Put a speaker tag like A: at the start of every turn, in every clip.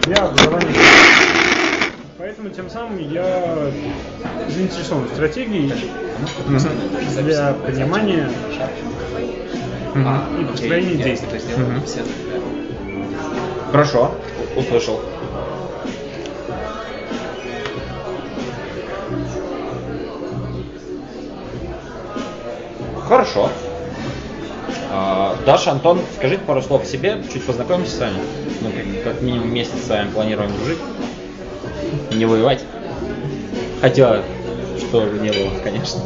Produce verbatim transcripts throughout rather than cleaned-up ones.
A: Я образование. Поэтому тем самым я заинтересован в стратегии для понимания и построения действий.
B: Хорошо, услышал. Хорошо. А, Даша, Антон, скажите пару слов о себе, чуть познакомимся с вами. Мы как, как минимум месяц с вами планируем дружить. Не воевать. Хотя, что же не было, конечно.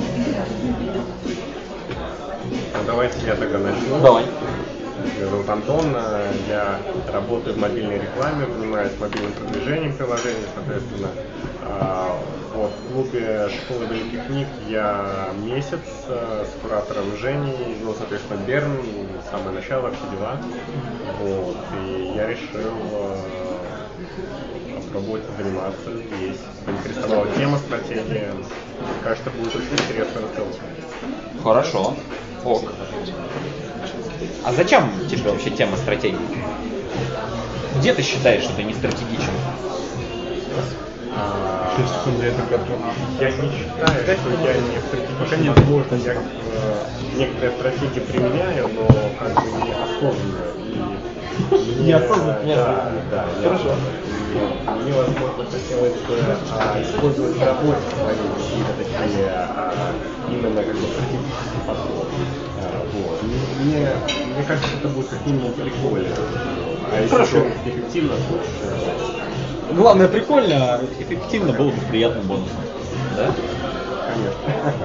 C: Давайте я тогда начну.
B: Давай.
C: Меня зовут Антон, я работаю в мобильной рекламе, занимаюсь мобильным продвижением приложений, соответственно. Вот, в клубе Школы великих книг я месяц с куратором Женей, ну, соответственно, Берн, самое начало, все дела. Вот, и я решил в работе заниматься здесь. Заинтересовала тема, стратегия. Кажется, будет очень интересно разговор.
B: Хорошо. Ок. А зачем тебе вообще тема стратегии? Где ты считаешь, что ты не стратегичен?
C: А, я не считаю, что я не стратегичен. Возможно, я э, некоторые стратегии применяю, но как бы не осознанно. И
A: Не осознанно?
C: Да, да. Хорошо. Мне, возможно, хотелось бы а, использовать в работе свои какие-то такие а, именно как бы стратегические подходы. А, вот. Мне, мне кажется, это будет как минимум прикольно. А если
B: Хорошо.
C: эффективно, то
B: Главное, прикольно, эффективно было бы приятным бонусом. Да?
C: конечно.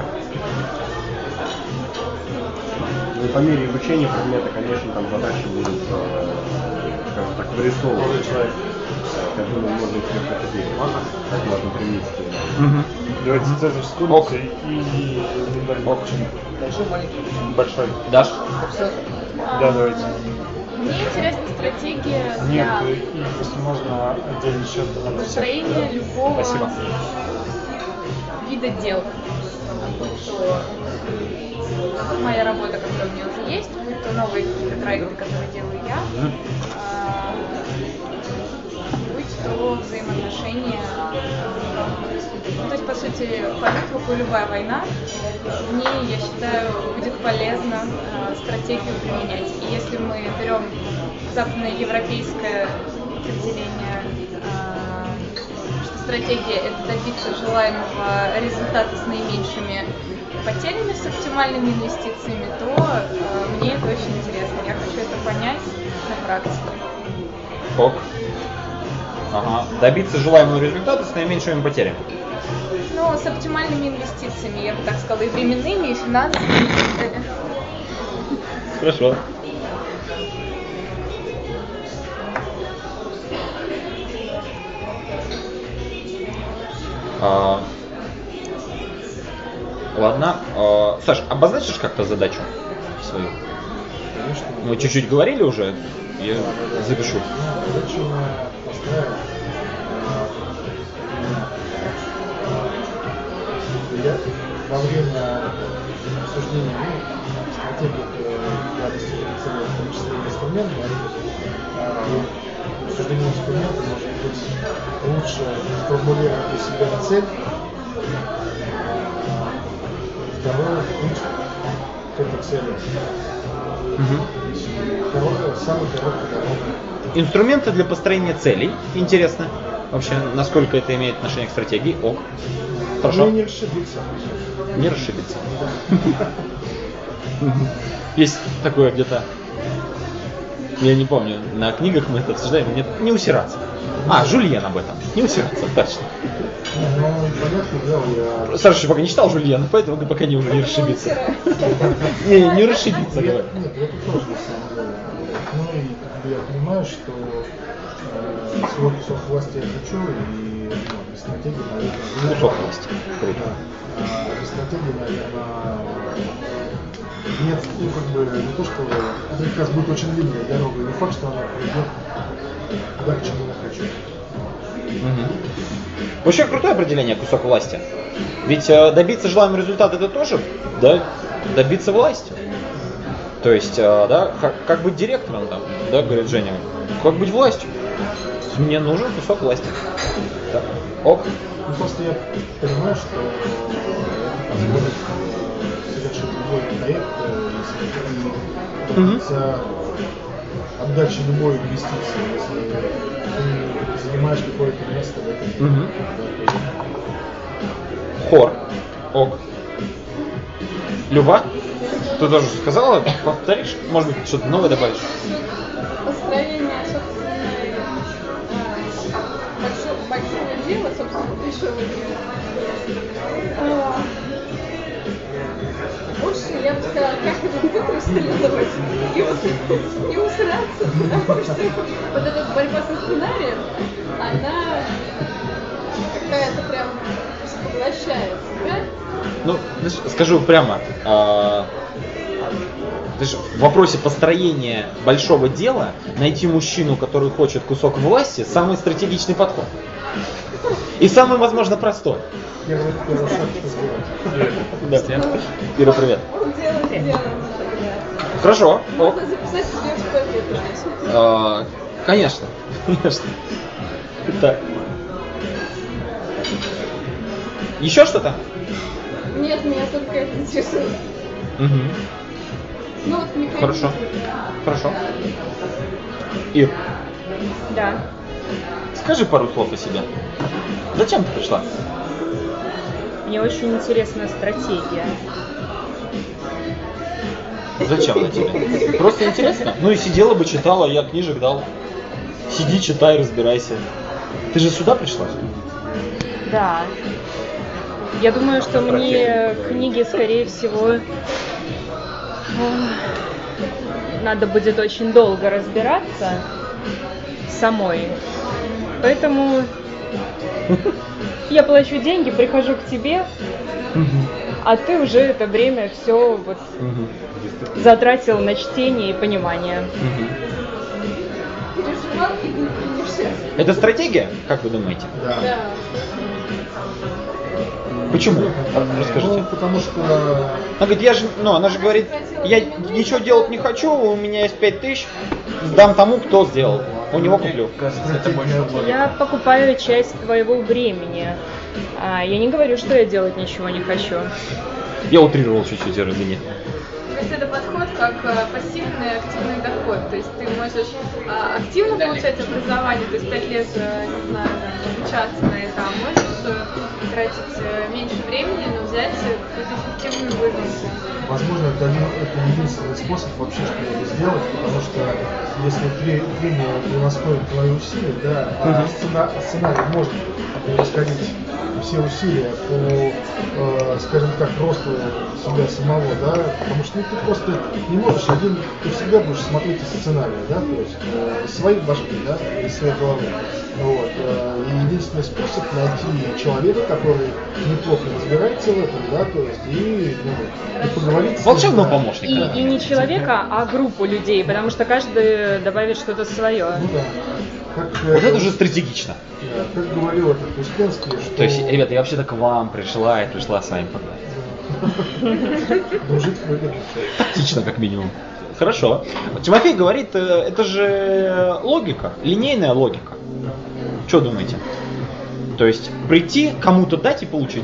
C: Ну и по мере изучения предмета, конечно, там задачи будут, э, скажем так, вырисовывать. Я думаю, можно их приходить. Как можно применить.
A: Давайте Цезарь с курицей и
B: Окчен.
D: Большой, маленький.
A: большой.
B: Даш?
A: Да, давайте.
E: Мне интересна стратегия
A: Нет,
E: для
A: и, если можно, отдельный счет.
E: построения любого
B: Спасибо.
E: вида дел. Будь то моя работа, которая у меня уже есть, будь то новые какие-то проекты, которые делаю я, а, будь то взаимоотношения. Ну, то есть, по сути, по как любая война, в ней, я считаю, будет полезно э, стратегию применять. И если мы берем западноевропейское определение, э, что стратегия – это добиться желаемого результата с наименьшими потерями, с оптимальными инвестициями, то э, мне это очень интересно. Я хочу это понять на практике.
B: Ок. Ага. Добиться желаемого результата с наименьшими потерями.
E: Ну, с оптимальными инвестициями, я бы так сказала, и временными, и финансовыми.
B: Хорошо. А, ладно. А, Саш, обозначишь как-то задачу свою?
D: Конечно.
B: Мы чуть-чуть говорили уже, я запишу.
D: Задачу мы поставим. Я во время обсуждения стратегии для достижения цели, в том числе и инструмент, и обсуждение инструмента может быть лучше сформулировать для себя цель. Второе – путь к этой цели. Второе – самый короткий дорога.
B: Инструменты для построения целей. Интересно. Вообще, насколько это имеет отношение к стратегии? Ок. Хорошо.
D: Ну и не расшибиться.
B: Не расшибиться. Есть такое где-то, я не помню, на книгах мы это обсуждаем, нет, не усираться. А, Жульен об этом. Не усираться, точно.
D: Ну, понятное дело, я...
B: Саша еще пока не читал Жульена, поэтому пока не уже не расшибиться. Не, не расшибиться, говорю.
D: Нет, это тоже на самом деле. Ну и как бы я понимаю, что э, свой кусок власти я хочу, и ну, без стратегии, наверное...
B: Кусок власти. Круто.
D: А, без стратегии, наверное, нет, ну как бы не то, что это как раз будет очень длинная дорога, не факт, что она придет туда, к чему я хочу.
B: Угу. Вообще крутое определение кусок власти. Ведь э, добиться желаемого результата это тоже, да, добиться власти. То есть, э, да, как, как быть директором там, да, говорит Женя, как быть властью. Мне нужен кусок власти. Так. Ок.
D: Ну, просто я понимаю, что это позволит э, совершить любой проект, э, если
B: Мгм.
D: и за отдачей любой инвестиции, если ты занимаешь какое-то место в этом.
B: Мгм.
D: Да, то есть
B: Хор. Ок. Люба? Ты тоже сказала? Повторишь? Может быть, что-то новое добавишь?
E: Построение собственной а, большого, большого дела, собственно, дешевого дела. А, Лучше, я бы сказала, как это выкристаллизовать и, и усраться, потому что вот эта борьба со сценарием, она какая-то прям поглощает себя.
B: Ну, знаешь, скажу прямо, а, знаешь, в вопросе построения большого дела найти мужчину, который хочет кусок власти, самый стратегичный подход. И самый, возможно, простой.
D: первый, первый шаг, что сделать.
B: Да. Ира, привет.
E: Дело дело.
B: Хорошо. Ок.
E: Можно записать себе в стопе это здесь.
B: А, конечно. Конечно. Так. Еще что-то?
E: Нет, меня только это интересует.
B: Мгм.
E: Ну вот механизм.
B: Хорошо. Хорошо. Ир,
E: Да.
B: скажи пару слов о себе. Зачем ты пришла?
F: Мне очень интересна стратегия.
B: Зачем она тебе? Просто интересно. Ну и сидела бы, читала, я книжек дал. Сиди, читай, разбирайся. Ты же сюда пришла?
F: Да. Я думаю, что мне книги, скорее всего, эх, надо будет очень долго разбираться самой. Поэтому я плачу деньги, прихожу к тебе, а ты уже это время все вот затратил на чтение и понимание.
E: Переживал и не принесешь.
B: Это стратегия, как вы думаете?
D: Да.
E: Да.
B: Почему? Расскажите.
D: Ну, потому что
B: Она говорит, я же, ну, она же говорит, я ничего делать не хочу, у меня есть пять тысяч, сдам тому, кто сделал. У него куплю.
F: Я покупаю часть твоего времени. А, я не говорю, что я делать ничего не хочу.
B: Я утрировал чуть-чуть, извини.
E: То есть это подход как э, пассивный активный доход. То есть ты можешь э, активно получать образование, то есть пять лет, э, не знаю, там, обучаться на это, а можешь э, тратить э, меньше времени, но взять э, какую-то эффективную выгоду.
D: возможно, это, один, это единственный способ вообще что-то сделать, потому что если пре- премия превосходит твои усилия, да, а сцена- сценарий может превосходить все усилия по, э, скажем так, росту себя самого, да, потому что ну, ты просто не можешь один, ты всегда будешь смотреть из сценария, да, то есть э, из своей башки, да, из своей головы. Вот. э, И единственный способ найти человека, который неплохо разбирается в этом, да, то есть и, ну, и поговорить с ним,
B: Волшебного
D: да.
B: помощника.
F: И, и не человека, а группу людей, потому что каждый добавит что-то свое.
D: Ну да. Как,
B: Вот
D: э,
B: это уже стратегично.
D: да, как говорил этот Успенский, что
B: То есть, ребята, я вообще-то к вам пришла и пришла с вами поговорить.
D: дружить выгодно.
B: Тактично, как минимум. Хорошо. Тимофей говорит, э, это же логика, линейная логика. Что думаете? То есть прийти, кому-то дать и получить.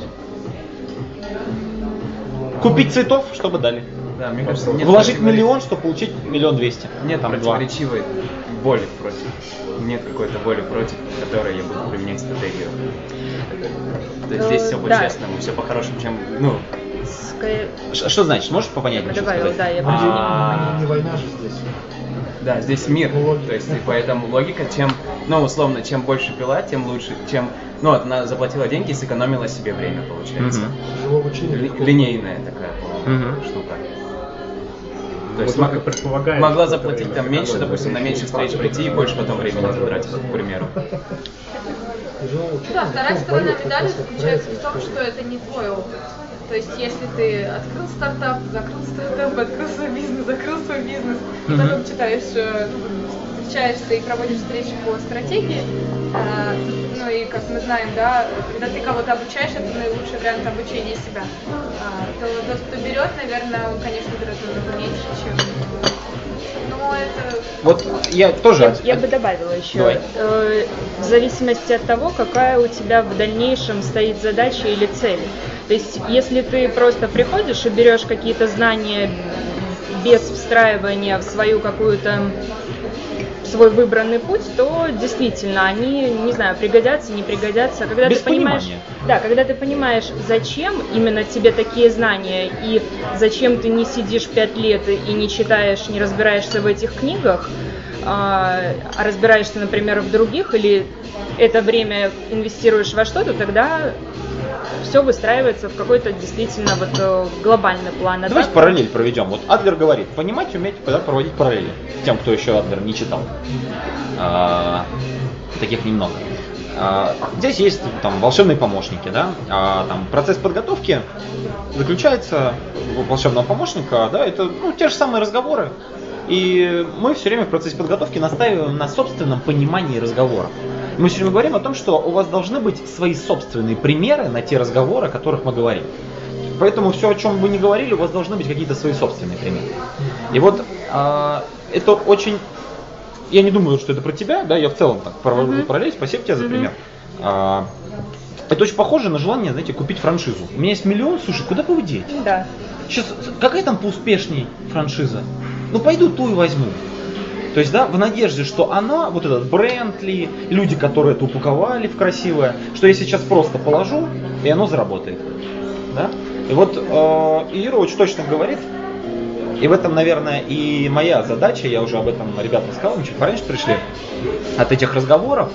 B: Купить цветов, чтобы дали.
G: Да, мне кажется, нет
B: Вложить
G: противоречия-
B: миллион, чтобы получить миллион двести.
G: Нет
B: там два.
G: противоречивой воли против. Нет какой-то воли против, которой я буду применять стратегию. То есть здесь все
F: Да.
G: по-честному, все по-хорошему, чем, ну,
F: Скорее,
B: Ш- Что значит? Можешь попонятнее что
F: добавила,
B: сказать?
F: да, я
B: А,
D: Не война же здесь.
G: да, здесь мир.
D: Логика.
G: То есть и поэтому логика, чем, ну, условно, чем больше пила, тем лучше, чем, ну, вот она заплатила деньги и сэкономила себе время, получается.
B: Мгм.
D: Живого учения
G: Ли-
D: легко.
G: линейная такая, по-моему,
B: Мгм.
G: штука. То
C: Мы
G: есть
C: только
G: мог-
C: предполагаем,
G: могла
C: что
G: заплатить
C: время
G: там меньше,
C: сэкономить.
G: допустим, на меньше встреч прийти и больше потом времени затратить, к примеру.
D: Живого учения
E: Да, вторая
D: легко
E: сторона
D: вдвоем
E: медали
D: как раз
E: заключается в
D: проект,
E: том, что это не твой опыт. То есть, если ты открыл стартап, закрыл стартап, открыл свой бизнес, закрыл свой бизнес, и
B: Мгм.
E: потом читаешь, э, ну, встречаешься и проводишь встречи по стратегии, э, ну и как мы знаем, да, когда ты кого-то обучаешь, это наилучший вариант обучения себя, А, то тот, кто берет, наверное, он, конечно, берет намного меньше, чем Но это...
B: Вот я тоже...
F: Я, я бы добавила еще,
B: Давай.
F: э, в зависимости от того, какая у тебя в дальнейшем стоит задача или цель. То есть, если ты просто приходишь и берешь какие-то знания без встраивания в свою какую-то свой выбранный путь, то действительно они, не знаю, пригодятся, не пригодятся. Когда
B: Без
F: ты понимаешь,
B: понимания.
F: да, когда ты понимаешь, зачем именно тебе такие знания и зачем ты не сидишь пять лет и не читаешь, не разбираешься в этих книгах, а разбираешься, например, в других, или это время инвестируешь во что-то, тогда все выстраивается в какой-то действительно вот глобальный план. А
B: Давайте
F: так...
B: параллель проведем. Вот Адлер говорит, понимать, уметь, когда проводить параллели. Тем, кто еще Адлер не читал. А, таких немного. А, здесь есть там волшебные помощники, да. А, там процесс подготовки заключается у волшебного помощника, да, это ну, те же самые разговоры. И мы все время в процессе подготовки настаиваем на собственном понимании разговора. Мы все время говорим о том, что у вас должны быть свои собственные примеры на те разговоры, о которых мы говорим. Поэтому все, о чем бы ни говорили, у вас должны быть какие-то свои собственные примеры. И вот э, это очень... Я не думаю, что это про тебя, да, я в целом так провожу mm-hmm. параллель, спасибо тебе за пример. Mm-hmm. Э, это очень похоже на желание, знаете, купить франшизу. У меня есть миллион, слушай, куда бы вы деть?
F: Да.
B: Сейчас, какая там поуспешней франшиза? Ну пойду ту и возьму. То есть, да, в надежде, что она, вот этот Брентли, люди, которые это упаковали в красивое, что я сейчас просто положу, и оно заработает. Да? И вот э, Ира очень точно говорит, и в этом, наверное, и моя задача, я уже об этом ребятам сказал, мы чуть пораньше пришли, от этих разговоров.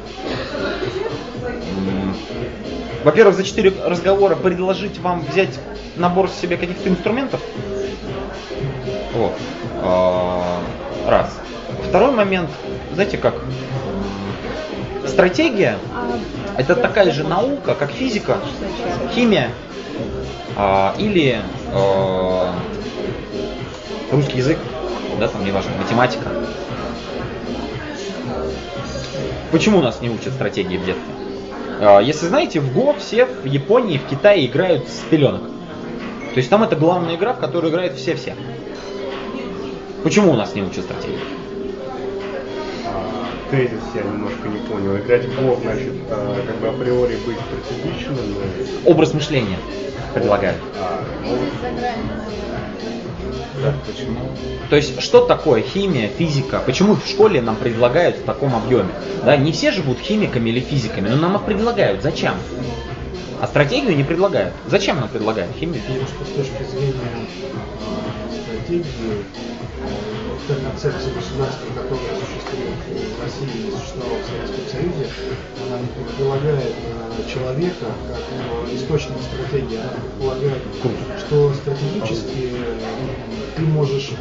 B: Во-первых, за четыре разговора предложить вам взять набор себе каких-то инструментов. Вот. Раз. Второй момент, знаете как, стратегия – это такая же наука, как физика, химия а, или а, русский язык, да, там неважно, математика. Почему нас не учат стратегии в детстве? А, если знаете, в Го все в Японии, в Китае играют с пеленок. То есть там это главная игра, в которую играют все-все. Почему у нас не учат стратегии?
C: Тезис я немножко не понял. Играть в Го, значит, а, как бы априори быть стратегичным. Но...
B: Образ мышления предлагают.
C: А, ну...
B: Да, почему? То есть, что такое химия, физика? Почему в школе нам предлагают в таком объеме? Да, не все живут химиками или физиками, но нам их предлагают. Зачем? А стратегию не предлагают. Зачем нам предлагают химию, физику?
D: Потому что с точки зрения стратегии, та концепция государства, которая существует в России и существовала в Советском Союзе, она не предполагает человека как источник стратегии, она предполагает, что стратегически ты можешь,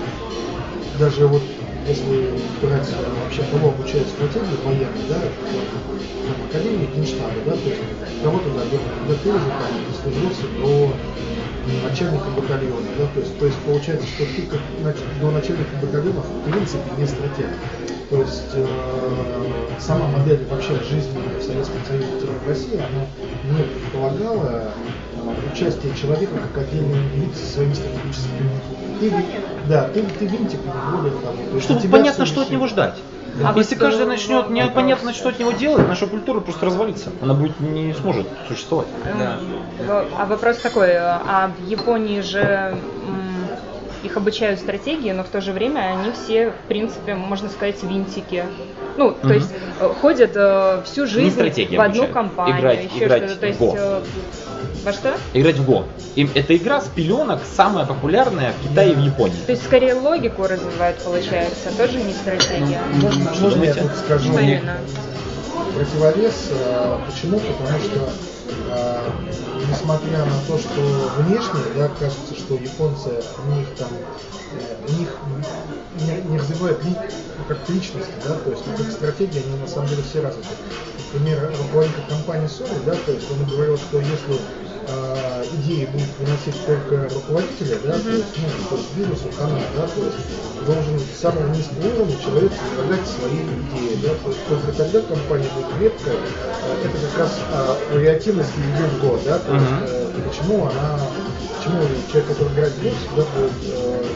D: даже вот если брать вообще кого обучают стратегии военной, да, там, академии Генштаба, да, то есть кого туда, когда ты уже там дослужился до начальника батальона, да, то есть, то есть получается, что ты как до начальника батальона в принципе не стратег. То есть э, сама модель вообще жизни в Советском Союзе и в России, она не предполагала э, участие человека как отдельный индивид со своими стратегическими. Ты, да, ты, ты винтик, не более того.
B: Чтобы понятно, что от него ждать.
F: А
B: Если
F: вот,
B: каждый начнет непонятно, что от него делать, наша культура просто развалится. Она будет не сможет существовать.
G: Да.
F: А вопрос такой, а в Японии же их обучают стратегии, но в то же время они все, в принципе, можно сказать, винтики. Ну, то
B: Мгм.
F: есть ходят э, всю жизнь в одну
B: обучают.
F: компанию,
B: Играть-
F: еще
B: играть
F: что-то. То
B: в
F: есть,
B: го.
F: э, во что?
B: Играть в Го. И эта игра с пеленок самая популярная в Китае и в Японии.
F: То есть скорее логику развивают, получается, тоже не стратегия.
D: Можно,
B: Что
D: можно я
B: думаете?
D: тут скажу
F: Что именно?
D: противовес? э, Почему? Потому что э, несмотря на то, что внешне, да, кажется, что японцы, у них там, э, у них не, не развивают ли, ну, как личности, да, то есть ну, как стратегии, они на самом деле все развиты. Например, руководитель компании Sony, да, то есть он говорил, что если э, идеи будут выносить только руководители, да, то есть, ну, то есть бизнесу хана, да, то есть должен с самого низкого уровня человек предлагать свои идеи, да, то есть только тогда компания будет крепкая. Э, это как раз э, вариативность идет в год, да, то есть э, почему она, почему человек, который играет в год, всегда будет э,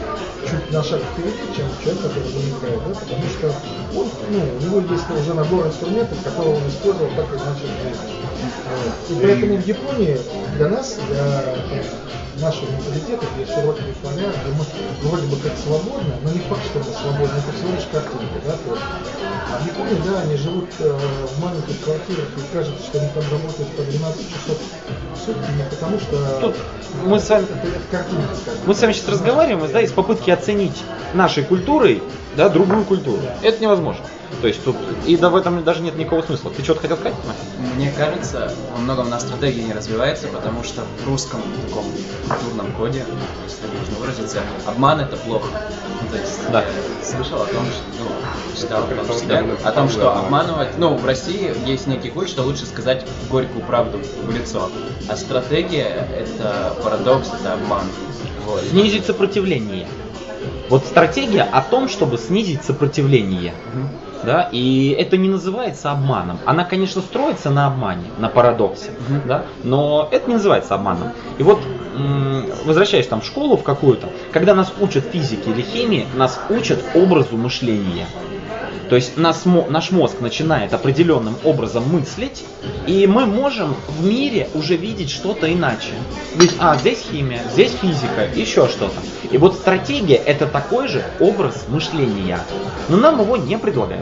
D: чуть на шаг впереди, чем человек, который замыкает, да, потому что он, ну, у него есть уже набор инструментов, которые он использовал так или иначе в жизни. Вот. И поэтому в Японии для нас, для нашего менталитета, для широких поля, где мы вроде бы как свободны, но не факт, что мы свободны, это всего лишь картинка, да, то. А в Японии, да, они живут э, в маленьких квартирах, и кажется, что они там работают по двенадцать часов в сутки, не потому что
B: Тут мы с вами,
D: это, это картинка, скажем.
B: мы с вами сейчас разговариваем, да, из попытки оценить нашей культурой, да, другую культуру. Это невозможно. То есть тут и да, в этом даже нет никакого смысла. Ты что-то хотел сказать?
G: Мне кажется, во многом у нас стратегия не развивается, потому что в русском таком культурном коде, если можно выразиться, обман это плохо. Ну, то есть
B: Да.
G: я слышал о том, что, ну, читал о том, что, о том, что обманывать, ну, в России есть некий культ, что лучше сказать горькую правду в лицо. А стратегия это парадокс, это обман. Вот.
B: Снизить сопротивление. Вот стратегия о том, чтобы снизить сопротивление. Да, и это не называется обманом. Она, конечно, строится на обмане, на парадоксе,
G: Мгм.
B: да, но это не называется обманом. И вот, м, возвращаясь там в школу в какую-то, когда нас учат физике или химии, нас учат образу мышления. То есть нас, мо- наш мозг начинает определенным образом мыслить, и мы можем в мире уже видеть что-то иначе. Ведь, а, здесь химия, здесь физика, еще что-то. И вот стратегия — это такой же образ мышления. Но нам его не предлагают.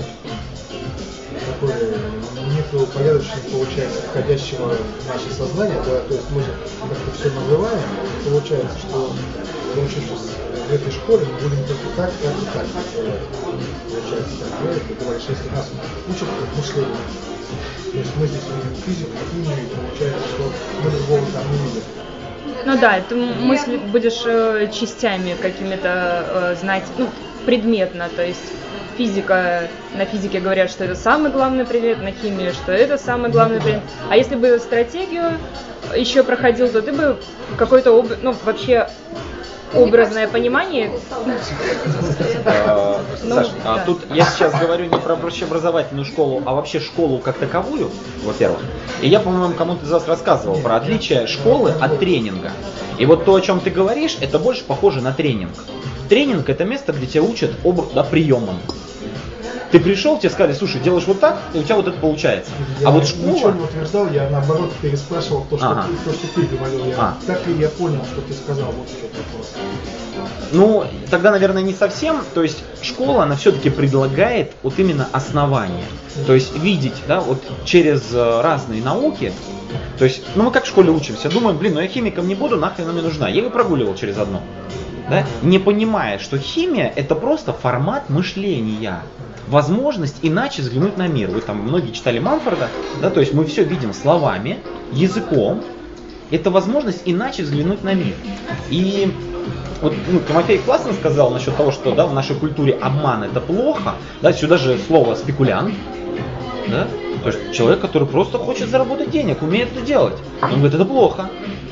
D: Такой некий упорядоченный получается входящего в наше сознание, да, то есть мы же как-то все называем, и получается, что научившись в этой школе, мы будем только так, так и так называть. Получается так, да, ты говоришь, если нас учат мышлению, то есть мы здесь видим физику, химию, и получается, что мы другого там не видим.
F: Ну да, ты мысль будешь э, частями какими-то э, знать, ну, предметно, то есть физика, на физике говорят, что это самый главный предмет, на химии, что это самый главный предмет. А если бы стратегию еще проходил, то ты бы какой-то, об... ну, вообще образное понимание.
B: Э,
F: Ну,
B: Саш, а
F: да.
B: тут я сейчас говорю не про общеобразовательную школу, а вообще школу как таковую, во-первых. И я, по-моему, кому-то из вас рассказывал про отличие школы от тренинга. И вот то, о чем ты говоришь, это больше похоже на тренинг. Тренинг — это место, где тебя учат об, да, приемам. Ты пришел, тебе сказали, слушай, делаешь вот так, и у тебя вот это получается.
D: Я
B: а вот
D: ничего
B: школа...
D: не утверждал, я наоборот переспрашивал то, что,
B: Ага.
D: ты, то, что ты говорил. Я,
B: А.
D: Так ли я понял, что ты сказал, вот что вопрос.
B: Ну, тогда, наверное, не совсем. То есть школа, она все-таки предлагает вот именно основания. То есть видеть, да, вот через э, разные науки. То есть, ну мы как в школе учимся, думаем, блин, ну я химиком не буду, нахрен она мне нужна. Я ее прогуливал через одно. Да? Не понимая, что химия — это просто формат мышления. Возможность иначе взглянуть на мир. Вы там многие читали Манфорда, да, то есть мы все видим словами, языком. Это возможность иначе взглянуть на мир. И вот, ну, Тимофей классно сказал насчет того, что, да, в нашей культуре обман — это плохо. Да, сюда же слово спекулянт. Да? То есть человек, который просто хочет заработать денег, умеет это делать. Он говорит, это плохо.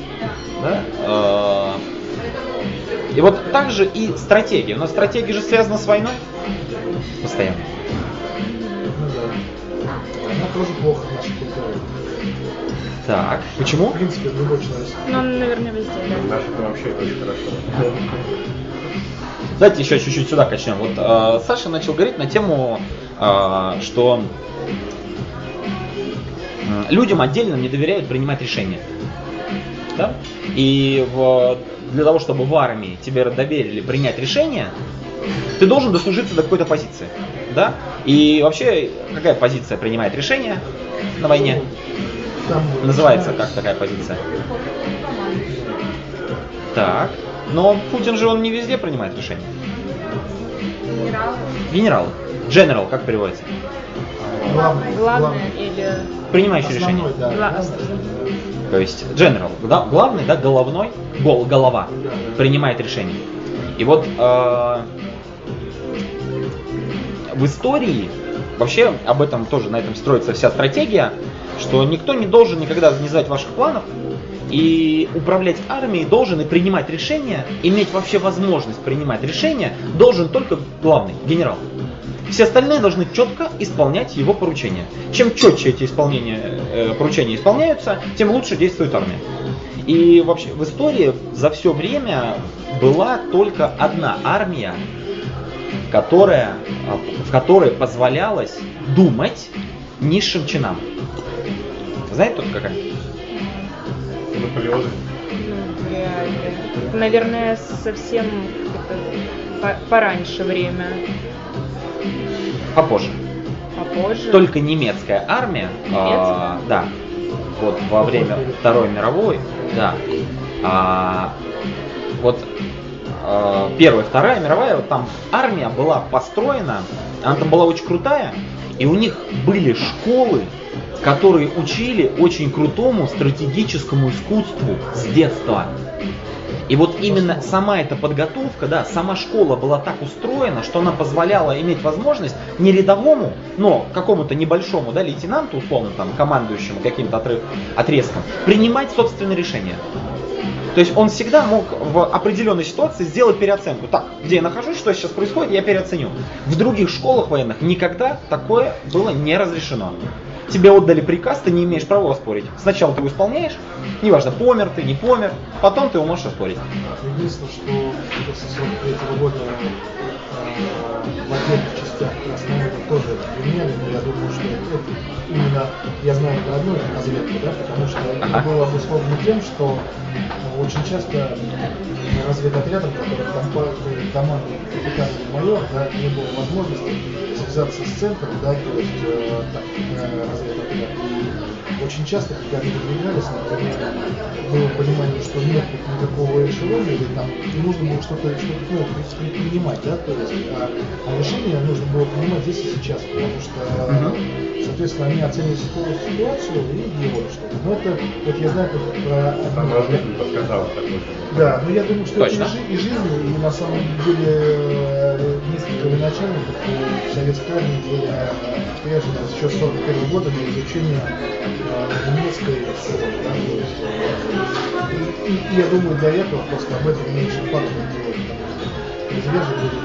B: Да? И вот так же и стратегия. У нас стратегия же связана с войной постоянно.
D: Ну да. Она тоже плохо в нашей культуре.
B: Так, почему?
D: В принципе, в любой человек.
F: Ну, наверное, везде, да.
C: Наш это вообще очень хорошо.
B: Давайте еще чуть-чуть сюда качнем. Вот э, Саша начал говорить на тему, э, что э, людям отдельно не доверяют принимать решения. Да? И в, для того, чтобы в армии тебе доверили принять решение, ты должен дослужиться до какой-то позиции. Да? И вообще, какая позиция принимает решение на войне?
D: Там
B: Называется
D: начинается-
B: как такая позиция? Так. Но Путин же он не везде принимает решения.
E: Генералы.
B: Генерал. General, как переводится?
D: Главное,
F: Главное или
B: Принимающий
D: основной,
B: решение.
D: да.
F: Гла-
B: То есть general, да, главный, да, головной, гол, голова принимает решение. И вот э, в истории вообще об этом тоже, на этом строится вся стратегия, что никто не должен никогда не знать ваших планов, и управлять армией должен и принимать решения, иметь вообще возможность принимать решения должен только главный, генерал. Все остальные должны четко исполнять его поручения. Чем четче эти исполнения, э, поручения исполняются, тем лучше действует армия. И вообще в истории за все время была только одна армия, которая, в которой позволялось думать низшим чинам. Знаете, тут какая?
C: Наполеоны.
F: Ну, вряд ли. Наверное, совсем по- пораньше время.
B: Попозже.
F: Попозже.
B: Только немецкая армия, а, да, вот во время Второй мировой, да, а, вот а, Первая, Вторая мировая, вот там армия была построена, она там была очень крутая, и у них были школы, которые учили очень крутому стратегическому искусству с детства. И вот именно сама эта подготовка, да, сама школа была так устроена, что она позволяла иметь возможность не рядовому, но какому-то небольшому, да, лейтенанту, условно, там, командующему каким-то отрыв, отрезком, принимать собственные решения. То есть он всегда мог в определенной ситуации сделать переоценку. Так, где я нахожусь, что сейчас происходит, я переоценю. В других школах военных никогда такое было не разрешено. Тебе отдали приказ, ты не имеешь права оспорить. Сначала ты его исполняешь, неважно, помер ты, не помер, потом ты его можешь оспорить.
D: Единственное, что после сорок третьего года э, в отдельных частях Красной Армии тоже это применяли, но я думаю, что это именно, я знаю про одну разведку, да, потому что
B: Ага.
D: это было обусловлено тем, что э, очень часто разведотрядом, который командует капитан или майор, да, не было возможности связаться с центром, да, то есть э, так, э, разведотряд. И очень часто, когда они выдвигались, например, было понимание, что нет тут никакого эшелона, или там и нужно было что-то, что-то ну, принимать, да, то есть, а, а решение нужно было принимать здесь и сейчас, потому что, uh-huh. соответственно, они оценивали ситуацию и делали что-то. Но это, вот я знаю, как про...
C: Там разведка подсказала такой.
D: Да, но я думаю, что
B: Точно.
D: это и, жи- и жизнь, и на самом деле э, несколько военачальников в советской армии были прежде еще с сорок первого года на изучение э, немецкой школы, да, то есть, э, и, и я думаю, для этого просто об этом меньше фактов делать, потому что известно будет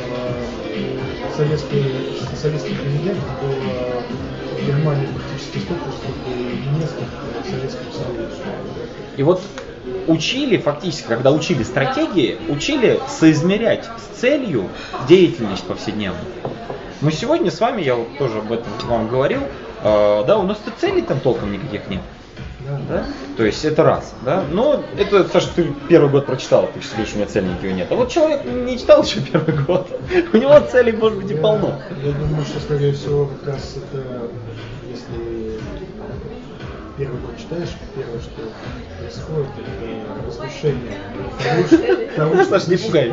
D: э, советский, советский президент был э, в Германии практически столько, сколько и немецких в Советском Союзе.
B: И вот учили фактически, когда учили стратегии, учили соизмерять с целью деятельность повседневную. Мы сегодня с вами, я вот тоже об этом вам говорил, э, да, у нас-то целей там толком никаких нет. Да? То есть это раз, да. Но это, Саша, ты первый год прочитал, ты сейчас говоришь, у меня целей никаких нет. А вот человек не читал еще первый год, у него целей может быть и полно.
D: Я думаю, что, скорее всего, как раз это, если первый год читаешь, первое, что происходит, это разрушение того, что...
B: Саша, не пугай.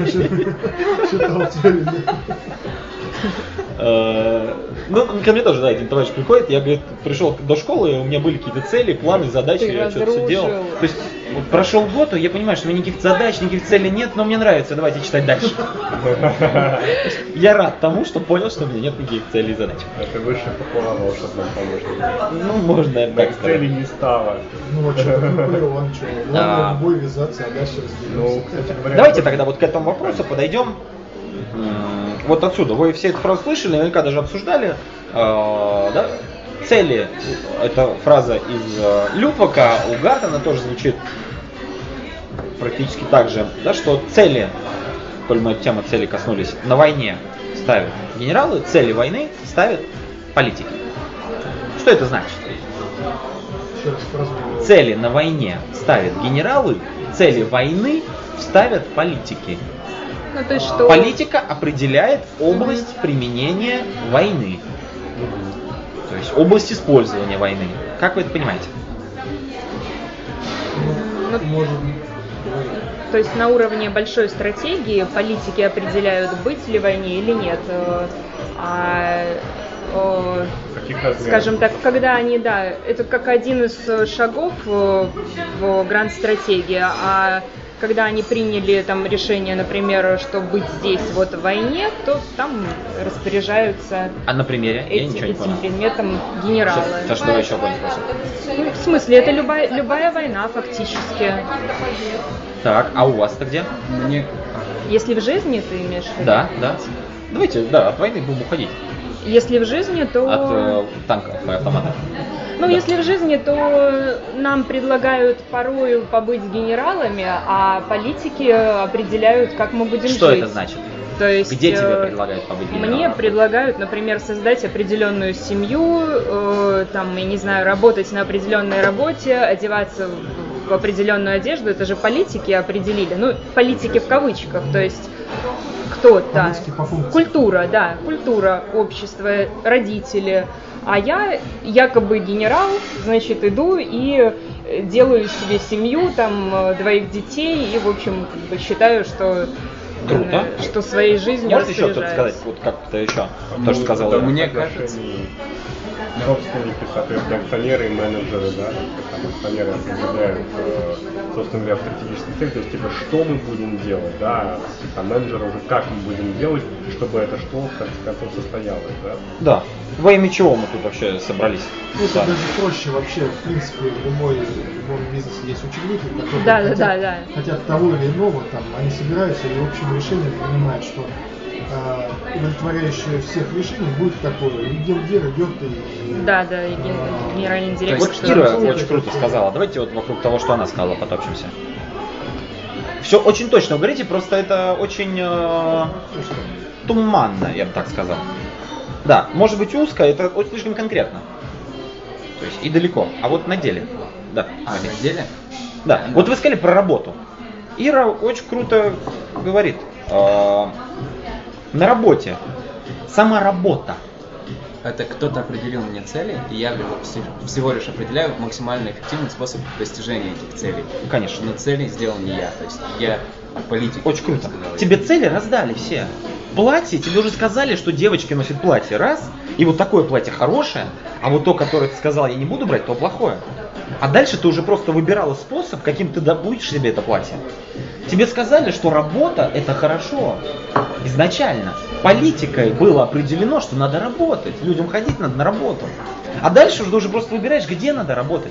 D: Читал теорию.
B: Ну, ко мне тоже, да, один товарищ приходит, я, говорит, пришел до школы, у меня были какие-то цели, планы, задачи,
F: Ты
B: я что-то все
F: разрушил.
B: делал. То есть вот прошел год, и я понимаю, что у меня никаких задач, никаких целей нет, но мне нравится, давайте читать дальше. Я рад тому, что понял, что у меня нет никаких целей и задач.
C: Это высшая похвала волшебного помощника.
B: Ну, можно, наверное, так
C: Так целей
B: сказать.
C: не стало.
D: Ну, а что, Наполеон, что?
B: Да.
D: Главное в бой вязаться, а дальше
C: Ну,
D: разберемся.
C: кстати говоря...
B: Давайте тогда вот к этому вопросу подойдем. М, Вот отсюда. Вы все эту фразу слышали, наверняка даже обсуждали. Э, да? Цели. Это фраза из э, Люпака, у Гартена тоже звучит практически так же, да, что цели, коль мы тему цели коснулись, на войне ставят генералы, цели войны ставят политики. Что это значит?
D: Еще раз фразу.
B: Цели на войне ставят генералы, цели войны ставят политики.
F: Ну, то есть что...
B: Политика определяет область применения войны. То есть область использования войны. Как вы это понимаете?
D: Ну, может быть.
F: То есть на уровне большой стратегии политики определяют, быть ли войне или нет. Э, А, э,
C: Каких размеров?
F: скажем так, когда они, да, это как один из шагов э, в гранд-стратегии, а когда они приняли там решение, например, что быть здесь вот в войне, то там распоряжаются
B: А на примере? Я
F: эти-
B: ничего не
F: этим
B: понял.
F: предметом генералы.
B: Сейчас, давай еще какой-нибудь спросим.
F: Ну, в смысле, это любая, любая война фактически.
B: Так, а у вас-то где?
G: Мне
F: Если в жизни ты имеешь в виду?
B: Да, да. Давайте, да, от войны будем уходить.
F: Если в жизни, то...
B: От э, танков и автоматов.
F: Ну, если в жизни, то нам предлагают порою побыть генералами, а политики определяют, как мы будем
B: Что
F: жить.
B: это значит?
F: То есть,
B: Где тебе
F: э,
B: предлагают побыть генералом?
F: Мне предлагают, например, создать определенную семью, э, там, я не знаю, работать на определенной работе, одеваться в, в определенную одежду. Это же политики определили. Ну, политики в кавычках, то есть кто-то.
D: Политики по функции.
F: Культура, да, культура, общество, родители. А я якобы генерал, значит, иду и делаю себе семью, там, двоих детей, и, в общем, как бы считаю, что...
B: Круто.
F: Что своей жизнью
B: Может еще кто-то
F: распоряжаюсь.
B: сказать, вот как-то еще, то, что сказал Ира?
G: Мне кажется,
C: Собственники, соответственно, акционеры и менеджеры, да, там акционеры определяют, э, собственно говоря, стратегические цели, то есть, типа, что мы будем делать, да, а менеджеры уже как мы будем делать, чтобы это что, в конце концов, состоялось, да.
B: Да. Во имя чего мы тут вообще собрались?
D: Ну, это
B: Да.
D: даже проще вообще, в принципе, в любой, в любом бизнесе есть учредитель, который
F: Да, да,
D: хотят,
F: да, да.
D: хотят того или иного, там, они собираются и общим решением понимают, что э, удовлетворяющее всех решений будет такое, и гендир идет и...
F: Да, да, и ген- генеральный директор.
B: Вот
F: что
B: Ира
F: там
B: очень круто сказала. Давайте вот вокруг того, что она сказала, потопчемся. Все очень точно вы говорите, просто это очень э, туманно, я бы так сказал. Да, может быть узко, это очень слишком конкретно. То есть и далеко. А вот на деле. Да.
G: а на деле?
B: Да. Вот вы сказали про работу. Ира очень круто говорит. Э, на работе. Сама работа.
G: Это кто-то определил мне цели, и я вс- всего лишь определяю максимально эффективный способ достижения этих целей.
B: Конечно.
G: Но цели сделал не я, то есть я политик.
B: Очень круто.
G: сказал.
B: Тебе цели раздали все. Платье, тебе уже сказали, что девочки носят платье. Раз. И вот такое платье хорошее, а вот то, которое ты сказал, я не буду брать, то плохое. А дальше ты уже просто выбирала способ, каким ты добудешь себе это платье. Тебе сказали, что работа это хорошо. Изначально. Политикой было определено, что надо работать. Людям ходить надо на работу. А дальше уже ты уже просто выбираешь, где надо работать.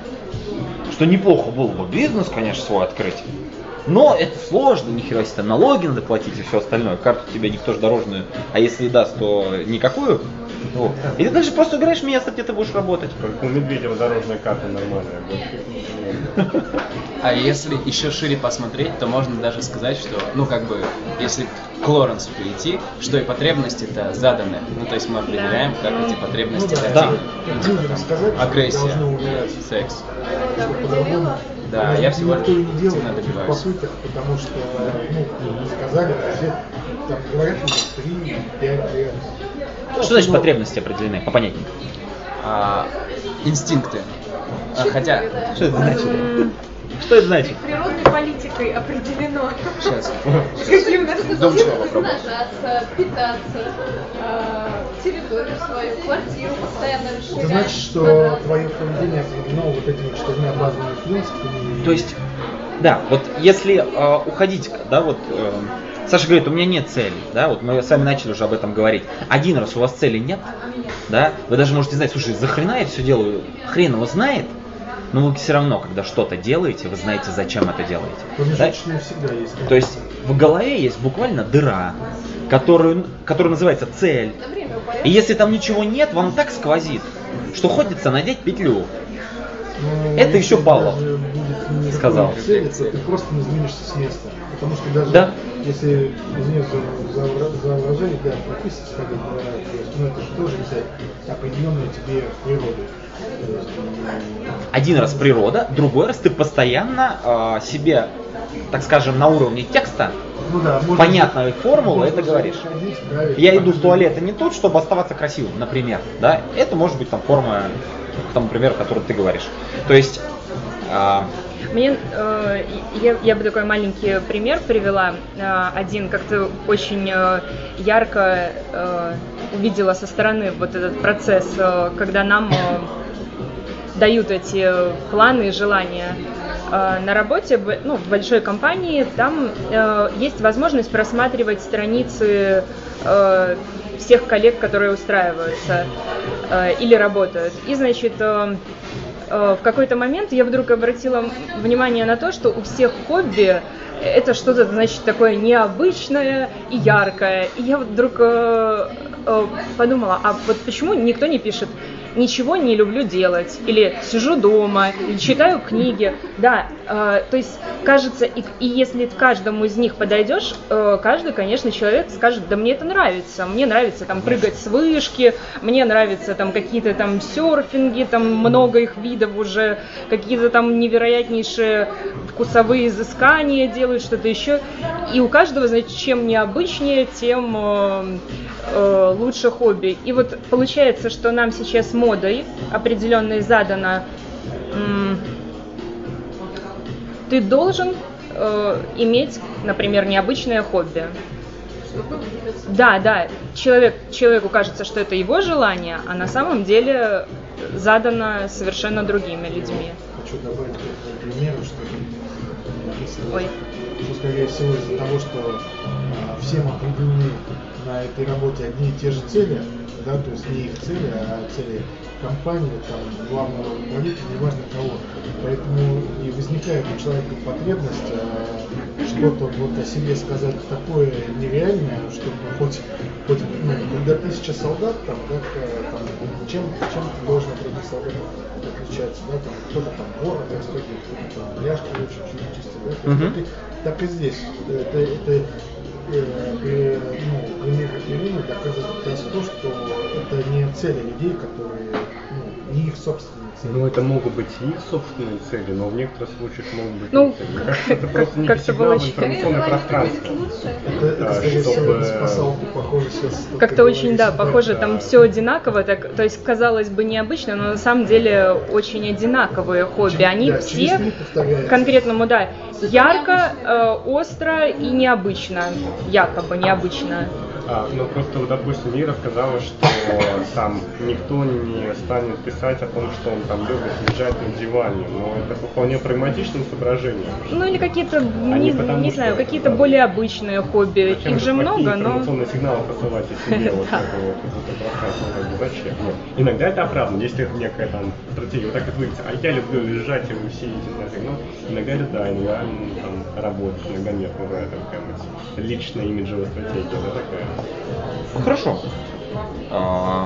B: Что неплохо было бы бизнес, конечно, свой открыть. Но это сложно, нихера себе, налоги надо платить и все остальное. Карту тебе никто же дорожную, а если и даст, то никакую. Вот. И ты дальше просто выбираешь место, где ты будешь работать.
C: Только у Медведева дорожная карта нормальная. больше.
G: А если еще шире посмотреть, то можно даже сказать, что, ну как бы, если к Лоренсу перейти, что и потребности-то заданы. Ну то есть мы определяем, как эти потребности
D: Ну да.
G: достигнуть.
D: Да.
G: Ну, типа,
D: Людям
G: там,
D: сказать, что
G: агрессия,
D: должны умирать.
G: секс.
E: Это
D: По-другому.
E: определила.
G: Да, я всего
D: Никто и
G: лишь
D: не делает
G: сильно
D: таких
G: добиваюсь.
D: попыток, потому что, ну, не сказали, а все там говорят, что три-пять лет.
B: Что значит потребности определены? Попонятнее.
G: А, инстинкты. А, хотя,
B: Что это значит? Что это значит?
E: Природной политикой определено.
G: сейчас.
E: Какие у нас
G: Вдумчиво попробуй.
H: размножаться, питаться, э, территорию свою, квартиру постоянно расширять.
D: Это значит, что твое поведение определено вот этими четырьмя базовыми принципами.
B: То есть, да, вот если э, уходить, да, вот э, Саша говорит, у меня нет цели, да, вот мы с вами начали уже об этом говорить. Один раз у вас цели нет, да, вы даже можете знать, слушай, за хрена я все делаю, хрен его знает, но вы все равно, когда что-то делаете, вы знаете, зачем это делаете. Да?
D: Промежуточные всегда есть.
B: То есть в голове есть буквально дыра, которую, которая называется цель. И если там ничего нет, вам так сквозит, что хочется надеть петлю.
D: Но
B: Это еще
D: если
B: Павлов
D: даже будет не
B: сказал.
D: такой цели, то ты просто не сдвинешься с места. Потому что даже
B: Да.
D: если, извиняюсь за, за, за выражение, да, прописать сходить, ну это же тоже взять определенную тебе природу. То есть, м,
B: Один раз природа, другой раз ты постоянно э, себе, так скажем, на уровне текста,
D: ну да, можно-
B: понятной формулы
D: можно
B: это говоришь.
D: заходить, правильно.
B: Я иду в туалет не тут, чтобы оставаться красивым, например, да, это может быть там форма, там, например, о которой ты говоришь. То есть, э,
F: Мне, э, я, я бы такой маленький пример привела. Э, один как-то очень э, ярко э, увидела со стороны вот этот процесс, э, когда нам э, дают эти планы и желания. Э, на работе, в- ну, в большой компании, там э, есть возможность просматривать страницы э, всех коллег, которые устраиваются э, или работают. И, значит, э, э, в какой-то момент я вдруг обратила внимание на то, что у всех хобби это что-то, значит, такое необычное и яркое. И я вот вдруг э, э, подумала, а вот почему никто не пишет: ничего не люблю делать, или сижу дома, или читаю книги. Да, э, то есть кажется, и, и если к каждому из них подойдешь, э, каждый, конечно, человек скажет, да мне это нравится, мне нравится там прыгать с вышки, мне нравится там какие-то там серфинги, там много их видов уже, какие-то там невероятнейшие вкусовые изыскания делают, что-то еще. И у каждого, значит, чем необычнее, тем э, э, лучше хобби. И вот получается, что нам сейчас модой определенной задано, м- ты должен э, иметь, например, необычное хобби. Да, да, человек, человеку кажется, что это его желание, а на самом деле задано совершенно другими людьми.
D: Хочу добавить к примеру, что, если,
F: Ой.
D: что скорее всего из-за того, что а, всем определены на этой работе одни и те же цели, да, то есть не их цели, а цели компании, там, главного руководителя, неважно кого. Поэтому и возникает у человека потребность а, что-то вот о себе сказать такое нереальное, чтобы хоть, хоть ну, когда тысяча солдат, там, да, там, чем, чем ты должен от этих солдат отличаться, да, там, кто-то там вор, кто-то там ляжки лучше чистит, да, uh-huh. ты, так и здесь. Это, это э, ну, пример Ирины доказывает то, что это не цели людей, которые, ну, не их собственные цели.
C: Ну, это могут быть их собственные цели, но в некоторых случаях могут быть
F: ну,
C: не цели. Это просто не сигнал в информационное пространство.
D: Это, скорее всего, спасалку, похоже, сейчас...
F: Как-то очень, да, похоже, там все одинаково, так, то есть, казалось бы, необычно, но на самом деле очень одинаковые хобби. Они
D: да,
F: все конкретному, да, ярко, э, остро и необычно, якобы необычно.
C: А, ну просто, вот, допустим, Ира сказала, что там никто не станет писать о том, что он там любит лежать на диване, но это вполне прагматичное соображение.
F: Ну или какие-то,
C: а
F: не,
C: не,
F: не знаю, какие-то более обычные хобби.
C: Зачем
F: их же много, но...
C: информационные сигналы посылать о себе, вот это вот, зачем? Нет. Иногда это оправдано, если это некая там стратегия, вот так вот выйти, а я люблю лежать и сидеть, но иногда это да, иногда там работать, иногда нет, бывает такая вот личная имиджевая стратегия, да, такая.
B: Ну, хорошо. А...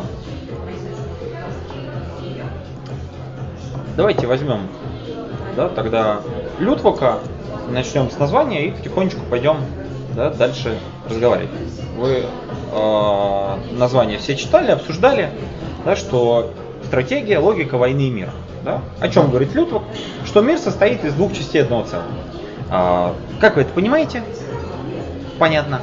B: Давайте возьмем, да, тогда Людвока, начнем с названия и потихонечку пойдем, да, дальше разговаривать. Вы э, название все читали, обсуждали, да, что стратегия, логика войны и мира. Да? О чем говорит Людвок? Что мир состоит из двух частей одного целого. А, как вы это понимаете? Понятно.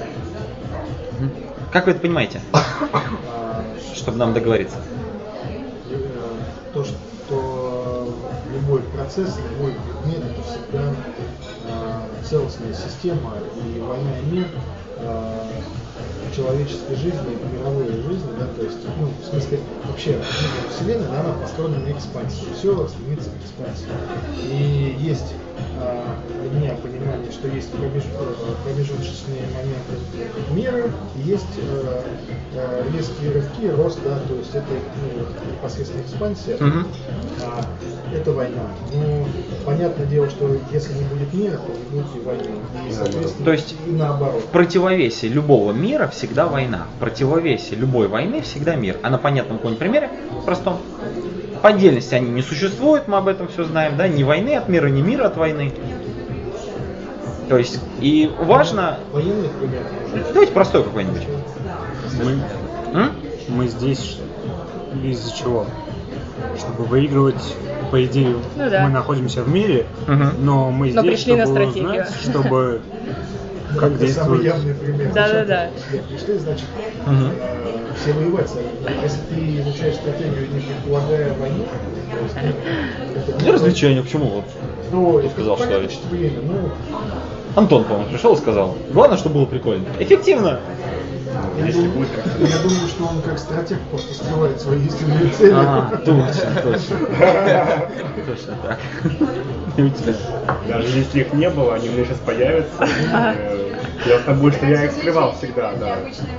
B: Как вы это понимаете? Чтобы нам договориться.
D: То, что любой процесс, любой предмет — это всегда целостная система, и война и мир человеческой жизни, мировой жизни, да, то есть, ну, в смысле, вообще, Вселенная, она построена на экспансии, все стремится к экспансии. И есть для меня понимание, что есть промеж... промежуточные моменты мира, и есть э, э, резкие рывки, рост, да, то есть это, ну, непосредственно экспансия, mm-hmm. а, это война. Ну, понятное дело, что если не будет мира, то не будет и войны. И, соответственно,
B: то есть
D: и наоборот.
B: В противовесе любого мира всегда война. В противовесе любой войны всегда мир. А на понятном каком-нибудь примере, простом. По отдельности они не существуют, мы об этом все знаем, да, ни войны от мира, ни мира от войны. То есть, и важно...
D: Военный пример.
B: Давайте простой какой-нибудь.
A: Мы, мы здесь из-за чего? Чтобы выигрывать, по идее,
F: ну, да.
A: мы находимся в мире,
B: угу.
A: но мы
F: но
A: здесь,
F: пришли
A: чтобы
F: на стратегию.
A: узнать, чтобы... Как
D: это
A: действует.
D: самый явный пример.
F: Да, да, да.
D: Если пришли, значит,
B: угу.
D: э, все воевать. Если ты изучаешь стратегию, не предполагая войну, то есть...
B: Для развлечения, почему вот?
D: Ну,
B: Кто сказал, что ли?
D: время, ну...
B: Антон, по-моему, пришел и сказал. Главное, чтобы было прикольно. Эффективно.
D: Я,
C: Если
D: думаю,
C: будет
D: я думаю, что он как стратег просто скрывает свои истинные цели.
B: А, точно, точно. Точно так.
C: Даже если их не было, они у меня сейчас появятся. Я потому что я их скрывал всегда, да.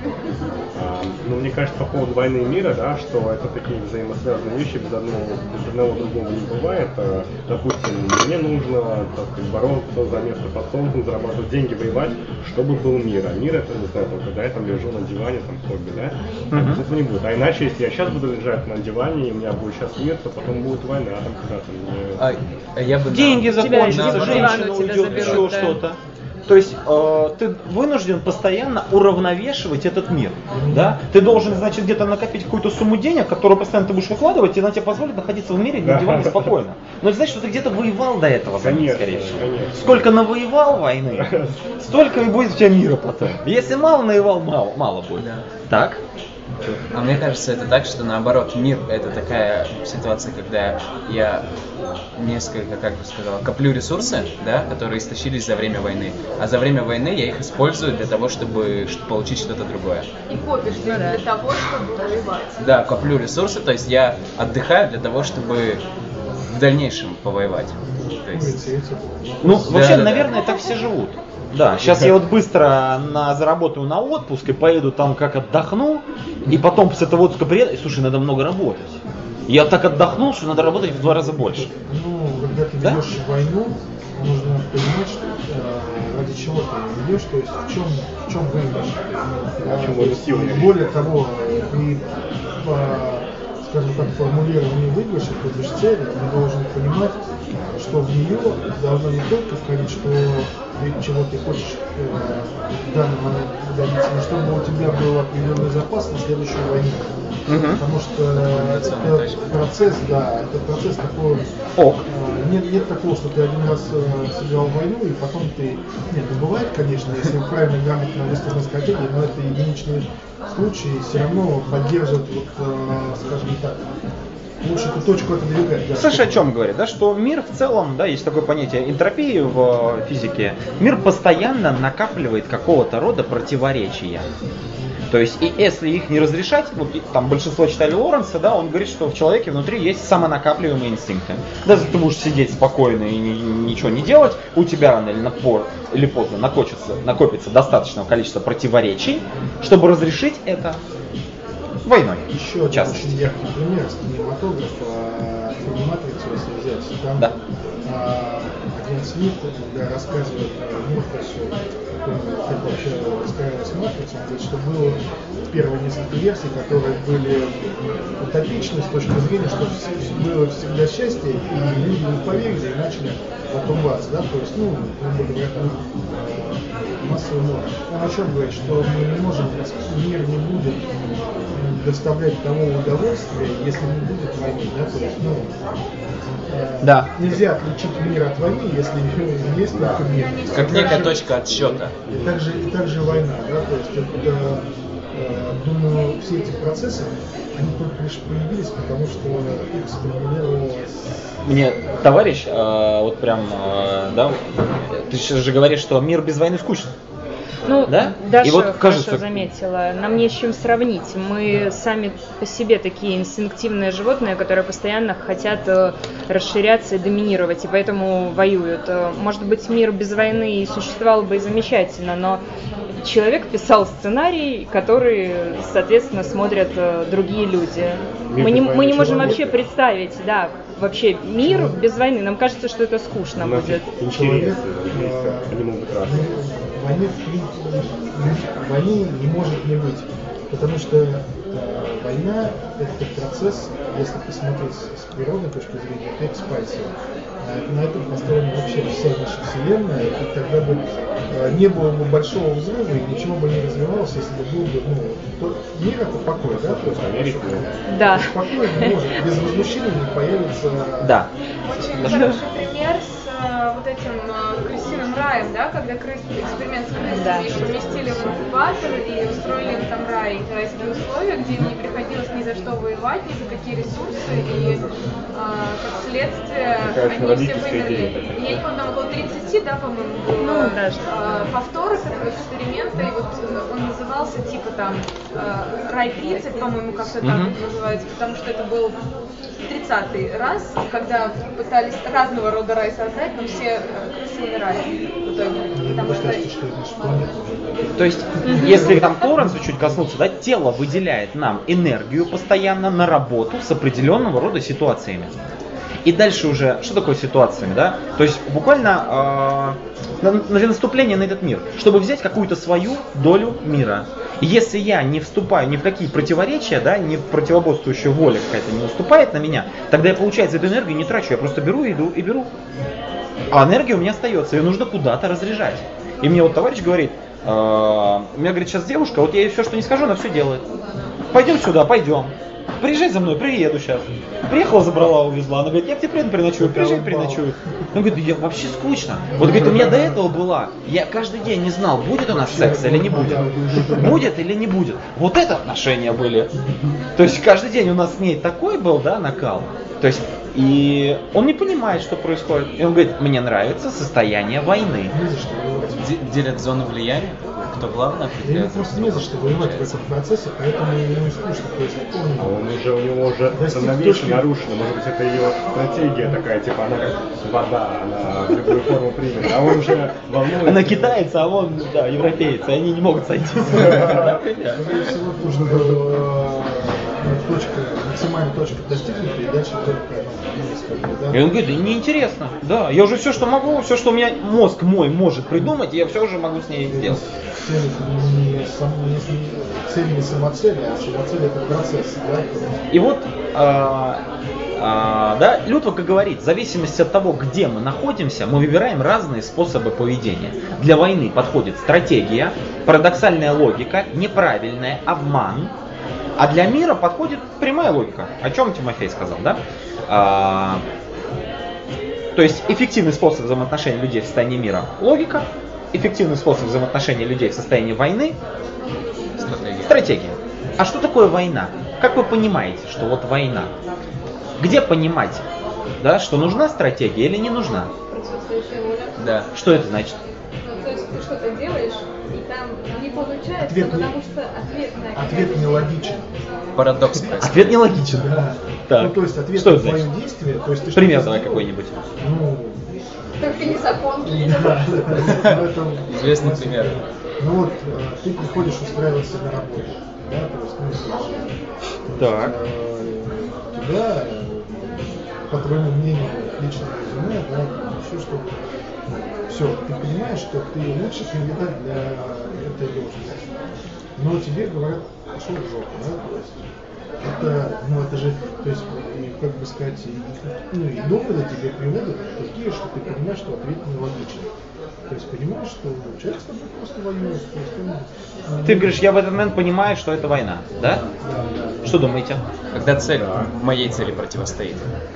C: А, ну, мне кажется, по поводу войны и мира, да, что это такие взаимосвязанные вещи, без одного, без одного другого не бывает. А, допустим, мне нужно, так сказать, бороться за место под солнцем, зарабатывать деньги, воевать, чтобы был мир. А мир это, не знаю, только когда я там лежу на диване, там, хобби, да? Mm-hmm. Этого не будет. А иначе, если я сейчас буду лежать на диване, и у меня будет сейчас мир, то потом будет война, там когда-то. Мне...
G: А, я бы
B: Деньги
G: на...
B: закончатся, женщина уйдет, еще да. что-то. То есть э, ты вынужден постоянно уравновешивать этот мир, да? Ты должен, значит, где-то накопить какую-то сумму денег, которую постоянно ты будешь выкладывать, и она тебе позволит находиться в мире на диване спокойно. Но это значит, что ты где-то воевал до этого,
C: конечно,
B: скорее всего.
C: Конечно.
B: Сколько навоевал войны, столько и будет у тебя мира потом. Если мало навоевал, мало, мало будет.
G: Да.
B: Так?
G: А мне кажется, это так, что наоборот, мир это такая ситуация, когда я несколько, как бы сказал, коплю ресурсы, да, которые истощились за время войны, а за время войны я их использую для того, чтобы получить что-то другое.
H: И копишь для, для того, чтобы воевать.
G: Да, коплю ресурсы, то есть я отдыхаю для того, чтобы в дальнейшем повоевать. То есть...
B: Ну,
G: да,
B: вообще,
G: да,
B: наверное,
G: да.
B: так все живут. Да, сейчас я вот быстро на, заработаю на отпуск и поеду там как отдохну, и потом после этого отпуска приеду, и слушай, надо много работать. Я так отдохнул, что надо работать в два раза больше.
D: Ну, когда ты
B: Да?
D: ведешь войну, нужно понимать, что, э, ради чего ты ведешь, то есть в чем, в чем выигрыш. Да,
C: чем
D: то есть,
C: выигрыш.
D: более того, ты по, скажем так, формулированию выигрыша, то есть цели, ты должен понимать, что в нее должно не только входить, что ты, чего ты хочешь э, в данный момент добиться, но чтобы у тебя был определенный запас на следующую войну.
B: Угу.
D: Потому что это процесс, да, это процесс такой.
B: Ок.
D: э, Нет, нет такого, что ты один раз э, сыграл войну, и потом ты. Нет, ну бывает, конечно, если правильно, грамотно выстроена стратегия, но это единичные случаи, все равно поддерживать, вот, э, скажем так, лучше эту точку отодвигать. Да,
B: Слышишь, о чем говорит, да, что мир в целом, да, есть такое понятие энтропии в физике, мир постоянно накапливает какого-то рода противоречия. То есть, и если их не разрешать, вот там большинство читали Лоренса, да, он говорит, что в человеке внутри есть самонакапливаемые инстинкты. Даже ты будешь сидеть спокойно и ни, ничего не делать, у тебя рано или, напор, или поздно накопится, накопится достаточное количество противоречий, чтобы разрешить это войной.
D: Еще один
B: частности.
D: очень яркий пример с кинематографа, фильм «Матрица», если взять, там
B: Да.
D: а, Агент Смит, когда рассказывает Морфеусу, как вообще раскрылась «Матрица», он говорит, что было первые несколько версий, которые были утопичны с точки зрения, что было всегда счастье, и люди не поверили и начали отругаться, да, то есть, ну, грубо говоря, массовый мор. Он о чем говорит, что мы не можем, мир не будет доставлять того удовольствия, если не будет войны, да, то есть, ну, э,
B: Да.
D: нельзя отличить мир от войны, если есть только мир.
G: Как
D: И
G: некая
D: также-
G: точка отсчета.
D: И также, и также война, да, то есть, это, э, думаю, все эти процессы, они только лишь появились, потому что их сформулировалось.
B: Мне товарищ, э, вот прям, э, да, ты сейчас же говоришь, что мир без войны скучен.
F: Ну,
B: Да?
F: Даша
B: И вот
F: хорошо
B: кажется-
F: заметила. Нам не с чем сравнить. Мы сами по себе такие инстинктивные животные, которые постоянно хотят э, расширяться и доминировать, и поэтому воюют. Э, Может быть, мир без войны и существовал бы и замечательно, но человек писал сценарий, который, соответственно, смотрят э, другие люди.
C: Мир
F: Мы не,
C: без
F: мы не
C: войны
F: можем
C: человека.
F: вообще представить, да, вообще мир без войны. Нам кажется, что это скучно
C: У нас
F: будет.
C: есть
D: Человек,
C: интересы, есть,
D: э,
C: они могут быть разные.
D: ну, войны, в принципе, войны не может не быть, потому что э, война – это процесс, если посмотреть с природной точки зрения, это экспансия. Э, На этом построена вообще вся наша Вселенная, и тогда бы э, не было бы большого взрыва и ничего бы не развивалось, если бы был бы, ну, то, мир это покой, да? То есть,
C: Америка.
F: Да.
D: покой не может, без возмущения не появится.
B: Да.
E: Очень хороший пример с э, вот этим э, крысиным раем, да, когда крыс, эксперимент с крысами,
F: Да.
E: их поместили в инкубатор и устроили им там рай, райские условия, где им не приходилось ни за что воевать, ни за какие ресурсы, и э, как следствие
C: Какая
E: они
C: родительская
A: родительская идея.
E: Я не помню, там около тридцати, да, по-моему, было
F: Ну, да.
E: э, повторов этого эксперимента, и вот э, он назывался типа там э, Рай тридцать, по-моему, как-то так
B: Мгм.
E: вот называется, потому что это был тридцатый раз, когда пытались разного рода рай создать, но все э, крысы умирали в итоге, потому что...
D: Кажется, что это значит планета уже.
B: То есть, если там Торренса чуть коснуться, да, тело выделяет нам энергию постоянно на работу с определенного рода ситуациями. И дальше уже, что такое ситуациями, да? То есть буквально э, на, на наступление на этот мир, чтобы взять какую-то свою долю мира. И если я не вступаю ни в какие противоречия, да, ни в противоборствующую волю какая-то не наступает на меня, тогда я, получается, эту энергию не трачу, я просто беру, иду и беру. А энергия у меня остается, ее нужно куда-то разряжать. И мне вот товарищ говорит, э, у меня, говорит, сейчас девушка, вот я ей все, что не скажу, она все делает. Пойдем сюда, пойдем. Приезжай за мной, приеду сейчас. Приехала, забрала, увезла. Она говорит, я к тебе приеду, переночую, приезжай, переночую. Он говорит, я вообще скучно. Вот, говорит, у меня до этого была, я каждый день не знал, будет у нас секс или не будет. Будет или не будет. Вот это отношения были. То есть каждый день у нас с ней такой был, да, накал. То есть, и он не понимает, что происходит. И он говорит, мне нравится состояние войны.
G: Де- Делят зону влияния, кто главный
D: Ему
G: определяет.
D: просто не за что воевать в этом процессе, поэтому ему и скучно. То есть,
C: А он уже, у него уже
D: Достиг
C: равновесие
D: точки.
C: нарушено. Может быть, это ее стратегия такая, типа она как вода, она в любую форму примет. А он уже волнуется.
B: Она китаец, а он, да, европеец, и они не могут сойтись.
D: скорее всего, нужно было э, точка, максимальная точка достигнута, и дальше только ну, есть, как бы, да.
B: И он говорит, да неинтересно, да, я уже все, что могу, все, что у меня мозг мой может придумать, я все уже могу с ней сделать.
D: Цель не, сам, не, не- цель не самоцель, а самоцель это процесс, да.
B: И вот, а, а, да, Лютвик и говорит, в зависимости от того, где мы находимся, мы выбираем разные способы поведения. Для войны подходит стратегия, парадоксальная логика, неправильная, обман. А для мира подходит прямая логика, о чем Тимофей сказал, да? А, то есть эффективный способ взаимоотношений людей в состоянии мира – логика, эффективный способ взаимоотношений людей в состоянии войны –
G: Стратегия.
B: стратегия. А что такое война? Как вы понимаете, что вот война? Где понимать, да, что нужна стратегия или не нужна?
H: Противостоящая воля.
G: Да.
B: Что это значит?
H: Ну, то есть ты что-то делаешь, и там не получается,
D: Ответ не-
H: потому что ответ на
D: Ответ не логичен.
G: Парадокс происходит.
B: Ответ нелогичен.
D: Да.
B: Так.
D: Ну, то есть ответ
B: Что
D: на
B: это
D: твое
B: значит?
D: действие, то есть ты
B: Пример
D: что-то
B: давай
D: сделал,
B: какой-нибудь.
D: Ну,
H: Только не закон.
D: да, ну, это
G: Известный пример.
D: Ну вот, э, ты приходишь устраиваться на работу, да, то есть, ну, то есть,
B: Так.
D: э, туда, э, по твоему мнению, личное резюме, да, еще что-то. Все, ты понимаешь, что ты лучший кандидат для этой должности. Но тебе говорят, пошел в жопу, да, то есть. Это, ну это же, то есть, и, как бы сказать, и, ну, и доводы тебе приводят такие, что ты понимаешь, что ответ нелогичен. То есть понимаешь, что человек с тобой просто воюет. То есть он,
B: Ты говоришь, я в этот момент понимаю, что это война, да?
D: Да, да.
B: Что думаете?
G: Когда цель моей цели противостоит.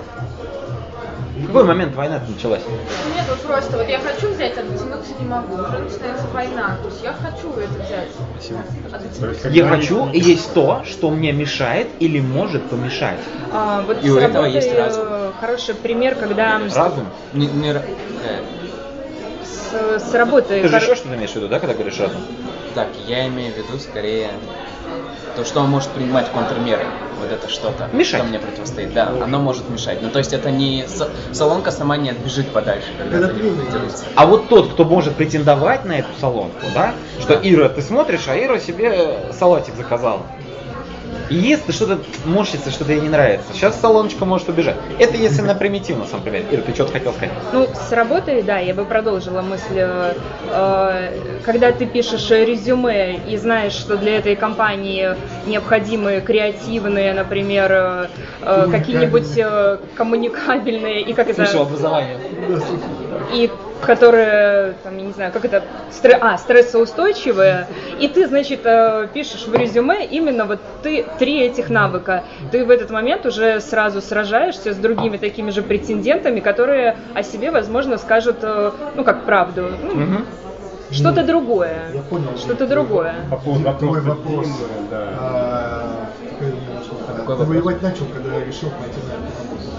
B: В какой момент война началась?
E: У меня тут просто, вот я хочу взять, а дотянуться не могу. Уже начинается война. То есть я хочу это взять. А
C: То
E: дотянуться-
C: есть, когда
B: Я
C: они-
B: хочу, и есть то, что мне мешает или может помешать.
F: А, вот
G: И
F: с
G: у этого
F: работой,
G: есть разум.
F: э, хороший пример, когда
B: Разум?
G: Не, не ра- э,
F: с, с работой...
B: Ты же
F: хор-
B: еще что-то имеешь в виду, да, когда говоришь разум?
G: Так, я имею в виду скорее то, что он может принимать контрмеры. Вот это что-то,
B: Мешать.
G: что мне противостоит. Да, оно может мешать. Ну, то есть это не... с- Солонка сама не отбежит подальше, когда
D: Когда
G: ты не
D: ты
G: будешь делиться.
B: А вот тот, кто может претендовать на эту салонку, да, что Ира, ты смотришь, а Ира себе салатик заказала. И ест, и что-то морщится, что-то ей не нравится. Сейчас салоночка может убежать. Это если на примитивном, сам пример. Ира, ты что-то хотел сказать?
F: Ну, с работой, да, я бы продолжила мысль. э, э, Когда ты пишешь резюме и знаешь, что для этой компании необходимы креативные, например, э, э, какие-нибудь э, коммуникабельные и как это...
B: Слышал образование.
F: и которые, там, я не знаю, как это, стре- а, стрессоустойчивые, и ты, значит, э, пишешь в резюме именно вот ты три этих навыка. Ты в этот момент уже сразу сражаешься с другими такими же претендентами, которые о себе, возможно, скажут, э, ну, как правду, ну,
B: Мгм.
F: что-то другое,
D: Я понял.
F: что-то другое.
C: По поводу
D: Твой
C: вопроса
D: вопрос.
C: Димы, да.
D: А, какой у меня вопрос?
G: Какой
D: Ты
G: вопрос?
D: воевать начал, когда решил пойти на эту работу.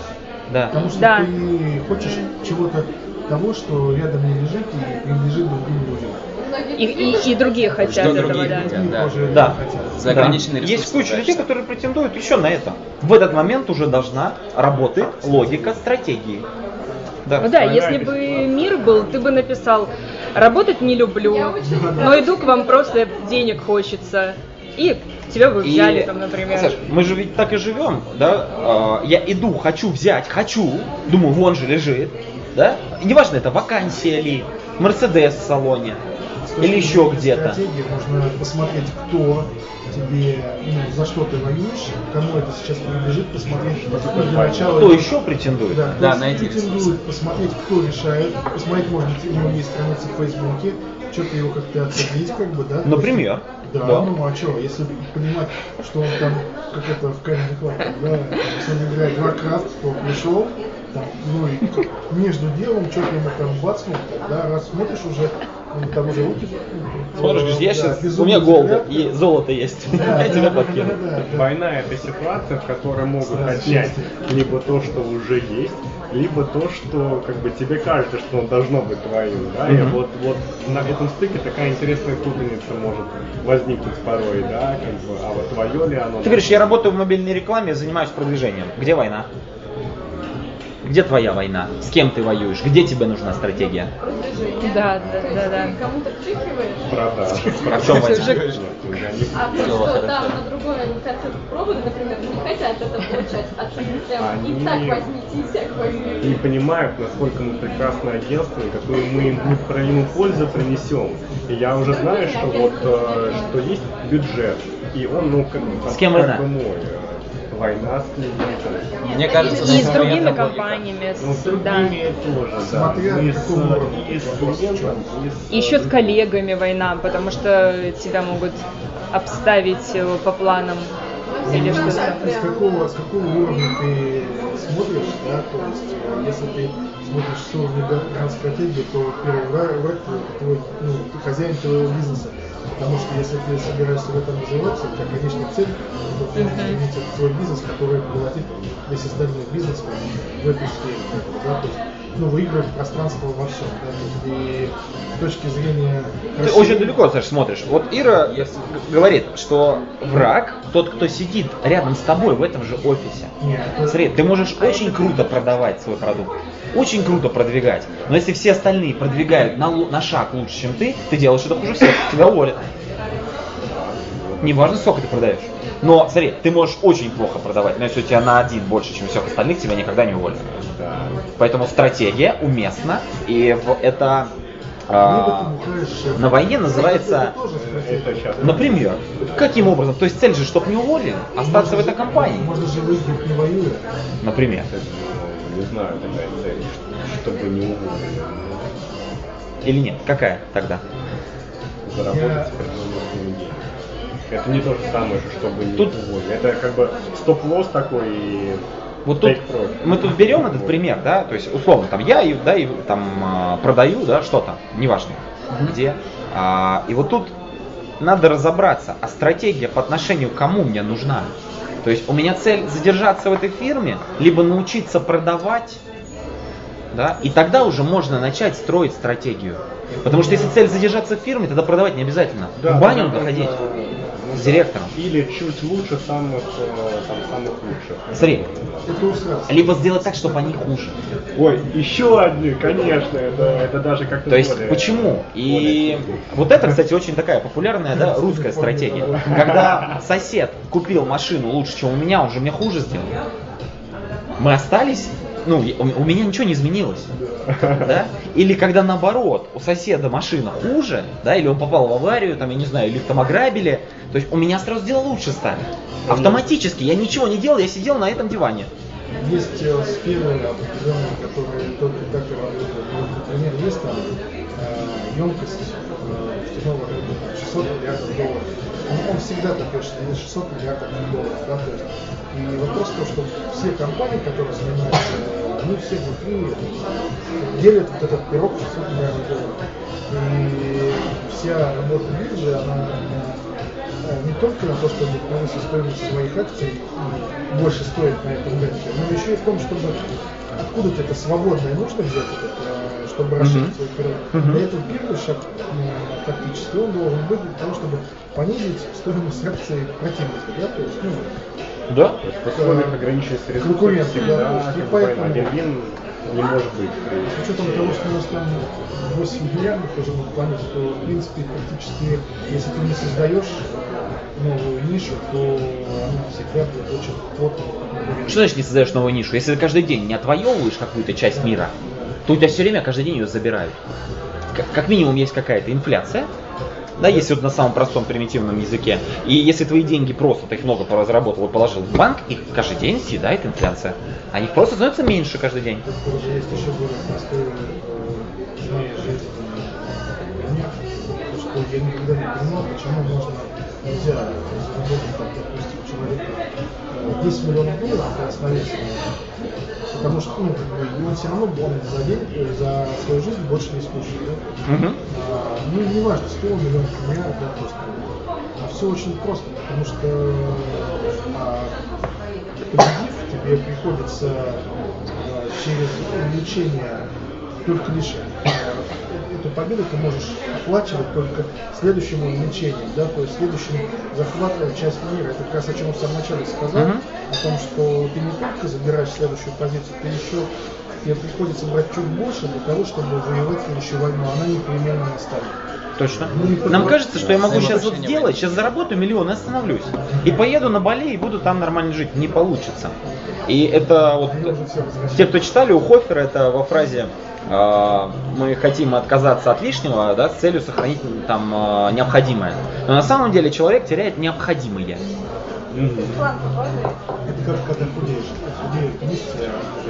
B: Да.
D: Потому что
F: Да.
D: ты хочешь чего-то того, что рядом не лежит и принадлежит другим людям.
F: И, и, и другие хотят
G: Что
F: этого,
G: другие
F: да.
G: хотят, да.
D: Тоже
B: Да.
D: хотят.
G: За ограниченные
B: Да.
G: ресурсы,
B: Есть куча
G: да,
B: людей,
G: что-
B: которые претендуют еще на это. В этот момент уже должна работать логика стратегии. Да.
F: Ну да, если бы мир был, ты бы написал: работать не люблю, но иду к вам просто денег хочется. И тебя бы взяли
B: И,
F: там, например.
B: Саш, мы же ведь так и живем, да? А, я иду, хочу взять, хочу, думаю, вон же лежит, да? И неважно, это вакансия ли, Мерседес в салоне,
D: С точки
B: или еще
D: зрения
B: где-то.
D: стратегии можно посмотреть, кто тебе, ну, за что ты воюешь, кому это сейчас принадлежит, посмотреть ну, для начала.
B: Кто еще претендует?
D: Да,
G: Да,
D: кто
G: найти
D: претендует,
G: ресурсы.
D: посмотреть, кто решает, посмотреть, может быть, у него есть страница в Фейсбуке, что-то его как-то отследить, как бы, да?
B: Например.
D: Да,
B: Да.
D: ну а что, если понимать, что он там, как это в Камеди Клаб, да, если он играет в Warcraft, то пришел, там, ну и между делом, что-то ему там бацнул, да, раз смотришь уже, ну, там уже руки...
B: Смотришь, говоришь, я
D: да,
B: сейчас, у
D: безумный
B: меня голда,
D: взгляд,
B: и золото есть,
D: да,
B: я
D: да,
B: тебя
D: да,
B: подкину.
D: да, да, да.
C: Война — это ситуация, в которой могут
D: Да,
C: отнять
D: счастье.
C: либо то, что уже есть, либо то, что как бы тебе кажется, что оно должно быть твоим. Да? И
B: Мгм.
C: вот, вот на этом стыке такая интересная путаница может возникнуть порой, да, как бы, а вот твое ли оно?
B: Ты говоришь, я работаю в мобильной рекламе, занимаюсь продвижением. Где война? Где твоя война? С кем ты воюешь? Где тебе нужна стратегия?
F: Да, да,
H: То есть
F: да, да.
H: ты кому-то втюхиваешь,
C: Продажа.
B: А в чем война?
C: Нет, я не-
H: а то,
G: Всё,
H: что
G: хорошо.
H: там на другой конце провода, например, не хотят это получать, а ты прям
C: Они-
H: и так возьмите, и всяк возьмите.
C: не понимают, насколько мы прекрасное агентство, и какую мы им неправильную пользу принесем. И я уже знаю, что вот э, что есть бюджет, и он, ну, как бы,
B: С кем
C: как
B: война?
C: бы мой. э, Война с клиентом.
G: Мне кажется,
F: И с
G: что
F: другими
G: это логика.
F: компаниями,
C: Ну, с
F: с- да.
C: другими тоже, да.
D: Смотря
C: И
D: в
C: с,
D: каком уровне.
C: и с клиентом, и с...
F: И еще с коллегами война, потому что тебя могут обставить э, по планам или
D: Ну,
F: что-то.
D: с какого, с какого уровня ты смотришь, да, то есть, э, если ты смотришь с уровня гранд-стратегии, то первый враг враг твой, твой, ну, ты хозяин твоего бизнеса. Потому что если ты собираешься в этом развиваться, у тебя конечная цель, это ты иметь этот свой бизнес, который поглотит весь остальной бизнес в эту сферу. Да, то есть, ну, выигрывать пространство во всем. Да, то есть, и с точки зрения...
B: Ты
D: России-
B: очень далеко, Саш, смотришь. Вот Ира г- говорит, что враг тот, кто сидит рядом с тобой в этом же офисе.
D: Нет, это-
B: Смотри, ты можешь очень круто продавать свой продукт, очень круто продвигать, но если все остальные продвигают на, лу- на шаг лучше, чем ты, ты делаешь это хуже всех, тебя уволят. Неважно, сколько ты продаешь. Но, смотри, ты можешь очень плохо продавать, но если у тебя на один больше, чем у всех остальных, тебя никогда не уволят.
C: Да.
B: Поэтому стратегия уместна, и в- это а,
D: Либо ты бухаешь,
B: на войне
D: это
B: называется,
D: тоже стратегия.
C: Это сейчас.
B: например, каким образом? То есть цель же, чтобы не уволили, остаться в этой компании.
D: Можно же выиграть, не воюя.
B: Например.
C: Ну, не знаю, такая цель, чтобы не уволили.
B: Или нет? Какая тогда?
C: Заработать
D: Я-
C: определенную деньги. Это не то же самое, же, чтобы не
B: Тут-
C: уволили. Это как бы стоп-лосс такой и
B: Вот тут
C: take profit.
B: мы тут берем этот пример, да, то есть условно там я и да и там а, продаю, да, что-то, неважно, где. А, и вот тут надо разобраться, а стратегия по отношению к кому мне нужна. То есть у меня цель задержаться в этой фирме, либо научиться продавать, да, и тогда уже можно начать строить стратегию. Потому что если цель задержаться в фирме, тогда продавать не обязательно. в баню надо ходить
C: ну,
B: с директором.
C: Или чуть лучше самых, э, там, самых лучших.
B: Смотри,
D: Это усраться.
B: либо сделать так, чтобы они хуже.
C: Ой, еще одни, конечно, это, это даже как-то
B: То есть
C: более-
B: почему? И
C: более-
B: вот это, кстати, очень такая популярная, да, русская стратегия. Когда сосед купил машину лучше, чем у меня, он же мне хуже сделал. Мы остались, ну, я- у у меня ничего не изменилось. Да? Или когда наоборот, у соседа машина хуже, да, или он попал в аварию, там, я не знаю, или их там ограбили, то есть у меня сразу дело лучше стали. Автоматически, я ничего не делал, я сидел на этом диване.
D: Есть э, сферы определенные, которые только так и работают. Вот, например, есть там э, емкость э, нефтяного рынка там, шестьсот миллиардов долларов. Он, он всегда такой, что шестьсот миллиардов долларов. Да, то есть, и вопрос в том, что все компании, которые занимаются, э, они все внутри делят вот этот пирог шестьсот миллиардов долларов. И вся работа биржи, она не только на то, чтобы повысить стоимость своих акций и больше стоить на этом рынке, но еще и в том, чтобы откуда-то это свободное нужно взять, это, чтобы расширить
B: Mm-hmm.
D: свой рынок.
B: Mm-hmm.
D: Для этого первый шаг э, фактически он должен быть для того, чтобы понизить стоимость акций противника. Да? То есть, ну,
B: Да?
C: То есть в условиях ограниченности ресурсов
D: конкуренции,
C: всегда
D: да,
C: как
D: и
C: бы
D: поэтому-
C: один-один не может быть.
D: с учетом того, что у нас там восемь миллиардов уже на планете, то в принципе практически, если ты не создаешь новую нишу, то она всегда будет очень плотно.
B: Что значит не создаешь новую нишу? Если ты каждый день не отвоевываешь какую-то часть мира, то у тебя все время каждый день ее забирают. К- как минимум есть какая-то инфляция, да, если вот на самом простом примитивном языке. И если твои деньги просто, ты их много разработал и положил в банк, их каждый день съедает инфляция. А их просто становится меньше каждый день.
D: Это уже есть еще более простой э, в моей жизни пример, то, что я никогда не понимал, почему можно нельзя заработать, там, допустим, человека э, десять миллионов долларов и остановиться. Потому что, ну, как бы, он все равно он за день, э, за свою жизнь больше не скучает. Да?
B: Мгм.
D: А, ну, не важно, сто миллионов, миллиард, да, просто. А все очень просто, потому что а, победив, тебе приходится а, через увеличение только лишь а, эту победу ты можешь оплачивать только следующим увеличением, да, то есть следующим захватывая часть мира. Это как раз о чем я в самом начале сказал,
B: Мгм.
D: о том, что ты не только забираешь следующую позицию, ты еще тебе приходится брать чуть больше для того, чтобы воевать следующую войну. Она непременно настанет.
B: Точно.
D: Ну, и
B: Нам
D: потом-
B: кажется, что я могу сейчас вот
G: Взаимоотношения
B: сделать, сейчас заработаю миллион и остановлюсь. И поеду на Бали и буду там нормально жить. Не получится. И это вот
D: Они уже все возвращаются.
B: те, кто читали у Хофера, это во фразе э, мы хотим отказаться от лишнего, да, с целью сохранить там э, необходимое. Но на самом деле человек теряет необходимое.
H: План важный.
D: Это как когда худеешь. Худеют мышцы,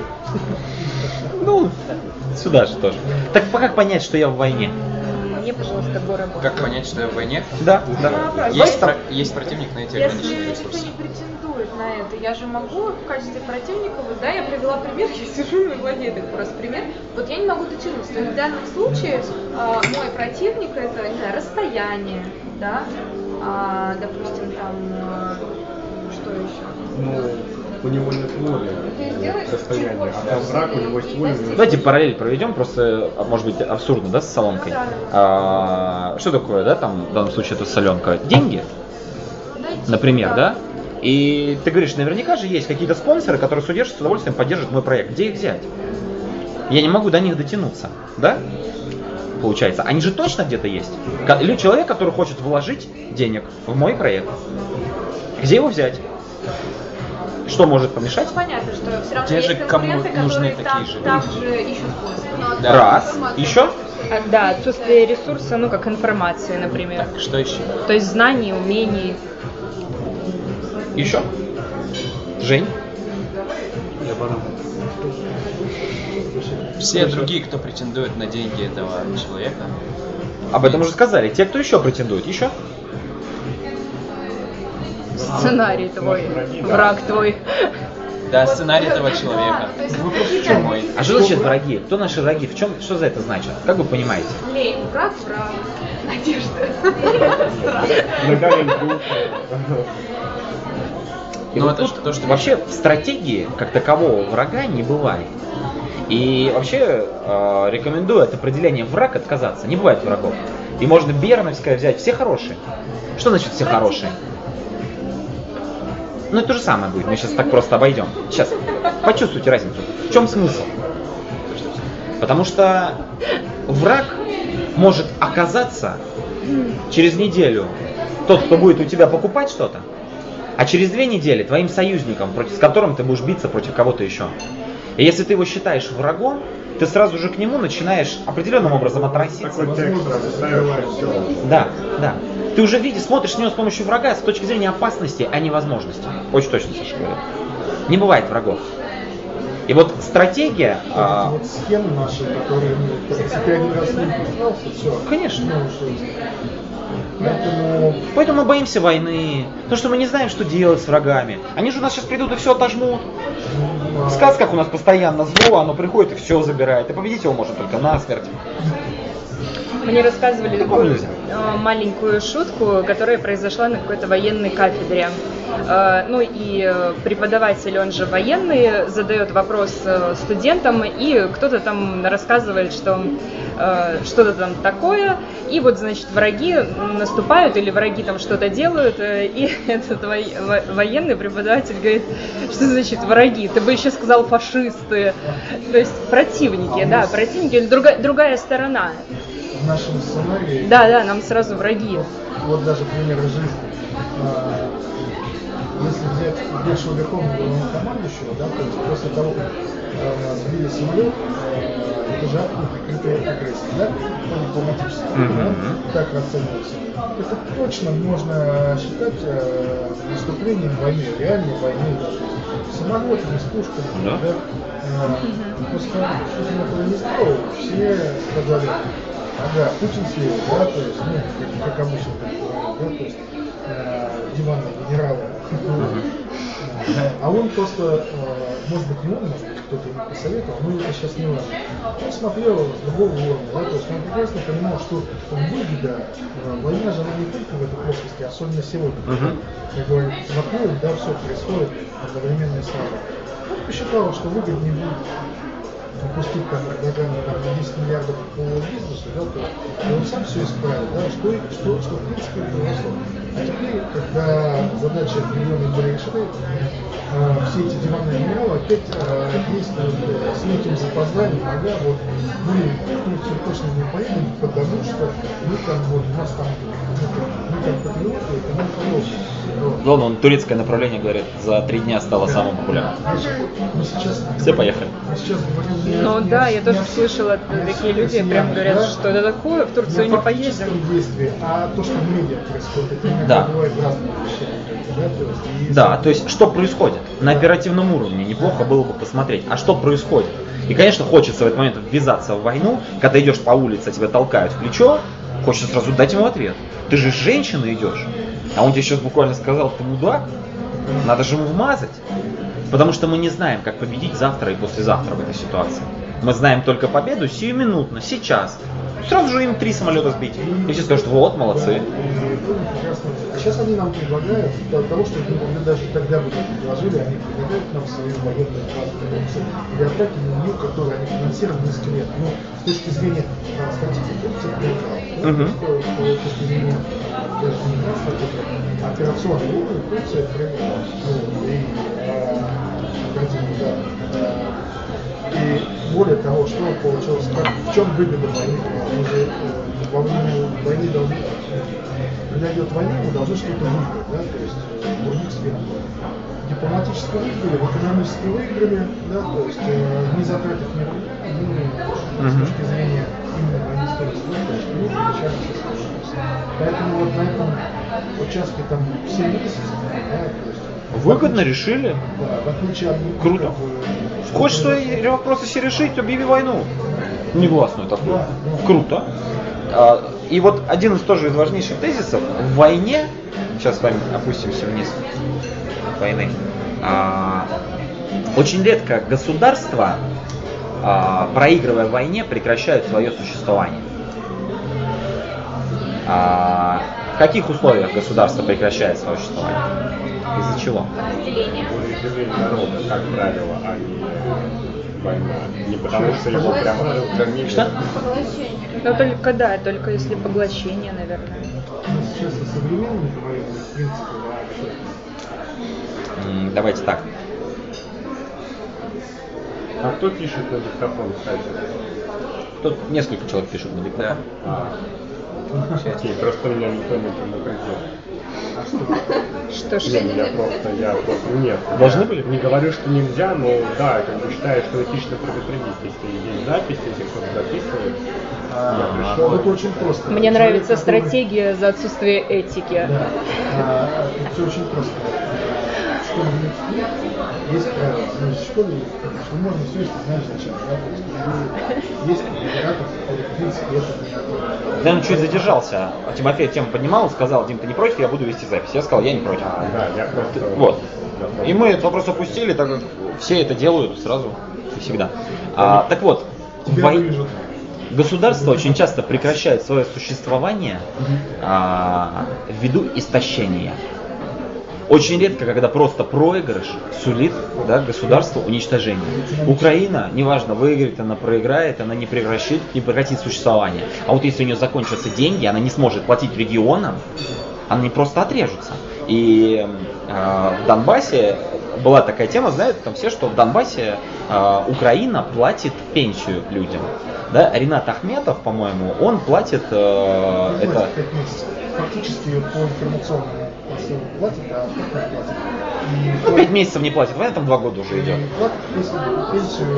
D: а
B: Ну, сюда же тоже. Так как понять, что я в войне?
F: Мне, пожалуйста, Гора.
G: Как понять, что я в войне?
B: Да, да.
G: Есть, про- есть противник, найти
E: Если
G: ограниченные
E: никто
G: ресурсы.
E: не претендует на это, я же могу в качестве противника, вот, да, я привела пример, я сижу на воде, это просто пример. Вот я не могу дотянуться. То есть в данном случае а, мой противник это, не знаю, расстояние, да, а, допустим, там, а, что еще?
C: Ну, у него нет воли,
E: Ты сделаешь
C: состояние,
E: чуть больше
C: а там враг, у него есть воля. у него есть-
B: Давайте параллель проведем, просто, а, может быть, абсурдно, да, с соломкой.
E: Ну да, да.
B: А, что такое, да, там, в данном случае это соленка? Деньги,
E: Дайте,
B: например, да? И ты говоришь, наверняка же есть какие-то спонсоры, которые с удерживают, с удовольствием поддерживают мой проект. Где их взять? Я не могу до них дотянуться, да? Получается. Они же точно где-то есть. Ка- Или человек, который хочет вложить денег в мой проект. Где его взять? Что может помешать?
E: Ну, понятно, что все равно
G: Те
E: есть
G: же, кому
E: конкуренты,
G: нужны
E: которые там,
G: такие же
E: там
G: люди.
E: же ищут спонсоров.
G: Да.
B: Раз. Еще?
F: А, да, отсутствие ресурса, ну как информации, например.
G: Так, что еще?
F: То есть знаний, умений.
B: Еще? Жень?
A: Я подумал.
G: Все другие, кто претендует на деньги этого человека,
B: Об этом уже сказали. Те, кто еще претендует. Еще?
F: Сценарий твой, враг твой.
G: да, сценарий этого человека.
E: Да, то есть
G: Вопрос
E: какие-то
G: мой.
B: А что значит враги? Кто наши враги? В чем, что за это значит? Как вы понимаете?
E: лень, враг, враг, надежда.
C: Иногда лень дух.
B: И
G: Ну,
B: вот
G: это
B: тут
G: что- то, что-
B: вообще в стратегии как такового врага не бывает. И вообще э, рекомендую от определения враг отказаться. Не бывает врагов. И можно Берновское взять. Все хорошие. Что значит все хорошие? Ну это то же самое будет. Мы сейчас так просто обойдем. Сейчас. Почувствуйте разницу. В чем смысл? Потому что враг может оказаться через неделю тот, кто будет у тебя покупать что-то, а через две недели твоим союзником, против, с которым ты будешь биться против кого-то еще. И если ты его считаешь врагом, ты сразу же к нему начинаешь определенным образом относиться.
C: Такой текст сразу ставишь, и все.
B: Да, да. Ты уже видишь, смотришь на него с помощью врага с точки зрения опасности, а не возможности. Очень точно, Саша говорит. Не бывает врагов. И вот стратегия...
D: Вот
B: а,
D: эти вот схемы наши, которые, ну, если ты один раз не признался, все.
B: Конечно.
D: Ну, что- Поэтому
B: Поэтому мы боимся войны, потому что мы не знаем, что делать с врагами. Они же у нас сейчас придут и все отожмут. В сказках у нас постоянно зло, оно приходит и все забирает. И победить его можно только насмерть.
F: Мне рассказывали
B: Такого
F: такую
B: нельзя.
F: э, маленькую шутку, которая произошла на какой-то военной кафедре. Э, Ну и э, преподаватель, он же военный, задает вопрос э, студентам, и кто-то там рассказывает, что э, что-то там такое, и вот, значит, враги наступают, или враги там что-то делают, э, и этот во- во- военный преподаватель говорит, что значит враги? Ты бы еще сказал фашисты, то есть противники, да, противники, или другая, другая сторона.
D: В нашем сценарии,
F: Да, да, нам сразу враги.
D: вот даже пример из жизни. А, Если взять бывшего верховного главнокомандующего, да, то есть после того, как э, сбили самолет, э, это же акт неприкрытой агрессии, да, по дипломатически, да, так расценивается. Это точно можно считать э, наступлением войны, реальной войны, да, то есть самолетами, с пушками,
B: Да.
D: да. Э, После того, как Путин этого не сделал, все сказали, ага, Путин слева, да, то есть, ну, как, как обычно так говорят, да, то есть э, диванные генералы. А он просто, может быть, не он, может быть, кто-то ему посоветовал, но это сейчас не важно. Он смотрел с другого уровня, да, то есть он прекрасно понимал, что выгода, война же она не только в этой плоскости, особенно сегодня.
B: Мгм.
D: Как говорят, вокруг, да, все происходит одновременно и сразу. Он посчитал, что выгоднее будет опустить там предлагаемые там, на десять миллиардов по бизнесу, да, то и он сам все исправил, да, что, что, что в принципе произошло. А теперь, когда задачи определенные были решены, э, все эти диванные генералы опять э, действуют э, с неким запозданием, ага, вот мы ну, все точно не поедем, потому что мы там, вот, у нас там, мы там патриоты, это нам хорошо.
B: Главное, он турецкое направление, говорит, за три дня стало самым популярным.
D: Мы сейчас,
B: Все, поехали.
D: мы сейчас говорим не
F: Ну
D: не
F: да,
D: о-
F: я
D: не
F: тоже
D: о-
F: слышала,
D: не о
F: такие люди
D: россиянах,
F: прям говорят,
D: да?
F: что это такое, в Турцию не поедем.
D: Действие, а то, что в медиа происходит, это иногда
B: Да.
D: бывает разные вещи. Да, то есть, и-
B: Да, то есть что происходит? На оперативном уровне неплохо было бы посмотреть, а что происходит? И, конечно, хочется в этот момент ввязаться в войну, когда идешь по улице, тебя толкают в плечо, хочется сразу дать ему ответ. Ты же с женщиной идешь, а он тебе сейчас буквально сказал, ты мудак, надо же ему вмазать. Потому что мы не знаем, как победить завтра и послезавтра в этой ситуации. Мы знаем только победу сиюминутно, сейчас. Сразу же им три самолета сбить. И все скажут, вот, молодцы.
D: И было прекрасно. А сейчас они нам предлагают, для того, что мы даже тогда бы не предложили, они предлагают нам свою военную базу для атаки на нее, которую они финансируют несколько лет. Ну, с точки зрения стратегии Турции, проиграл. Да?
B: Мгм.
D: То есть, с точки зрения даже не нас, а операционной уровня Турция проиграла. Вот. И э, определенно, да. Э, И более того, что получилось, как, в чем выгода войны? Мы же э, во время войны должны, когда идет война, мы должны что-то выиграть, да, то есть э, в других сферах. Дипломатически выиграли, в экономически выиграли, да, то есть э, не затратив ни рубля, ну, с точки зрения именно войны стоимости, конечно, мы получали все сложности. Поэтому вот на этом участке там все месяцы, да, то есть
B: Выгодно решили.
D: да, в отличие от них,
B: Круто.
D: как бы,
B: Хочешь свои вопросы себе решить, объяви войну. Негласную такую.
D: Да, да.
B: Круто. А, И вот один из тоже из важнейших тезисов. В войне, сейчас с вами опустимся вниз войны, а, очень редко государства, а, проигрывая в войне, прекращают свое существование. А, в каких условиях государство прекращает свое существование? Из-за чего?
E: Разделение.
C: Разделение народа, как правило, а не война. Не потому что его прямо границы.
B: Что?
E: Поглощение.
F: Ну только да, только если поглощение, наверное.
D: Мы сейчас о современном говорим, в принципе, вообще.
B: М, Давайте так.
C: А кто пишет на диктофон, кстати?
B: Тут несколько человек пишут на диктофон.
C: А, окей, просто меня никто не предупредил.
F: Что ж,
C: Нет, я просто, я просто, нет.
B: Должны
C: я
B: были?
C: Не говорю, что нельзя, но да, как бы считаю, что этично предупредить. Если есть запись, если кто-то записывает, я пришел.
D: Вот очень просто.
F: мне
D: Человек,
F: нравится
D: который-
F: стратегия за отсутствие этики.
D: Да, а, это все очень просто. В школе нет, есть правила. Ну, в школе есть, что можно все, если знаешь зачем. Да? То есть, и есть оператор, который, в принципе, это не
B: Дэн чуть задержался. А Тимофей тему поднимал, сказал, Дим, ты не против, я буду вести запись. Я сказал, я не против.
C: А, да, я просто...
B: Вот. И мы этот вопрос опустили, так как все это делают сразу и всегда. А, так вот,
D: Тебя
B: вой-
D: вырежут.
B: государство очень часто прекращает свое существование а, ввиду истощения. Очень редко, когда просто проигрыш сулит, да, государству уничтожение. Украина, неважно, выиграет она, проиграет, она не прекратит, не прекратит существование. А вот если у нее закончатся деньги, она не сможет платить регионам, они просто отрежутся. И э, в Донбассе была такая тема, знают там все, что в Донбассе э, Украина платит пенсию людям. Да? Ринат Ахметов, по-моему, он платит э,
D: Ну,
B: это...
D: пять месяцев. Фактически по информационному посылу платит, а как не платит. И
B: Ну, пять месяцев не платит, война там два года уже идет.
D: И платит пенсию, пенсию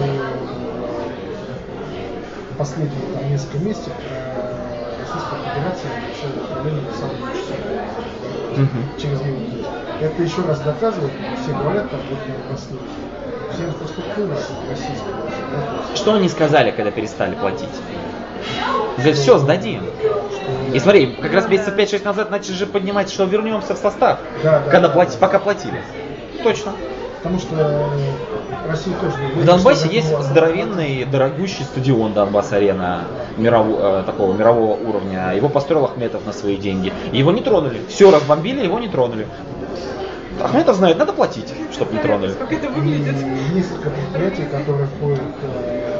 D: последние там, несколько месяцев э, Российская Федерация решает управление самым
B: Мгм.
D: через минуту. Это еще раз доказывает, все говорят, там вот на России, вся инфраструктура российская. Да, то есть,
B: Что они сказали, когда перестали платить? Говорят, все, сдадим. И смотри, как раз месяцев пять-шесть назад начали же поднимать, что вернемся в состав,
D: Да, да,
B: когда
D: да.
B: плати, пока платили. Точно.
D: Потому что э, Россия тоже...
B: В Донбассе есть здоровенный, дорогущий стадион Донбасс-арена мирового, э, такого мирового уровня. Его построил Ахметов на свои деньги. И его не тронули. Все разбомбили, его не тронули. Ахметов знает, надо платить, чтобы не тронули.
E: Как это выглядит?
D: И несколько предприятий, которые входят э,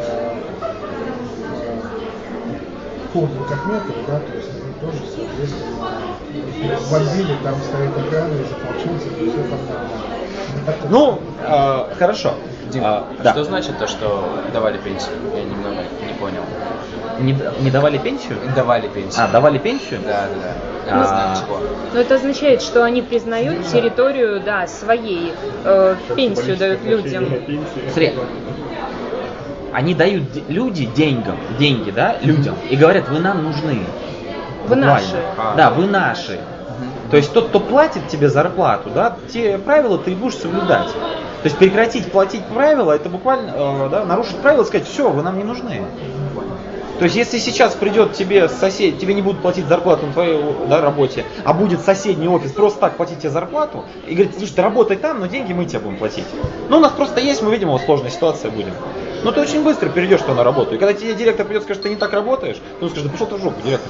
D: в холдинг Ахметова, да, то есть они тоже, соответственно, бомбили, там стоит охрана, заполчился, и все там нормально.
B: Ну, э, хорошо.
G: Дим,
B: А,
G: а
B: да.
G: что значит то, что давали пенсию? Я немного не понял.
B: Не, д- не давали пенсию?
G: Давали пенсию.
B: А, давали пенсию?
G: Да, да, да.
B: А,
G: Не знаю чего.
F: Но это означает, что они признают территорию, да, своей, э, пенсию дают людям.
B: Смотри, они дают де- люди деньгам, деньги, да, людям, и говорят, вы нам нужны.
F: Вы
B: Буквально.
F: наши.
G: А.
B: Да, вы наши. То есть тот, кто платит тебе зарплату, да, те правила ты будешь соблюдать. То есть прекратить платить правила, это буквально, э, да, нарушить правила и сказать, все, вы нам не нужны. То есть если сейчас придет тебе сосед, тебе не будут платить зарплату на твоей, да, работе, а будет соседний офис просто так платить тебе зарплату, и говорит, слушай, ты работай там, но деньги мы тебе будем платить. Ну у нас просто есть, мы видим, вот сложная ситуация будем. Но ты очень быстро перейдешь на работу. И когда тебе директор придет и скажет, ты не так работаешь, ты скажешь, да пошел ты в жопу, директор.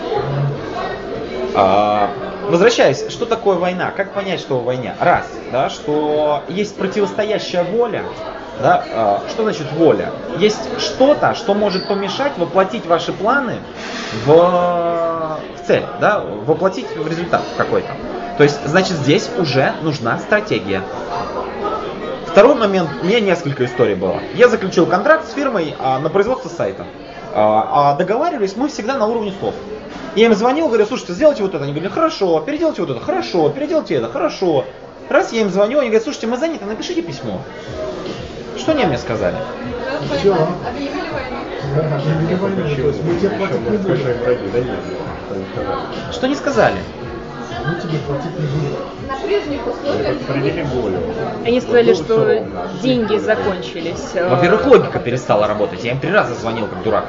B: А, возвращаясь, что такое война? Как понять, что война? Раз, да, что есть противостоящая воля. Да, а, что значит воля? Есть что-то, что может помешать воплотить ваши планы в, в цель, да, воплотить в результат какой-то. То есть, значит, здесь уже нужна стратегия. Второй момент, у меня несколько историй было. Я заключил контракт с фирмой а, на производство сайта. А, а договаривались мы всегда на уровне слов. Я им звонил, говорю, слушайте, сделайте вот это. Они говорили, хорошо, переделайте вот это, хорошо, переделайте это, хорошо. Раз я им звоню, они говорят, слушайте, мы заняты, напишите письмо. Что они мне сказали?
D: Все.
H: Объявили войну.
D: Да, объявили войну, то есть мы тебе платить не будем.
B: Что не сказали?
D: Мы тебе платить не будем.
H: На прежних условиях.
C: Провели волю.
F: Они сказали,
C: Ну,
F: что
C: всё,
F: деньги закончились. э,
B: Во-первых, логика перестала работать. Я им три раза звонил, как дурак.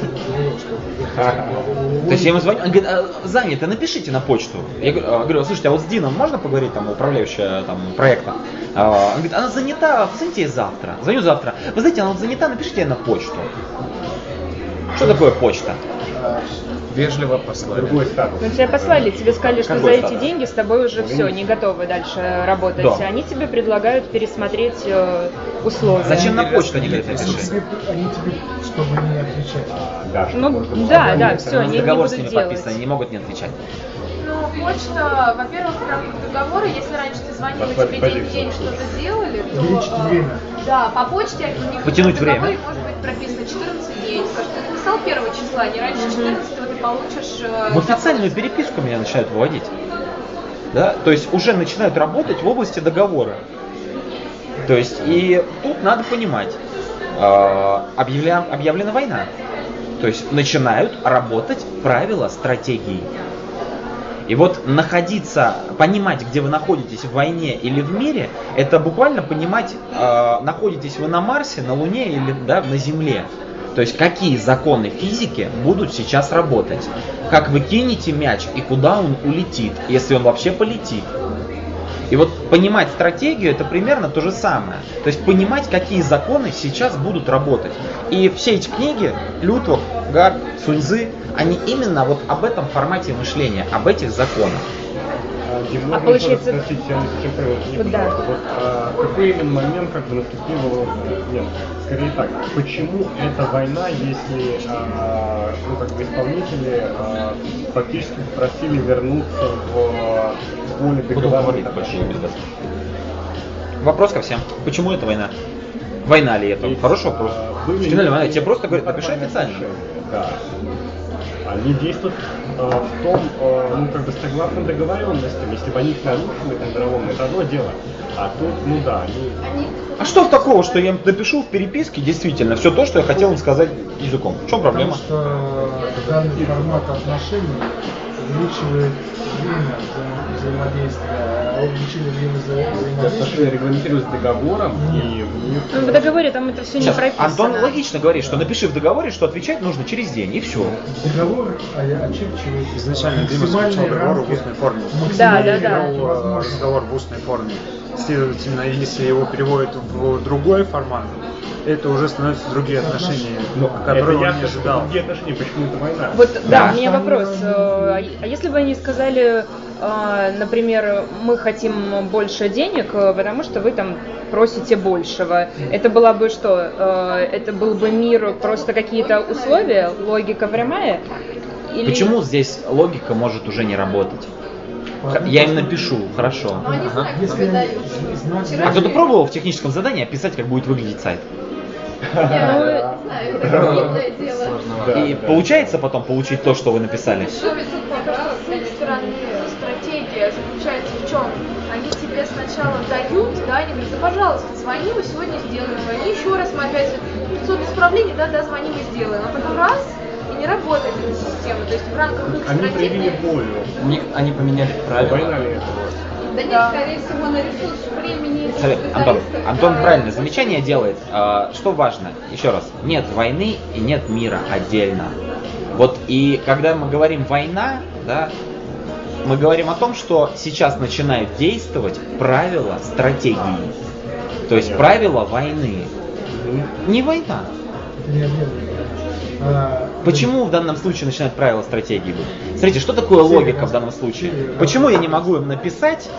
B: То есть я ему звоню, он говорит, «А, занято, напишите на почту. Я говорю, а, говорю, слушайте, а вот с Дином можно поговорить, там, управляющая там, проекта? А, Он говорит, она занята, позвоните ей завтра. Звоню завтра. Вы знаете, она вот занята, напишите ей на почту. Что такое почта?
G: Вежливо послали.
C: Другой статус.
F: Ну, тебя послали, тебе сказали, что
B: Какой
F: за
B: статус?
F: эти деньги с тобой уже все, не готовы дальше работать.
B: Да.
F: Они тебе предлагают пересмотреть э, условия.
B: Зачем на почту они говорят,
D: Они
B: напиши?
D: тебе, они тебе, чтобы не отвечать.
C: Да,
F: Ну,
C: чтобы-
F: да, да, все, они не
B: Договор с
F: будут
B: ними
F: делать.
B: подписан, они не могут не отвечать.
H: Ну, почта, во-первых, в рамках договора, если раньше ты звонил и
C: Подпали
H: тебе день в
C: позицию.
H: день что-то делали, то...
D: Увеличить
H: э,
D: время.
H: Да, по почте у них
B: Потянуть
H: в договоре
B: время.
H: может быть прописано четырнадцать дней. Скажешь, ты написал первого числа, не раньше четырнадцатого ты получишь... э,
B: В официальную переписку меня начинают выводить. Да? То есть уже начинают работать в области договора. То есть и тут надо понимать, э, объявля- объявлена война. То есть начинают работать правила стратегии. И вот находиться, понимать, где вы находитесь в войне или в мире, это буквально понимать, э, находитесь вы на Марсе, на Луне или да, на Земле. То есть какие законы физики будут сейчас работать. Как вы кинете мяч и куда он улетит, если он вообще полетит. И вот понимать стратегию — это примерно то же самое. То есть понимать, какие законы сейчас будут работать. И все эти книги, Лютвок, Гарт, Суньцзы, они именно вот об этом формате мышления, об этих законах.
C: Дим,
F: А
C: можно
F: получается-
C: еще спросить, я не совсем понял, не
F: Вот да.
C: пожалуйста, вот, а, какой именно момент как бы наступил, нет, скорее так, почему эта война, если а, ну, как бы исполнители а, фактически попросили вернуться в поле
B: Буду
C: договорных
B: говорить больше
C: отношений?
B: без вас. Вопрос ко всем. Почему это война? Война ли это?
C: Ведь,
B: Хороший вопрос.
C: а, были
B: Финальная война.
C: некие
B: Тебе просто говорят, напиши
C: неформальные
B: официально.
C: отношения, Да. Они действуют э, в том, э, ну, как бы согласно договоренностям. Если бы они их нарушили по-здоровому, это одно дело. А тут, ну да, они...
H: Они
B: А что в такого, что я им напишу в переписке действительно все то, что я хотел им сказать языком? В чем проблема?
D: Потому что данный формат отношений увеличивает время взаимо- взаимодействия, а увеличили время вза-
C: Отношения
D: взаимодействия.
C: регламентируются договором, и в них...
F: Ну, в договоре там это все не
B: Сейчас,
F: прописано.
B: Антон логично говорит, что напиши в договоре, что отвечать нужно через день, и все.
D: Договор а- очерчивает
A: Изначально Дима
D: максимальные
A: заключал договор в
D: рамки,
A: устной форме.
F: Да, да, да.
A: Делал, э,
D: возможно.
A: разговор в устной форме. Следовательно, если его переводят в другой формат, это уже становятся другие отношения, которые
C: это
A: он
C: ясно,
A: не
C: что
A: ожидал.
C: другие отношения, почему это война?
F: Вот, да,
B: Да.
F: у меня вопрос. Э, А если бы они сказали, э, например, мы хотим больше денег, э, потому что вы там просите большего, это было бы что? Э, Это был бы мир, просто какие-то условия, логика прямая? Или-
B: Почему здесь логика может уже не работать? Х- Я им напишу, хорошо.
H: Но они знают,
D: Если
H: как дают.
D: знать-
B: А кто-то пробовал в техническом задании описать, как будет выглядеть сайт?
H: Я не знаю, это трудное дело.
C: Да,
B: И
C: да.
B: получается потом получить то, что вы написали?
H: Что ведь тут вопрос, с их стороны стратегия заключается в чем? Они тебе сначала дают, да, они говорят, да пожалуйста, звони, мы сегодня сделаем, звони еще раз, мы опять пятьсот исправлений, да, да, звони, мы сделаем. А потом раз, и не работает эта система. То есть в рамках их
C: Они проявили
H: стратегии...
C: волю.
G: У них они поменяли
C: Война
G: правила.
C: ли это?
H: Да нет, скорее всего, на ресурс времени...
B: Смотри, Антон,
H: специалистов,
B: Антон
H: да.
B: правильное замечание делает. А, Что важно? Еще раз, нет войны и нет мира отдельно. Вот и когда мы говорим война, да, мы говорим о том, что сейчас начинают действовать правила стратегии. То есть правила войны. Не война.
D: Не объявлено. А,
B: Почему в данном случае начинают правила стратегии быть? Смотрите, что такое логика в данном случае? Почему я не могу им написать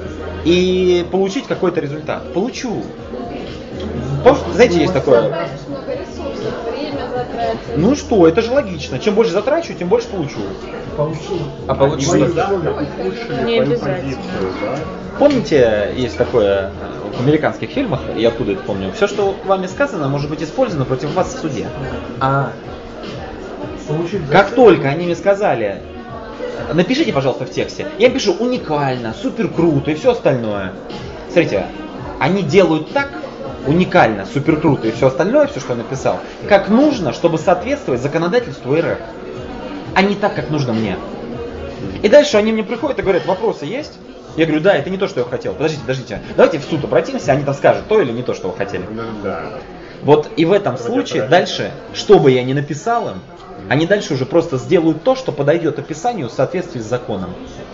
B: и получить какой-то результат? Получу. Помните, знаете, есть такое...
H: Затратишь много ресурсов, время затратишь.
B: Ну что, это же логично. Чем больше затрачу, тем больше получу.
D: получил.
G: А получится
C: Они
G: что?
C: да, ухудшили
F: Не
C: свою
F: обязательно.
C: позицию, да?
B: Помните, есть такое в американских фильмах, я оттуда это помню, все, что вами сказано, может быть использовано против вас в суде.
G: А,
D: Получить
B: Как
D: зацепку.
B: только они мне сказали, напишите, пожалуйста, в тексте, я им пишу уникально, супер круто и все остальное. Смотрите, они делают так, уникально, супер круто и все остальное, все, что я написал, как нужно, чтобы соответствовать законодательству РФ, а не так, как нужно мне. И дальше они мне приходят и говорят, вопросы есть? Я говорю, да, это не то, что я хотел. Подождите, подождите, давайте в суд обратимся, они там скажут, то или не то, что вы хотели.
C: Ну да.
B: Вот и в этом
C: Давайте
B: случае
C: подождем.
B: дальше, что бы я ни написал им, они дальше уже просто сделают то, что подойдет описанию в соответствии с законом.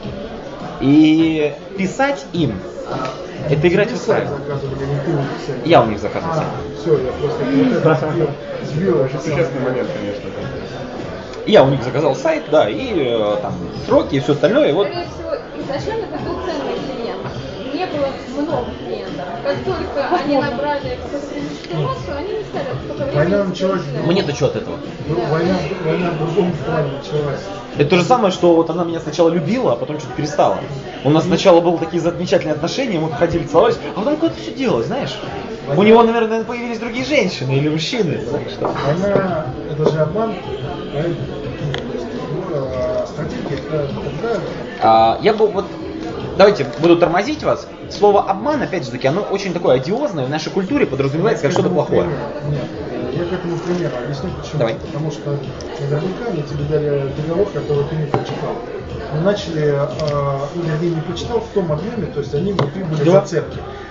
B: И писать им, это играть в их правила.
D: Заказывали, не ты написал.
B: Я у них заказывал.
D: А, все, я просто вот это сбил, сбил
C: Это существенный момент, конечно.
B: Я у них заказал сайт, да, и э, там сроки и все остальное. И вот
H: Скорее всего, изначально это был ценный клиент. Не было много клиентов. Как только они набрали какую-то критическую массу, они не стали сколько времени...
D: Война началась.
B: мне-то что от этого?
D: Ну, война, война в другом плане началась.
B: Это то же самое, что вот она меня сначала любила, а потом что-то перестала. У нас сначала были такие замечательные отношения, мы ходили, целовались, а потом куда-то все делось, знаешь? У него, наверное, появились другие женщины или мужчины.
D: Война – это же обман, правильно? То есть, ну, а стратегия – это такая.
B: А, я бы вот, давайте буду тормозить вас. Слово обман, опять же таки, оно очень такое одиозное, в нашей культуре подразумевается как что-то плохое.
D: Нет, я к этому примеру объясню почему.
B: Давай.
D: Потому что наверняка мне тебе дали договор, который ты не прочитал. Мы начали, э, ну, вернее, не прочитал в том объеме, то есть они внутри были
B: Да.
D: зацепки.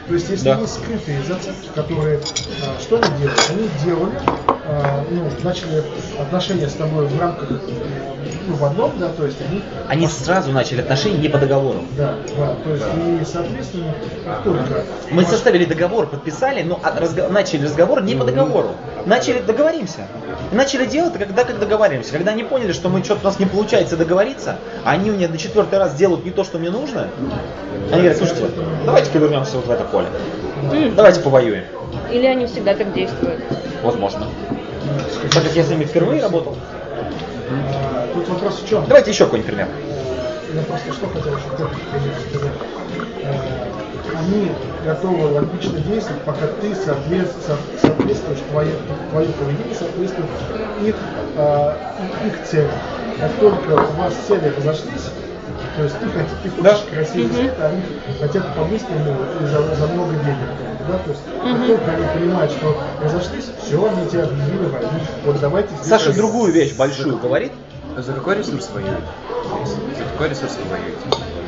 D: То есть, если
B: Да.
D: есть скрытые зацепки, которые, а, что они делают? Они делали, а, ну, начали отношения с тобой в рамках, ну, в одном, да, то есть они...
B: Они сразу начали отношения не по договору.
D: Да, да, то есть, и, соответственно, как только...
B: Мы составили договор, подписали, но от- разго- начали разговор не по договору. Начали договоримся. Начали делать, когда как договариваемся. Когда они поняли, что мы что-то у нас не получается договориться, а они у меня до четвертый раз делают не то, что мне нужно, они говорят, слушайте, давайте-ка вернемся вот в это поле. Давайте повоюем.
F: Или они всегда так действуют?
B: Возможно. Так как я с ними впервые работал.
D: А, тут вопрос в чем?
B: Давайте еще какой-нибудь пример.
D: Я просто что хотел еще коротко сказать. Э, Они готовы логично действовать, пока ты соответствуешь, соответствуешь твое, твое поведение соответствует их, э, их целям. Как только у вас цели разошлись, то есть ты, хоть- ты хочешь
B: Да.
D: красиво жить, а они хотят по-быстрому и за, за много денег. Да? То есть как только они понимают, что разошлись, все, они тебя объявили войну. Вот давайте здесь
B: Саша
D: раз-
B: другую вещь большую говорит.
G: За какой ресурс воюют? За какой ресурс вы воюете?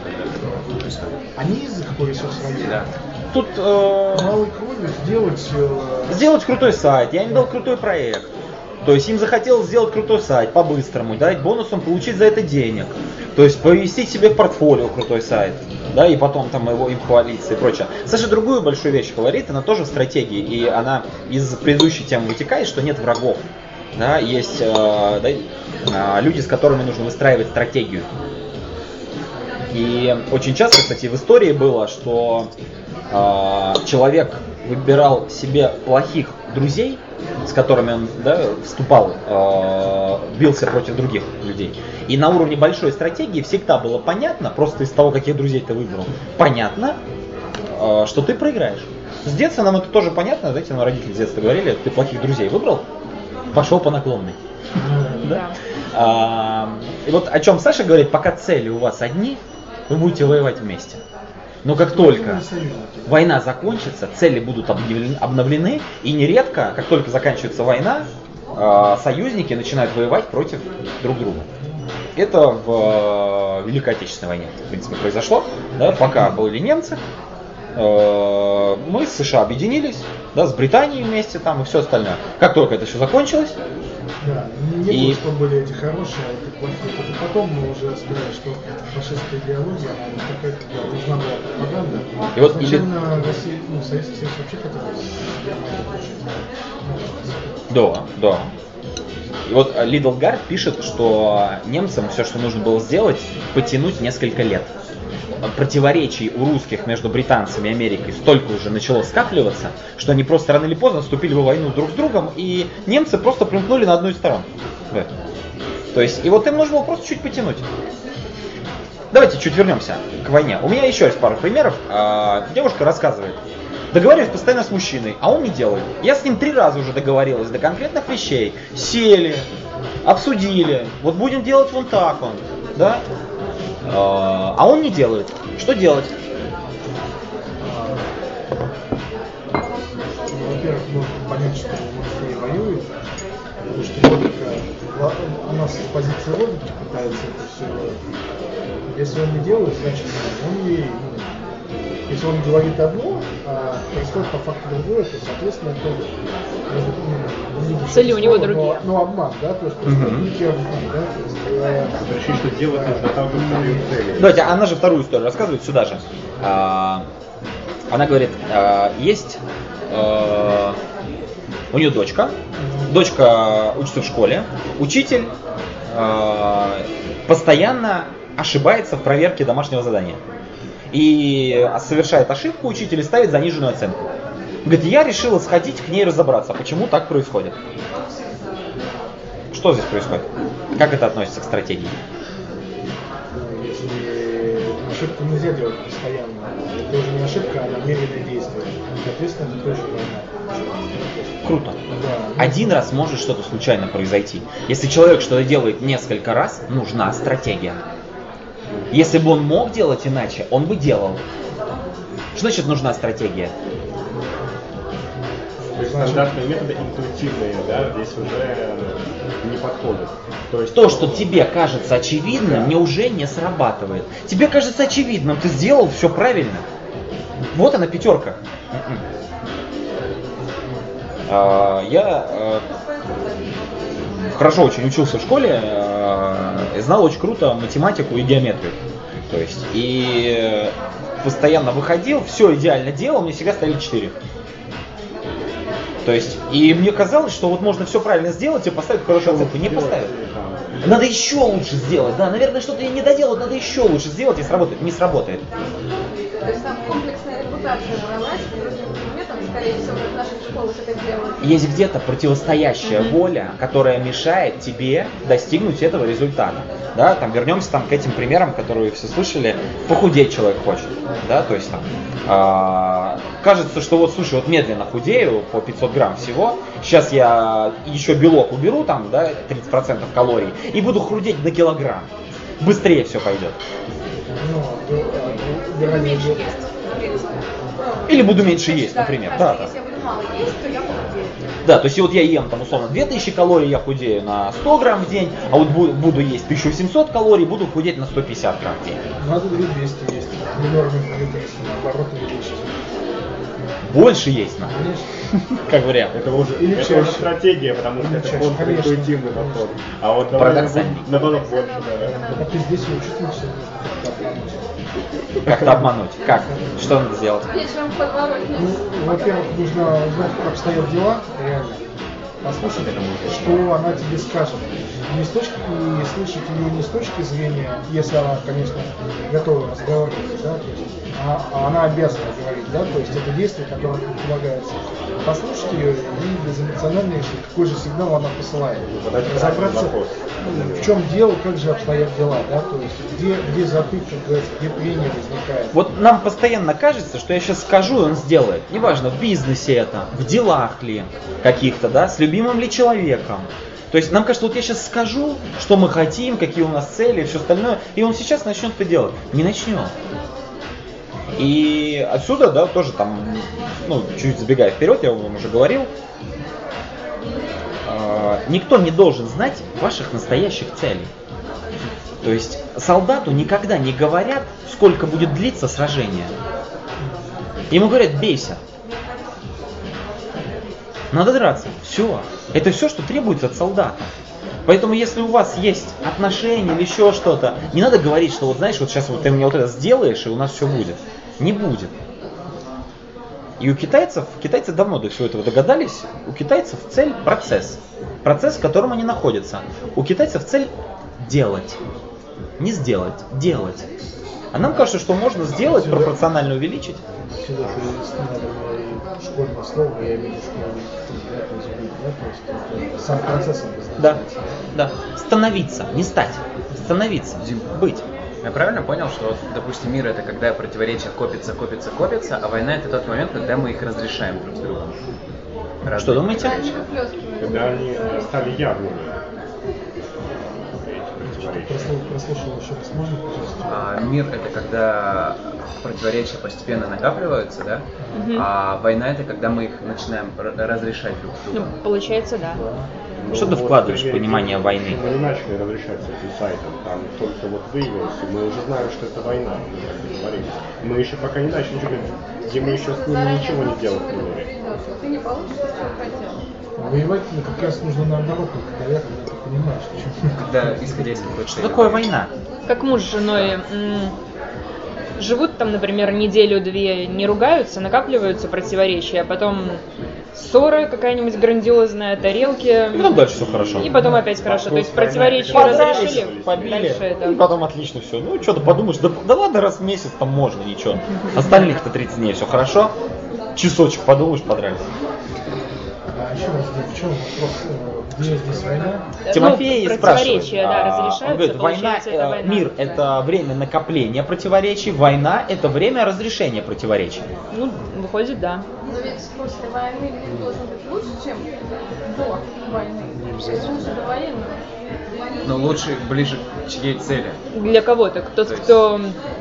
D: Они за какой ресурс воюют?
G: Да.
B: Тут э,
D: Малой кровью сделать э,
B: сделать крутой сайт, я им дал крутой проект. То есть им захотелось сделать крутой сайт по-быстрому, дать бонусом, получить за это денег. То есть повесить себе в портфолио крутой сайт, да, и потом там его им хвалиться и прочее. Саша другую большую вещь говорит, она тоже в стратегии, и она из предыдущей темы вытекает, что нет врагов. Да, есть э, да, э, люди, с которыми нужно выстраивать стратегию. И очень часто, кстати, в истории было, что э, человек выбирал себе плохих друзей, с которыми он, да, вступал, э, бился против других людей. И на уровне большой стратегии всегда было понятно, просто из того, каких друзей ты выбрал, понятно, э, что ты проиграешь. С детства нам это тоже понятно, знаете, нам родители с детства говорили, ты плохих друзей выбрал, пошел по наклонной. Да? А, и вот о чем Саша говорит, пока цели у вас одни, вы будете воевать вместе. Но как только война закончится, цели будут объявлены- обновлены, и нередко, как только заканчивается война, а, союзники начинают воевать против друг друга. Это в э, Великой Отечественной войне, в принципе, произошло. Да, пока были немцы, э, мы с США объединились, да, с Британией вместе там и все остальное. Как только это все закончилось,
D: Да, не, не
B: И-
D: было, что были эти хорошие, а эти плохие. Это потом мы уже сказали, что фашистская идеология, она не такая, когда нужна была пропаганда.
B: И вот или-
D: Изначально Россия, ну, Советский Союз вообще хотел
B: да, да. И вот Лидл Гард пишет, что немцам все, что нужно было сделать, потянуть несколько лет. Противоречий у русских между британцами и Америкой столько уже начало скапливаться, что они просто рано или поздно вступили в войну друг с другом, и немцы просто примкнули на одну из сторон. Да. То есть, и вот им нужно было просто чуть потянуть. Давайте чуть вернемся к войне. У меня еще есть пару примеров. А, Девушка рассказывает. Договариваюсь постоянно с мужчиной, а он не делает. Я с ним три раза уже договорилась до конкретных вещей. Сели, обсудили. Вот будем делать вон так он. Да? А а он не делает. Что делать?
D: Ну, во-первых, нужно понять, что мужчины воюют, потому что логика, у нас с позиции логики пытается это все. Если он не делает, значит он ей, ну, если он говорит одно, а происходит по факту другое, то, соответственно, это ну, не лучше
F: Цели у него
D: слова,
F: другие.
D: Но, но обман, да, то есть происходит
B: Мгм.
D: некий обман, да, то есть э,
C: Решить, что делать нужно там, где ставят цели.
B: Давайте, она же вторую историю рассказывает сюда же. А, Она говорит, а, есть а, у нее дочка, дочка учится в школе, учитель а, постоянно ошибается в проверке домашнего задания. И совершает ошибку учитель и ставит заниженную оценку. Говорит, я решила сходить к ней разобраться, почему так происходит. Что здесь происходит? Как это относится к стратегии?
D: если ошибку нельзя делать постоянно, это уже не ошибка, а намеренное действие. Соответственно, это тоже война.
B: Круто.
D: Да.
B: Один раз может что-то случайно произойти. Если человек что-то делает несколько раз, нужна стратегия. Если бы он мог делать иначе, он бы делал. Что значит нужна стратегия?
C: То есть стандартные методы интуитивные, да, здесь уже не подходят. То есть
B: То, что тебе кажется очевидным, мне уже не срабатывает. Тебе кажется очевидным, ты сделал все правильно. Вот она пятерка. А, я а, хорошо очень учился в школе, а, и знал очень круто математику и геометрию. То есть, и постоянно выходил, все идеально делал, мне всегда ставили четыре. То есть, и мне казалось, что вот можно все правильно сделать и поставить хорошую оценку. Не поставил. Надо еще лучше сделать, да, наверное, что-то я не доделал, надо еще лучше сделать, и сработает, не сработает.
H: То есть там комплексная репутация бралась, с другим предметом, скорее всего, в наших школах это делают.
B: Есть где-то противостоящая mm-hmm. воля, которая мешает тебе достигнуть этого результата. Да, там вернемся там, к этим примерам, которые все слышали. Похудеть человек хочет. Да, то есть там э, кажется, что вот слушай, вот медленно худею по пятьсот грамм всего. Сейчас я еще белок уберу, там, да, тридцать процентов калорий, и буду худеть до килограмм. Быстрее все пойдет.
H: Меньше есть, в принципе.
B: Или буду меньше есть,
H: да,
B: например.
H: Кажется,
B: Да, да.
H: если я буду мало есть, то я похудею.
B: Да, то есть вот я ем там условно две тысячи калорий, я худею на сто грамм в день, а вот буду, буду есть тысяча восемьсот калорий, буду худеть на сто пятьдесят грамм в день.
D: Надо две тысячи двести есть. Не норме худеть, наоборот увеличить.
B: Больше есть надо. Как вариант.
C: Это уже,
D: Или
C: это
D: чаще.
C: уже стратегия, потому что
D: Или
C: это
D: чаще,
C: контринтуитивный
D: конечно.
C: подход. А вот давай
B: Парадоксальный.
C: наоборот больше, да.
D: А ты здесь его чувствуешь,
B: Как-то обмануть. Как? Что надо сделать?
H: Вечером подворотню.
D: Ну, во-первых, нужно узнать, как обстоят дела, реально. Послушать, что она тебе скажет. Не с точки, и слышать ее не с точки зрения, если она, конечно, готова разговаривать, да, то есть, а, а она обязана говорить, да, то есть это действие, которое предполагается. Послушать ее и безэмоционально решить, какой же сигнал она посылает. Разобраться, в чем дело, как же обстоят дела, да, то есть где, где затык, как говорится, где трение возникает.
B: Вот нам постоянно кажется, что я сейчас скажу, и он сделает. Неважно, в бизнесе это, в делах ли каких-то, да, с любимым ли человеком. То есть нам кажется, вот я сейчас скажу, что мы хотим, какие у нас цели и все остальное, и он сейчас начнет это делать. Не начнет. И отсюда, да, тоже там, ну, чуть забегая вперед, я вам уже говорил, э, никто не должен знать ваших настоящих целей. То есть солдату никогда не говорят, сколько будет длиться сражение. Ему говорят, бейся. Надо драться. Все. Это все, что требуется от солдата. Поэтому, если у вас есть отношения или еще что-то, не надо говорить, что вот знаешь, вот сейчас вот ты мне вот это сделаешь, и у нас все будет. Не будет. И у китайцев, китайцы давно до всего этого догадались, у китайцев цель процесс. Процесс, в котором они находятся. У китайцев цель делать. Не сделать, делать. А нам кажется, что можно сделать, пропорционально увеличить.
D: Сюда перевести надо школьное слово, я имею в виду школьный язык, да, то есть сам процесс обозначается.
B: Да, да. Становиться, не стать. Становиться, быть.
G: Я правильно понял, что, вот, допустим, мир это когда противоречия копятся, копятся, копятся, а война это тот момент, когда мы их разрешаем друг с другом? Разные
B: Что думаете?
C: Когда они стали явными.
D: Прослушал еще раз, можно, пожалуйста?
G: А, мир это когда противоречия постепенно накапливаются, да? Угу. А война это когда мы их начинаем разрешать друг с другом.
F: Ну, получается, да.
C: Ну,
B: Что ты
C: вот,
B: вкладываешь в
C: например,
B: понимание
C: мы
B: войны?
C: Мы не начали разрешать с этим сайтом, там только вот выявилось, и мы уже знаем, что это война, мы так договорились. Мы еще пока не начали ничего, где мы еще с ними ничего не делать не можем.
H: Ты не получишь, что хотел.
D: Воевать как раз нужно наоборот, когда я когда ты понимаешь, что.
G: Когда исходя из какой-то
B: Что такое война?
F: Как муж с женой м- живут там, например, неделю-две, не ругаются, накапливаются противоречия, а потом ссоры какая-нибудь грандиозная, тарелки.
B: И потом дальше все хорошо.
F: И потом опять хорошо. То есть противоречия
B: Подрались,
F: разрешили,
B: побили,
F: дальше это.
B: и потом отлично все. Ну, что-то подумаешь, да, да ладно, раз в месяц там можно, ничего. Остальных-то тридцать дней, все хорошо. Часочек подумаешь, подрались.
D: А еще раз, в чем вопрос, где здесь война?
B: Тимофей
F: ну,
B: спрашивает,
F: противоречия, да,
B: а,
F: разрешаются,
B: он говорит, война,
F: получается, это
B: э,
F: война.
B: мир это время накопления противоречий, война это время разрешения противоречий.
F: Ну, выходит, да.
H: Но ведь после войны мир должен быть лучше, чем до войны. Лучше до военного.
G: Но лучше ближе к чьей цели?
F: Для кого-то, кто,
G: То есть-
F: кто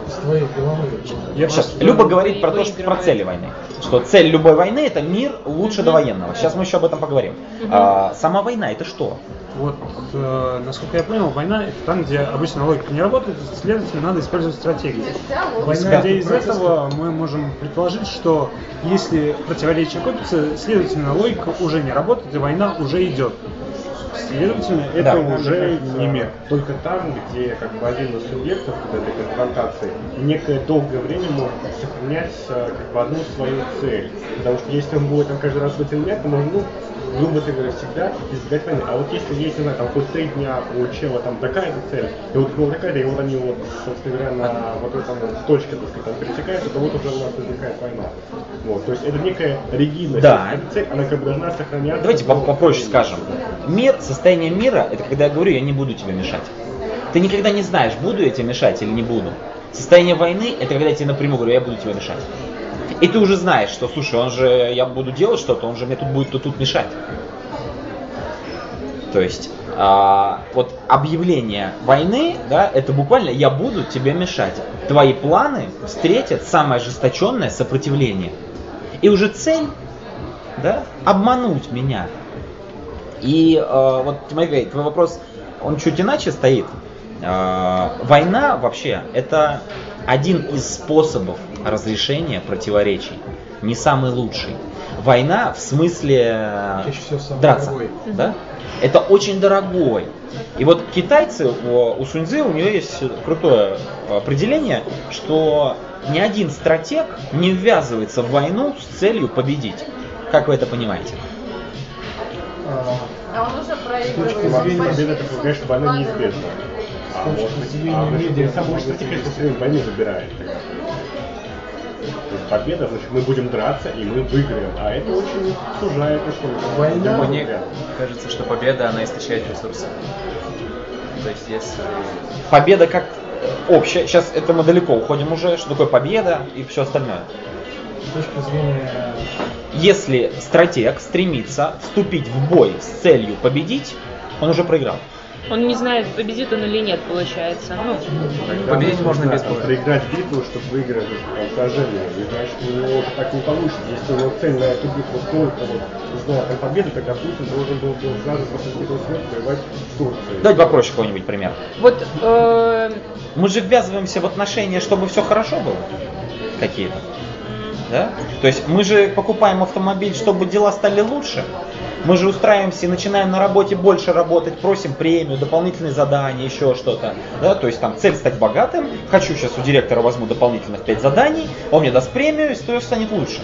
D: с твоей головы.
A: Я
B: Сейчас,
A: просто-
B: Люба говорит про то, что
F: выигрывает.
B: про цели войны. Что цель любой войны это мир лучше довоенного. Сейчас мы еще об этом поговорим. А, сама война это что?
A: Вот, э, насколько я понял, война это там, где обычно логика не работает, следовательно, надо использовать стратегию. Исходя из этого, мы можем предположить, что если противоречия копятся, следовательно, логика уже не работает, и война уже идет. Следовательно, это
B: Да.
A: уже не мир.
C: Только там, где как бы один из субъектов вот этой конфронтации некое долгое время может сохранять э, как бы одну свою цель. Потому что если он будет там каждый раз в эти то можно, ну, грубо говоря, всегда избегать войны. А вот если есть, не знаю, там хоть три дня у чела там такая-то цель, и вот у него такая-то, и вот они вот, собственно говоря, на вот этом вот точке, так сказать, там пересекаются, то вот уже у нас возникает война. Вот, то есть это некая ригидность.
B: Да.
C: Эта цель, она как бы должна сохраняться.
B: Давайте
C: до-
B: попроще скажем. Мир, состояние мира, это когда я говорю, я не буду тебе мешать. Ты никогда не знаешь, буду я тебе мешать или не буду. Состояние войны, это когда я тебе напрямую говорю, я буду тебе мешать. И ты уже знаешь, что, слушай, он же, я буду делать что-то, он же мне тут будет то тут мешать. То есть, а, вот объявление войны, да, это буквально я буду тебе мешать. Твои планы встретят самое ожесточенное сопротивление. И уже цель, да, обмануть меня. И э, вот, Тимофей, твой вопрос, он чуть иначе стоит. Э, война вообще это один из способов разрешения противоречий, не самый лучший. Война в смысле
D: Чаще всего самый
B: драться,
D: дорогой.
B: да? Это очень дорогой. И вот китайцы, у, у Сунь-Цзы, у нее есть крутое определение, что ни один стратег не ввязывается в войну с целью победить. Как вы это понимаете?
D: А,
H: А он уже
C: С точки
H: проигрывает.
C: зрения победы,
H: Большие
C: ты предполагаешь, что война
H: вкладывания.
C: неизбежна. А
D: точки
C: может быть,
D: зрения
C: а может быть,
D: медиа,
C: сам может
D: может
C: быть,
D: быть,
C: что все время войну забирает. тогда. То есть победа, значит, мы будем драться, и мы выиграем. А это очень сужает условия.
D: Война-
C: Любой
G: Мне
C: взгляд.
G: кажется, что победа, она истощает ресурсы. То есть если...
B: Победа как общая, сейчас это мы далеко уходим уже, что такое победа и все остальное.
D: С точки зрения
B: Если стратег стремится вступить в бой с целью победить, он уже проиграл.
F: Он не знает, победит он или нет, получается. Ну,
C: Тогда
G: Победить можно
C: нужно
G: без боя.
C: проиграть битву, чтобы выиграть это сражение. И значит, у него уже так не получится. Если у него цель на эту битву столько вот знала там победу, тогда Путин должен был, был сразу после битвы смерти воевать с Турцией.
B: Давайте попроще какой-нибудь пример.
F: вот э,
B: Мы же ввязываемся в отношения, чтобы все хорошо было. Какие-то. Да? То есть мы же покупаем автомобиль, чтобы дела стали лучше. Мы же устраиваемся и начинаем на работе больше работать, просим премию, дополнительные задания, еще что-то. Да? То есть там цель стать богатым, хочу сейчас у директора возьму дополнительных пять заданий, он мне даст премию, и все станет лучше.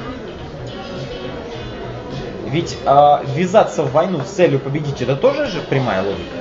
B: Ведь а, ввязаться в войну с целью победить, это тоже же прямая логика.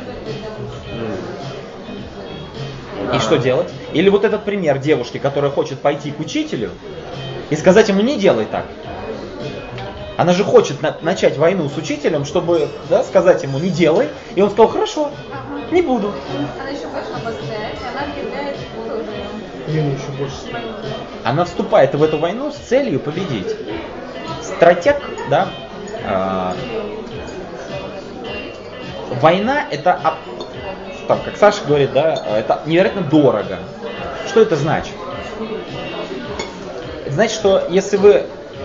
B: И что делать? Или вот этот пример девушки, которая хочет пойти к учителю и сказать ему, не делай так. Она же хочет на- начать войну с учителем, чтобы, да, сказать ему, не делай. И он сказал, хорошо, не буду.
H: Она еще больше обостряет, и она объявляет тоже
D: время еще больше.
B: Она вступает в эту войну с целью победить. Стратег, да, а, война это, об- там, как Саша говорит, да, это невероятно дорого. Что это значит? Это значит, что если вы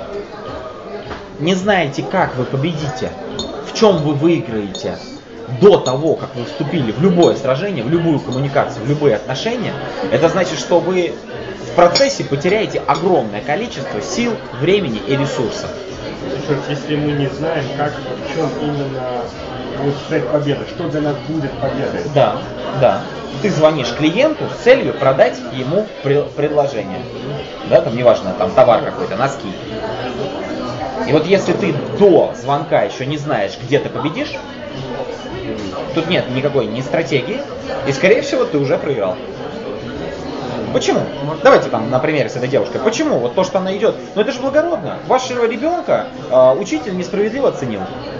B: не знаете, как вы победите, в чем вы выиграете до того, как вы вступили в любое сражение, в любую коммуникацию, в любые отношения, это значит, что вы в процессе потеряете огромное количество сил, времени и ресурсов.
C: Еще раз, если мы не знаем, как, в чем именно будет состоять победа, что для нас будет победой.
B: Да, да. Ты звонишь клиенту с целью продать ему пре- предложение. Да, там неважно, там товар какой-то, носки. И вот если ты до звонка еще не знаешь, где ты победишь, тут нет никакой ни стратегии, и скорее всего ты уже проиграл. Почему? Давайте там на примере с этой девушкой. Почему? Вот то, что она идет. Ну это же благородно. Вашего ребенка э, учитель несправедливо оценил.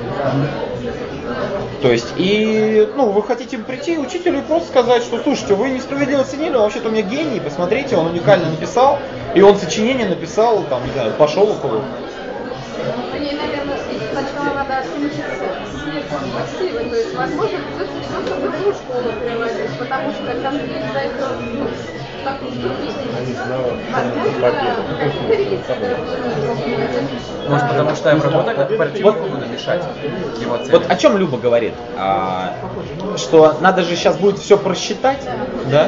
B: То есть, и, ну, вы хотите прийти учителю и просто сказать, что, слушайте, вы несправедливо оценили, вообще-то у меня гений, посмотрите, он уникально написал, и он сочинение написал, там, не знаю, пошел около.
H: Ей, наверное, сначала надо оценить цель. Спасибо. То есть, возможно, придется ребенка в другую школу переводить, потому что когда ты не знаешь, что так
G: Может, потому что я в работе как противнику буду мешать его цели.
B: Вот о чем Люба говорит? А, что надо же сейчас будет все просчитать, да?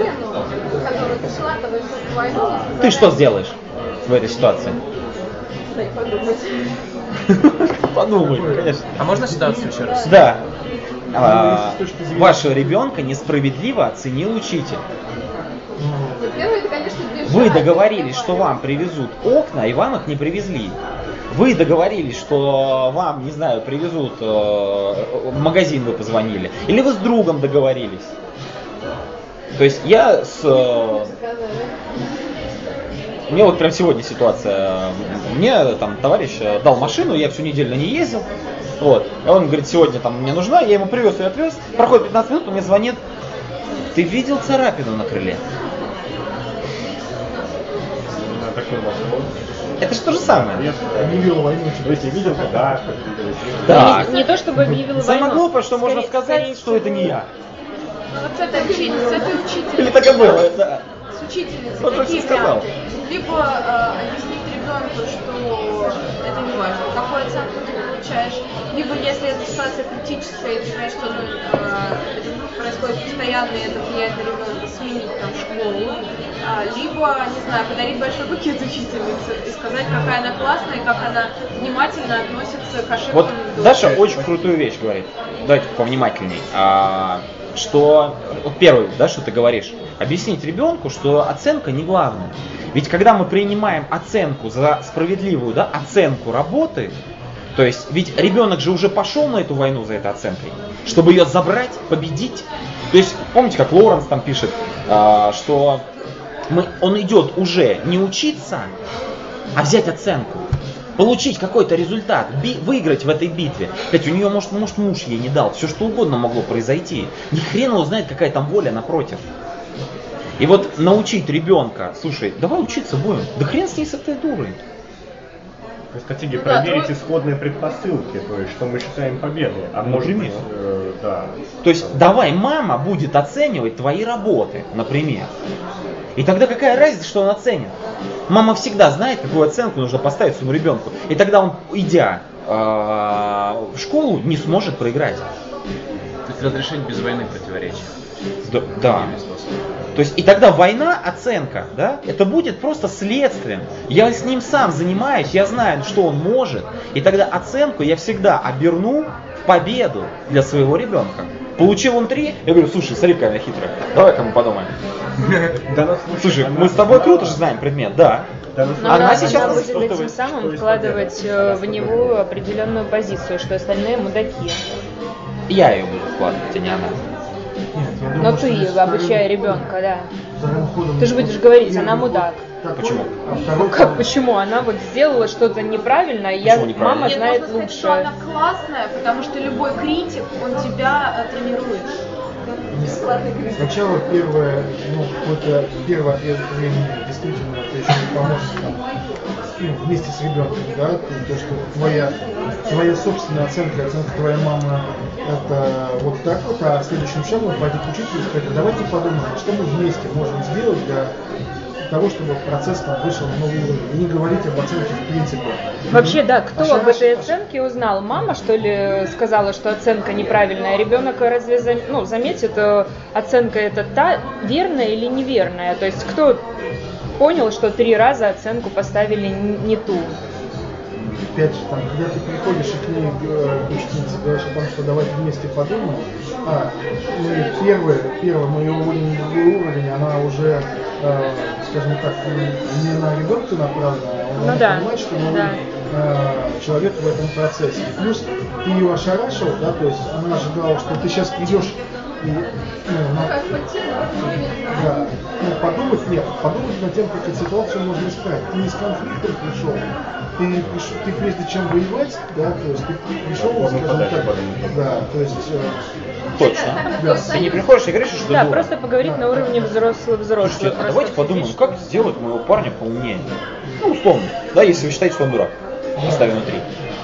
B: Ты что сделаешь в этой ситуации? Подумай, конечно.
G: А можно ситуацию еще раз?
B: Да. А, вашего ребенка несправедливо оценил учитель. Вы договорились, что вам привезут окна, и вам их не привезли. Вы договорились, что вам, не знаю, привезут, э, в магазин вы позвонили. Или вы с другом договорились. То есть я с... Э, у меня вот прям сегодня ситуация. Мне там товарищ дал машину, я всю неделю на ней ездил. Вот. И он говорит, сегодня там мне нужна, я ему привез и отвез. Проходит пятнадцать минут, он мне звонит. Ты видел царапину на крыле? Это же то же самое.
D: Объявил войну.
C: Если видел, то да.
B: Да.
F: Не, не то чтобы объявила
B: Самое
F: войну.
B: глупое, что можно
F: Скорее-
B: сказать,
F: скорее
B: что это не я.
H: Ну, вот с этой учительницей, с этой учительницей.
B: Или так и было, да.
H: С учительницей
B: Вот
H: какие
B: что сказал.
H: варианты? Либо э, объяснить ребенку, что это не важно, какую оценку ты получаешь. Либо если эта ситуация критическая, и ты знаешь, что ну, э, это происходит постоянно, и это влияет на ребенка, сменить там школу. А, либо, не знаю, подарить большой букет учительнице и сказать, какая она классная, и как она внимательно относится к ошибкам.
B: Вот
H: дочери.
B: Даша очень крутую вещь говорит. Давайте повнимательней. А, что, вот первое, да, что ты говоришь, объяснить ребенку, что оценка не главная. Ведь когда мы принимаем оценку за справедливую, да, оценку работы, то есть, ведь ребенок же уже пошел на эту войну за этой оценкой, чтобы ее забрать, победить. То есть, помните, как Лоуренс там пишет, а, что мы, он идет уже не учиться, а взять оценку, получить какой-то результат, би, выиграть в этой битве. Кстати, у нее, может, может, муж ей не дал, все что угодно могло произойти. Ни хрен его знает, какая там воля напротив. И вот научить ребенка, слушай, давай учиться будем, да хрен с ней с этой дурой.
C: То есть хотите
H: Ну да,
C: проверить
H: то-
C: исходные предпосылки, то есть что мы считаем победой. А может быть,
B: Например.
C: э, да.
B: То есть давай мама будет оценивать твои работы, например. И тогда какая разница, что он оценит? Мама всегда знает, какую оценку нужно поставить своему ребенку. И тогда он, идя э, в школу, не сможет проиграть.
G: То есть разрешить без войны противоречия.
B: Да. да. То есть и тогда война, оценка, да, это будет просто следствием. Я с ним сам занимаюсь, я знаю, что он может. И тогда оценку я всегда оберну в победу для своего ребенка. Получил он три, я говорю, слушай, смотри, какая она хитрая, давай-ка мы подумаем. Слушай, мы с тобой круто же знаем предмет, да.
F: Но
B: Она
F: она,
B: сейчас
F: она будет
B: испытывает,
F: этим самым
C: что из
F: вкладывать э, в него определенную позицию, что остальные мудаки.
B: Я ее буду вкладывать, а не она.
D: Нет, я
F: Но
D: думаю, что
F: ты,
D: если
F: обучая ребенка, да.
D: задним ходом-
F: Ты же будешь говорить,
D: Первый
F: она
D: ход
F: мудак.
D: такой,
B: Почему?
D: а второй
F: Как
D: ход-
F: почему? Она вот сделала что-то неправильно, и я,
B: Почему неправильно?
F: мама
H: Нет,
F: знает
H: можно сказать,
F: лучше.
H: что она классная, потому что любой критик, он тебя э, тренирует. Бесплатный критик.
D: Сначала первое, ну, какое-то первое отрезок времени действительно это еще не поможет там, ну, вместе с ребенком, да, то, что твоя, твоя собственная оценка, оценка твоей мамы, это вот так вот, а следующим шагом пойти к учителю и сказать, давайте подумаем, что мы вместе можем сделать для того, чтобы процесс там вышел на новый уровень. И не говорить об оценке в принципе.
F: Вообще, да, кто
D: А
F: об этой
D: шараш-
F: оценке узнал? Мама, что ли, сказала, что оценка неправильная? Ребенок разве зам... ну, заметит, э, оценка это та верная или неверная? То есть кто понял, что три раза оценку поставили н- не ту?
D: Опять же, там, когда ты приходишь и к ней, э, к учительнице, говоришь о том, что давайте вместе подумаем, а, ну, первый, первый мой уровень, другой уровень, она уже, э, скажем так, не на ребенка направлена, а
F: Ну
D: она
F: да,
D: понимает, что
F: да.
D: новый э, человек в этом процессе. И плюс ты ее ошарашил, да, то есть она ожидала, что ты сейчас придешь и, ну, на-
H: Как по теме, мы не знаем.
D: да. Ну, подумать нет, подумать над тем, как эту ситуацию можно исправить. Ты не с конфликтом пришел, ты, не пришел, ты прежде чем воевать, да, то есть ты пришел,
C: Можно
D: скажем
C: подальше
D: так,
C: подумать.
D: да, то есть, э,
B: Точно.
D: да.
B: Ты не приходишь и говоришь, что
F: Да,
B: дура.
F: просто поговорить на уровне взрослых-взрослых.
B: Слушайте, а давайте подумаем, как сделать моего парня поумнее. Ну, условно, да, если вы считаете, что он дурак. Оставим на три.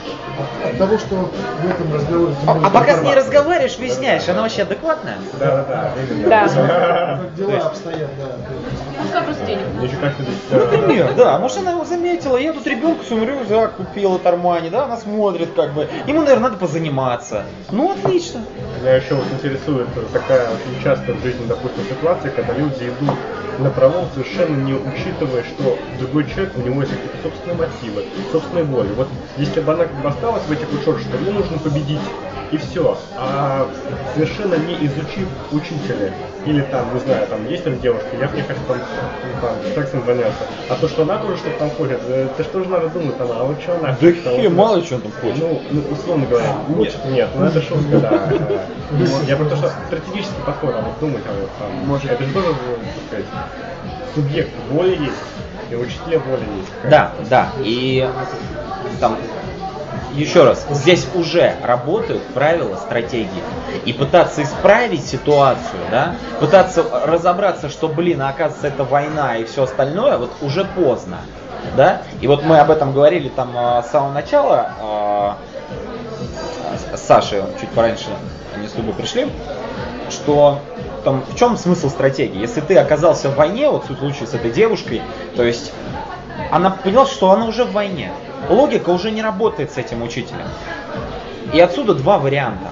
D: от, от того, что в этом разговоре...
B: А, а пока с ней разговариваешь, выясняешь, она вообще адекватная?
C: Да, да, да.
F: Да.
D: Как дела обстоят, да.
H: Пускай просто денег.
C: Еще как-то здесь...
B: Ну, например, да, может она его заметила, я тут ребенку своему рюкзак купила от Армани, да, она смотрит как бы, ему, наверное, надо позаниматься. Ну, отлично.
C: Меня еще вот интересует такая очень часто в жизни, допустим, ситуация, когда люди идут на пролом, совершенно не учитывая, что другой человек, у него есть какие-то собственные мотивы, собственные воли. Вот если бы она как бы осталась в этих ушах, что ему нужно победить, и все, а совершенно не изучив учителя, или там, не знаю, там есть там девушка, я в ней хочу там, там сексом заняться, а то, что она тоже что-то там хочет, это что же надо думать, там, а вот что она
B: Да
C: хочет,
B: хе, мало ли что он там хочет.
C: ну, ну, условно говоря, нет, нет, ну это шутка, да. Я про то, что стратегический подход, а вот думать, а вот там, может, это же тоже, так сказать, субъект воли есть, и учителя воли есть.
B: Да, да, и там, еще раз, здесь уже работают правила, стратегии. И пытаться исправить ситуацию, да, пытаться разобраться, что, блин, а оказывается, это война и все остальное, вот уже поздно. Да? И вот мы об этом говорили там с самого начала, с Сашей чуть пораньше, они с Любой пришли, что там, в чем смысл стратегии? Если ты оказался в войне, вот в случае с этой девушкой, то есть она поняла, что она уже в войне. Логика уже не работает с этим учителем. И отсюда два варианта.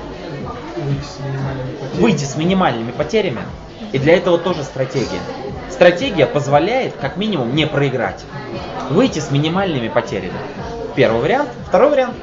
B: Выйти с минимальными потерями. И для этого тоже стратегия. Стратегия позволяет, как минимум, не проиграть. Выйти с минимальными потерями. Первый вариант. Второй вариант.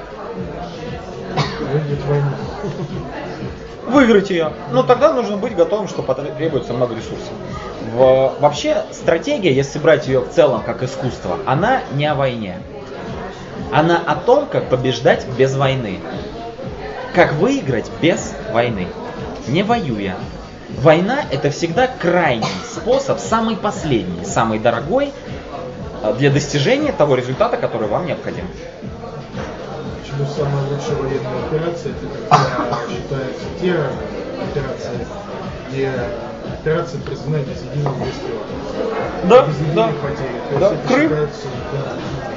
B: Выиграть ее. Но тогда нужно быть готовым, что потребуется много ресурсов. В, вообще, стратегия, если брать ее в целом как искусство, она не о войне. Она о том, как побеждать без войны. Как выиграть без войны. Не воюя. Война — это всегда крайний способ, самый последний, самый дорогой для достижения того результата, который вам необходим.
D: Почему самая лучшая военная операция, это когда считается те операции, где операция произведена без единого выстрела.
B: Да,
D: без единой
B: да.
D: потери. То
B: Да.
D: есть это
B: Крым.
D: считается, да,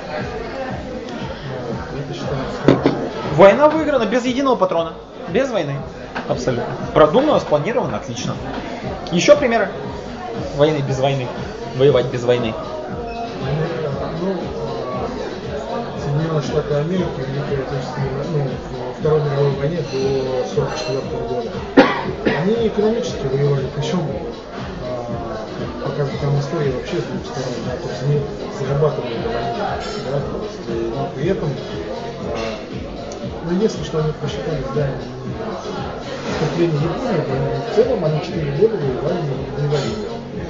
D: ну, это считается хорошо.
B: Война выиграна без единого патрона. Без войны. Абсолютно. Продумано, спланировано, отлично. Еще примеры войны без войны. Воевать без войны.
D: Ну, Соединенные Штаты Америки в Великой Отечественной, ну, во Второй мировой войне до сорок четвёртого года. Они экономически воевали, причем показывает там история вообще с двух сторон, да, то есть они зарабатывали на войне, да, то есть, но при этом, ну, единственное, что они посчитали, да, вступление Японии, но в целом они четыре года воевали не воевали.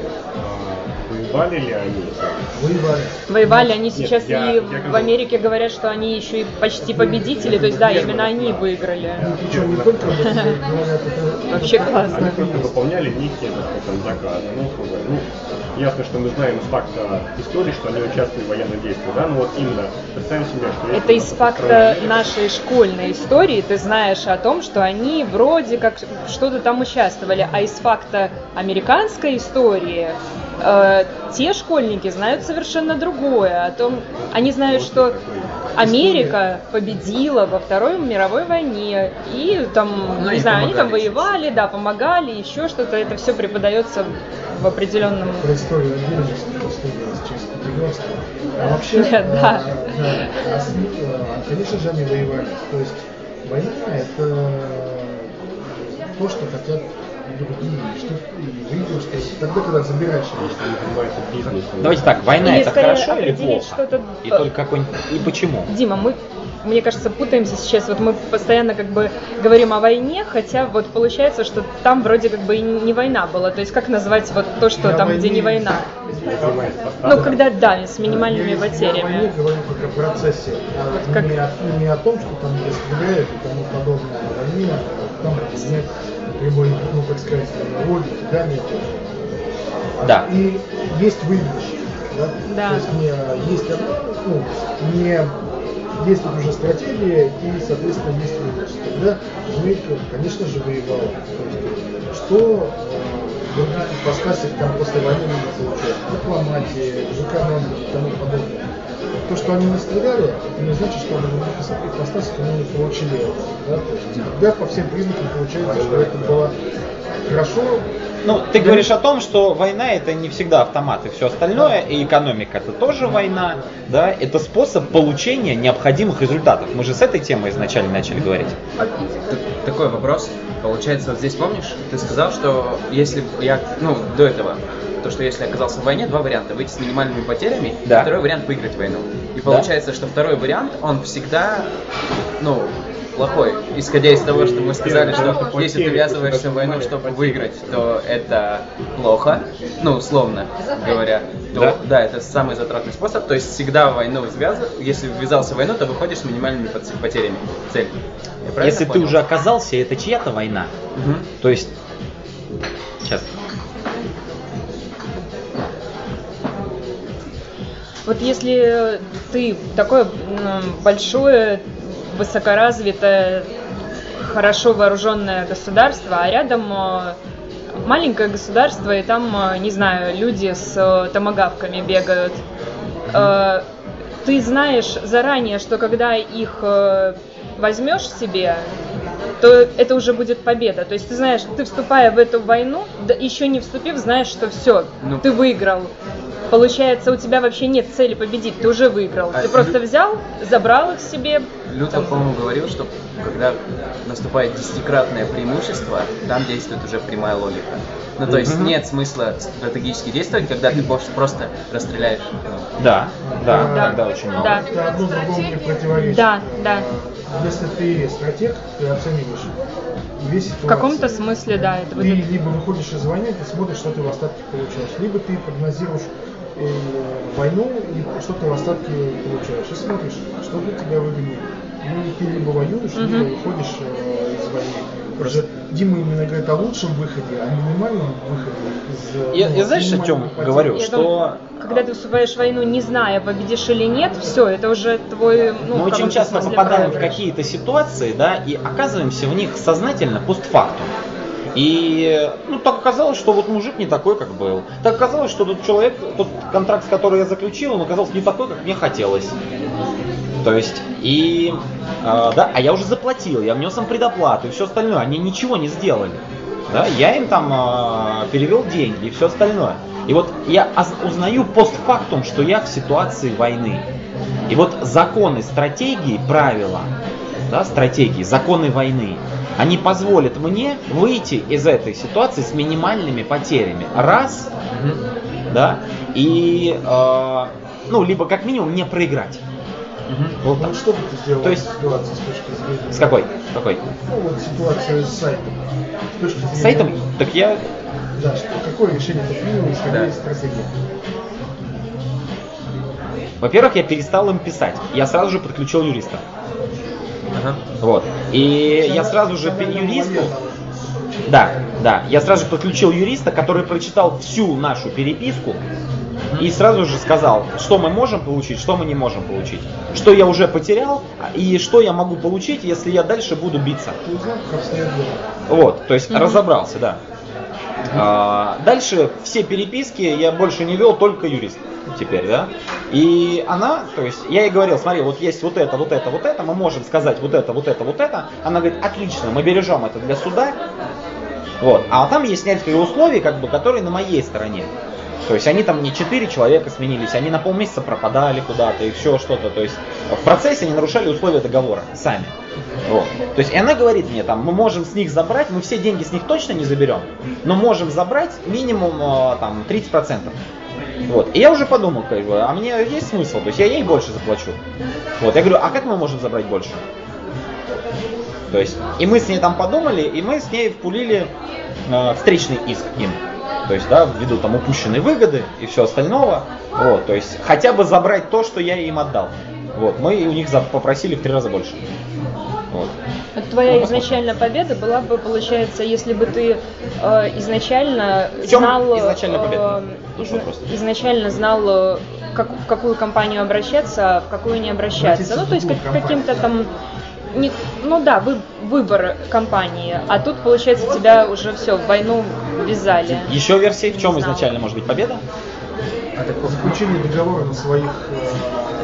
C: Воевали ли они?
D: Воевали.
F: Воевали они сейчас.
C: Нет, я-
F: и
C: я
F: в
C: говорю-
F: Америке говорят, что они еще и почти победители, то есть да, именно они выиграли.
D: Ну, причем не только об этом говорят, это...
F: Вообще классно.
C: Они просто выполняли некие, так сказать, там, заказы. Ну, условно, ну, ясно, что мы знаем из факта истории, что они участвовали в военных действиях, да, но вот именно, представим себе, что... если
F: Это
C: у
F: из
C: нас
F: факта
C: страна-
F: нашей школьной истории ты знаешь о том, что они вроде как что-то там участвовали, а из факта американской истории э, те школьники знают совершенно другое. О том, они знают, что Америка победила во Второй мировой войне, и там,
G: Ну,
F: не
G: и
F: знаю, они там
G: помогали.
F: воевали, да, помогали, еще что-то. Это все преподается в определенном...
D: Про историю отдельно, история через пятигорство. А вообще,
F: Да,
D: э,
F: да.
D: да, а с- э, конечно же, они воевали. То есть война это то, что хотят другие, что и выиграл, что тогда, когда забираешь их.
C: Если они занимаются бизнесом.
B: Давайте так, война
F: Или
B: это
F: скорее
B: хорошо или
F: определить
B: плохо?
F: что-то-
B: И только какой-нибудь. И почему?
F: Дима, мы, мне кажется, путаемся сейчас. Вот мы постоянно как бы говорим о войне, хотя вот получается, что там вроде как бы и не война была. То есть как назвать вот то, что
D: Я
F: там,
D: войне-
F: где не война?
C: Я занимаюсь
F: Ну,
C: поставкой.
F: когда да, с минимальными
D: Я, Я о
F: потерями.
D: войне говорю как о процессе, а
F: Как-
D: не, о, не о том, что там стреляют и тому подобное. О войне, а там нет прямой, ну, так сказать, логики, да, нет.
B: Да.
D: И есть выигрыш, да?
F: Да.
D: То есть не есть одно, ну, не действует уже стратегия и, соответственно, есть выигрыш. Тогда Америка, конечно же, воевала. То есть, что э, в других ипостасях там после войны нужно получать? Дипломатии, в экономике и тому подобное. то, что они не стреляли, это не значит, что они ипостаси они не получили это. Да? То есть, да, по всем признакам получается, что это было хорошо.
B: Ну, ты говоришь о том, что война это не всегда автомат и все остальное, и экономика это тоже война, да, это способ получения необходимых результатов. Мы же с этой темой изначально начали говорить.
G: А, такой вопрос. Получается, вот здесь помнишь, ты сказал, что если я, ну, до этого, то, что если оказался в войне, два варианта: выйти с минимальными потерями,
B: да.
G: И второй вариант — выиграть войну. И получается, да. Что второй вариант, он всегда, ну, плохой. Исходя из того, что мы сказали, что если ты ввязываешься в войну, чтобы выиграть, то это плохо, ну, условно говоря, то да, да это самый затратный способ. То есть всегда в войну ввязываться, если ввязался в войну, то выходишь с минимальными потерями. Цель.
B: Если
G: понял?
B: Ты уже оказался, это чья-то война.
G: Угу.
B: То есть, сейчас.
F: Вот если ты такое большое, высокоразвитое, хорошо вооруженное государство, а рядом маленькое государство, и там, не знаю, люди с томагавками бегают. Ты знаешь заранее, что когда их возьмешь себе, то это уже будет победа. То есть ты знаешь, ты, вступая в эту войну, да, еще не вступив, знаешь, что все, ну, ты выиграл. Получается, у тебя вообще нет цели победить, ты уже выиграл. А ты Лю... просто взял, забрал их себе.
G: Лютер, по-моему, говорил, что когда наступает десятикратное преимущество, там действует уже прямая логика. Ну, то есть mm-hmm. нет смысла стратегически действовать, когда ты просто расстреляешь.
B: Да, да,
F: да,
B: тогда очень много.
F: Да.
D: Это одно другому не противоречит.
F: Да, да.
D: Если ты стратег, ты оцениваешь весь ситуацию.
F: В каком-то смысле, да. Это
D: ты будет... либо выходишь из войны, ты смотришь, что ты в остатке получаешь, либо ты прогнозируешь э, войну, и что ты в остатке получаешь, и смотришь, что для тебя выгоднее. Ну, ты либо воюешь, mm-hmm. либо выходишь э, из войны. Просто Дима именно говорит о лучшем выходе, о минимальном выходе из...
B: Я,
D: ну,
B: я знаешь, о чем говорю?
F: Я
B: что...
F: думаю, когда ты вступаешь в войну, не зная, победишь или нет, все, это уже твой... Ну,
B: Мы очень часто попадаем в какие-то ситуации, да, и оказываемся в них сознательно постфактум. И ну, так оказалось, что вот мужик не такой, как был. Так оказалось, что тот человек, тот контракт, который я заключил, он оказался не такой, как мне хотелось. То есть, и, э, да, а я уже заплатил, я внес им предоплату и все остальное, они ничего не сделали. Да, я им там э, перевел деньги и все остальное. И вот я узнаю постфактум, что я в ситуации войны. И вот законы, стратегии, правила, да, стратегии, законы войны, они позволят мне выйти из этой ситуации с минимальными потерями. Раз, mm-hmm. да, и, э, ну, либо как минимум не проиграть.
D: Угу. Вот ну, что бы ты сделал
B: То есть,
D: в ситуации с точки зрения...
B: С какой? С какой?
D: Ну вот ситуация с сайтом. С точки зрения...
B: С сайтом? Так я...
D: Да, что, какое решение ты принял, исходя да. из стратегии?
B: Во-первых, я перестал им писать. Я сразу же подключил юриста.
G: Ага. Вот.
B: И я сразу же юристу... Да, да. Я сразу же подключил юриста, который прочитал всю нашу переписку и сразу же сказал, что мы можем получить, что мы не можем получить. Что я уже потерял и что я могу получить, если я дальше буду биться. Вот, то есть mm-hmm. разобрался, да. А, дальше все переписки я больше не вел, только юрист теперь, да. И она, то есть я ей говорил, смотри, вот есть вот это, вот это, вот это, мы можем сказать вот это, вот это, вот это. Она говорит, отлично, мы бережем это для суда. Вот. А там есть некоторые условия, как бы, которые на моей стороне. То есть они там не четыре человека сменились, они на полмесяца пропадали куда-то, еще что-то. То есть в процессе они нарушали условия договора сами. Вот. То есть и она говорит мне, там, мы можем с них забрать, мы все деньги с них точно не заберем, но можем забрать минимум там, тридцать процентов. Вот. И я уже подумал, как бы, а мне есть смысл, то есть я ей больше заплачу. Вот. Я говорю, а как мы можем забрать больше? То есть, и мы с ней там подумали, и мы с ней впулили э, встречный иск им. То есть, да, ввиду там упущенной выгоды и все остального. Вот, то есть, хотя бы забрать то, что я им отдал. Вот, мы у них попросили в три раза больше. Вот.
F: Твоя ну, изначальная победа была бы, получается, если бы ты э, изначально знал,
B: изначально, победа?
F: Э, из, изначально знал, как, в какую компанию обращаться, а в какую не обращаться. Ну, то есть, как, каким-то там... Не, ну да, вы, выбор компании, а тут, получается, тебя уже все, в войну ввязали.
B: Еще версии, в чем изначально может быть победа?
D: А так заключение договора на своих э,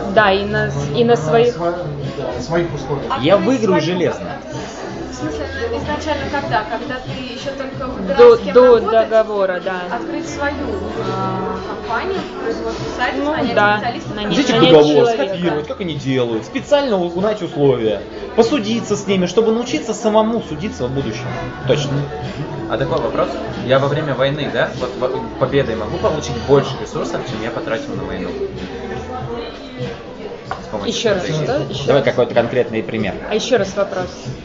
F: Да, и на, и на своих...
D: сво- да, своих условиях.
B: Я
H: Открыть
B: выиграю
H: свою-
B: железно.
H: В смысле, изначально когда? Когда ты еще только
F: До,
H: выбирал, с кем
F: до
H: работать?
F: договора, да.
H: Открыть свою а, компанию, производство сайта,
F: Ну,
H: нанять
F: да,
H: специалистов.
F: нанять.
B: Взять их
F: Нанять
B: договор,
F: человека.
B: скопировать, как они делают, специально узнать условия, посудиться с ними, чтобы научиться самому судиться в будущем. Точно.
G: А такой вопрос. Я во время войны, да, вот во- победой могу получить больше ресурсов, чем я потратил на войну? С помощью
F: Еще раз,
G: стратегии.
F: что? Еще
B: Давай
F: раз.
B: какой-то конкретный пример.
F: А еще раз вопрос.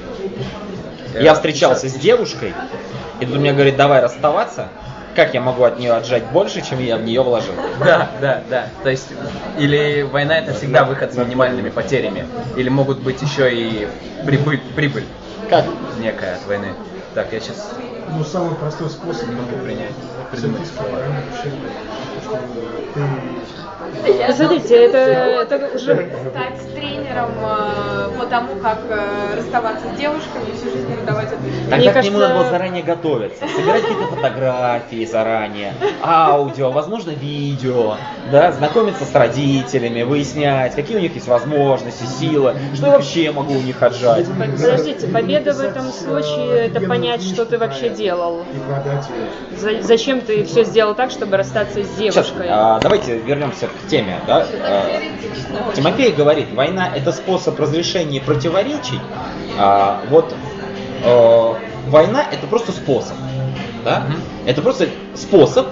B: Я встречался с девушкой, и тут мне говорит, давай расставаться. Как я могу от нее отжать больше, чем я в нее вложил?
G: Да, да, да. То есть, или война это всегда выход с минимальными потерями, или могут быть еще и прибыль, прибыль
B: Как?
G: некая от войны. Так, я сейчас
D: Ну, самый простой способ
G: не могу принять. придумать.
D: психическое военное обучение. Что ты
F: Смотрите, это, это уже...
H: Стать тренером э, по тому, как э, расставаться с девушками и всю жизнь передавать это.
B: Тогда
F: Мне
B: к нему
F: кажется-
B: надо было заранее готовиться, собирать какие-то фотографии заранее, аудио, возможно, видео, да, знакомиться с родителями, выяснять, какие у них есть возможности, силы, что я вообще могу у них отжать.
F: Подождите, победа в этом случае это понять, что ты вообще делал.
D: и продать ее.
F: За- зачем ты все сделал так, чтобы расстаться с
B: Сейчас,
F: девушкой?
B: а, давайте вернемся к теме. Да? А, Тимофей говорит, война это способ разрешения противоречий. А, вот а, война это просто способ. Да? Это просто способ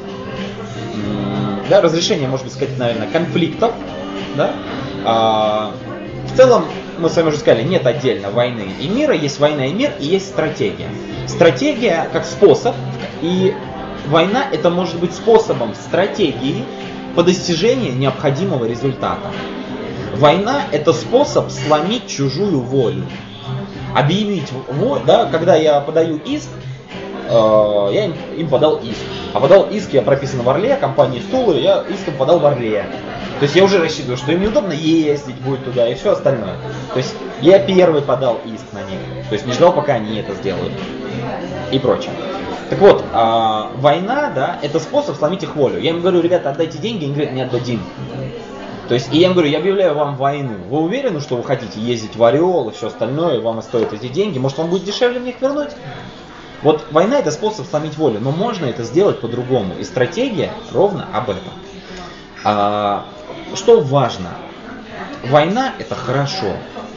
B: м, да, разрешения, может быть, сказать, наверное, конфликтов. Да? А, в целом, мы с вами уже сказали, нет отдельно войны и мира, есть война и мир, и есть стратегия. Стратегия как способ, и война это может быть способом стратегии по достижению необходимого результата. Война это способ сломить чужую волю. Объявить, вот, да, когда я подаю иск, э, я им, им подал иск. А подал иск, я прописан в Орле, компании Стулы, я иском подал в Орле. То есть я уже рассчитываю, что им неудобно ездить будет туда и все остальное. То есть я первый подал иск на них. То есть не ждал, пока они это сделают. И прочее. Так вот, а, война, да, это способ сломить их волю. Я им говорю, ребята, отдайте деньги, они говорят, не отдадим. То есть, и я им говорю, я объявляю вам войну. Вы уверены, что вы хотите ездить в Орел и все остальное, вам и стоят эти деньги? Может, вам будет дешевле мне их вернуть? Вот война это способ сломить волю, но можно это сделать по-другому. И стратегия ровно об этом. А, что важно? Война это хорошо.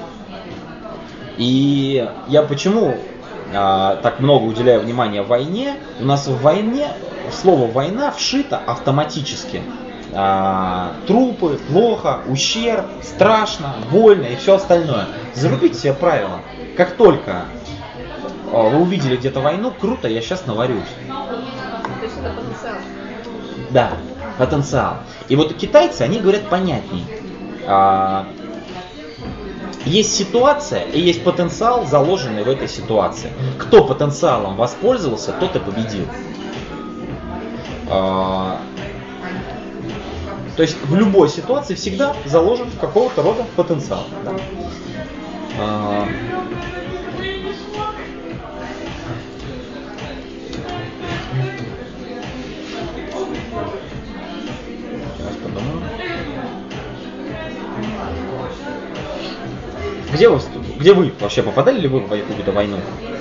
B: И я почему а, так много уделяю внимания войне? У нас в войне слово война вшито автоматически. А, трупы, плохо, ущерб, страшно, больно и все остальное. Зарубите себе правило. Как только а, вы увидели где-то войну, круто, я сейчас наварюсь.
H: То есть это потенциал.
B: Да, потенциал. И вот китайцы, они говорят понятней. А, есть ситуация и есть потенциал, заложенный в этой ситуации. Кто потенциалом воспользовался, тот и победил. А, то есть в любой ситуации всегда заложен какого-то рода потенциал. Да? А, сейчас подумаю. Где вы, где вы вообще попадали ли вы в какую-то войну?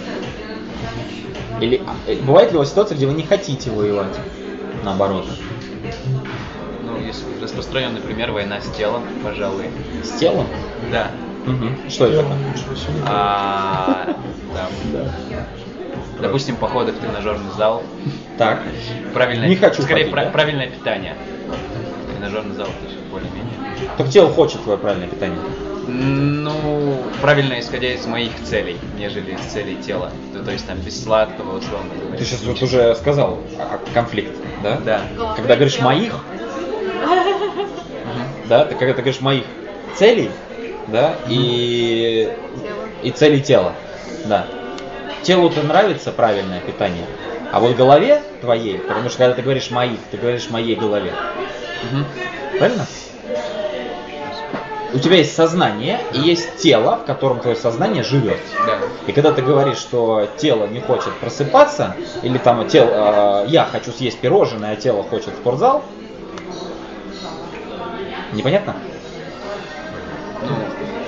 B: Или а, бывает ли у вас ситуация, где вы не хотите воевать? Наоборот.
G: Ну, есть распространенный пример война с телом, пожалуй.
B: С телом?
G: Да.
B: Угу. Что это такое?
G: А, там, допустим, походы в тренажерный зал.
B: Так.
G: Правильное,
B: Не хочу
G: скорее
B: ходить,
G: пра-
B: да?
G: правильное питание. Тренажерный зал тоже более-менее.
B: Так тело хочет твое правильное питание.
G: Ну, правильно исходя из моих целей, нежели из целей тела. То, то есть там без сладкого, условно говоря.
B: Ты сейчас вот уже сказал а, конфликт, да?
G: Да.
B: Когда говоришь моих, да, ты когда ты говоришь моих целей, да, и, и целей тела, да. Телу-то нравится правильное питание, а вот голове твоей, потому что когда ты говоришь моих, ты говоришь моей голове.
G: Мгм.
B: Правильно? У тебя есть сознание и есть тело, в котором твое сознание живет.
G: Да.
B: И когда ты говоришь, что тело не хочет просыпаться, или там тело, э, я хочу съесть пирожное, а тело хочет в спортзал, непонятно?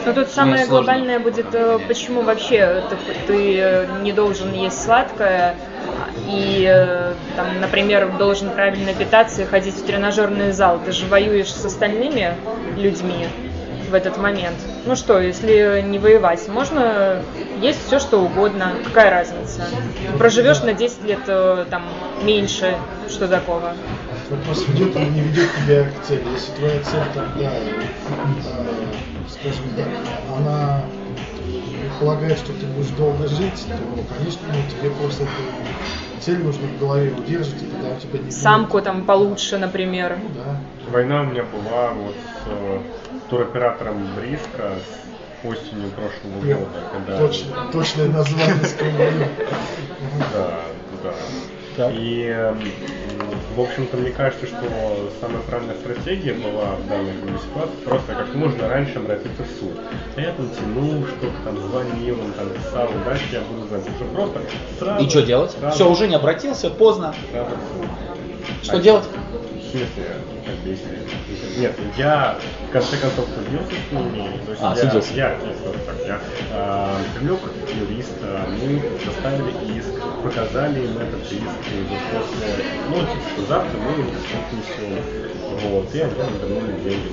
F: Но тут самое
G: Мне сложно.
F: глобальное будет, э, почему вообще ты, ты э, не должен есть сладкое и, э, там, например, должен правильно питаться и ходить в тренажерный зал. Ты же воюешь с остальными людьми в этот момент. Ну что, если не воевать, можно есть все, что угодно. Какая разница? Проживешь на десять лет э, там меньше, что такого?
D: Вопрос, ведет или не ведет тебя к цели. Если твоя цель там, да, э, скажем так, она предполагает, что ты будешь долго жить, то, конечно, ну, тебе просто эту цель нужно в голове удерживать, и тогда у тебя не будет...
F: Самку там получше, например.
D: Ну, да.
C: Война у меня была вот с э, туроператором Бриска осенью прошлого
D: Прям
C: года. Когда...
D: Точно, точное название сказали.
C: Да, да.
B: Так.
C: И, э, в общем-то, мне кажется, что самая правильная стратегия была в данной ситуации просто как можно раньше обратиться в суд. А я там тянул, что-то там звонил, там писал, дальше я буду знать, что просто сразу...
B: И что делать?
C: Сразу,
B: Все, уже не обратился, поздно.
C: сразу в суд.
B: Что
C: А
B: делать?
C: В смысле, как бы, если... Нет, я в конце концов судился с ними. То есть
B: А,
C: я,
B: судился.
C: Я, я, так, я э, привлек юриста, мы составили иск, показали им этот иск, и вот после, ну, типа, завтра мы им несем. Вот, и они вернули деньги.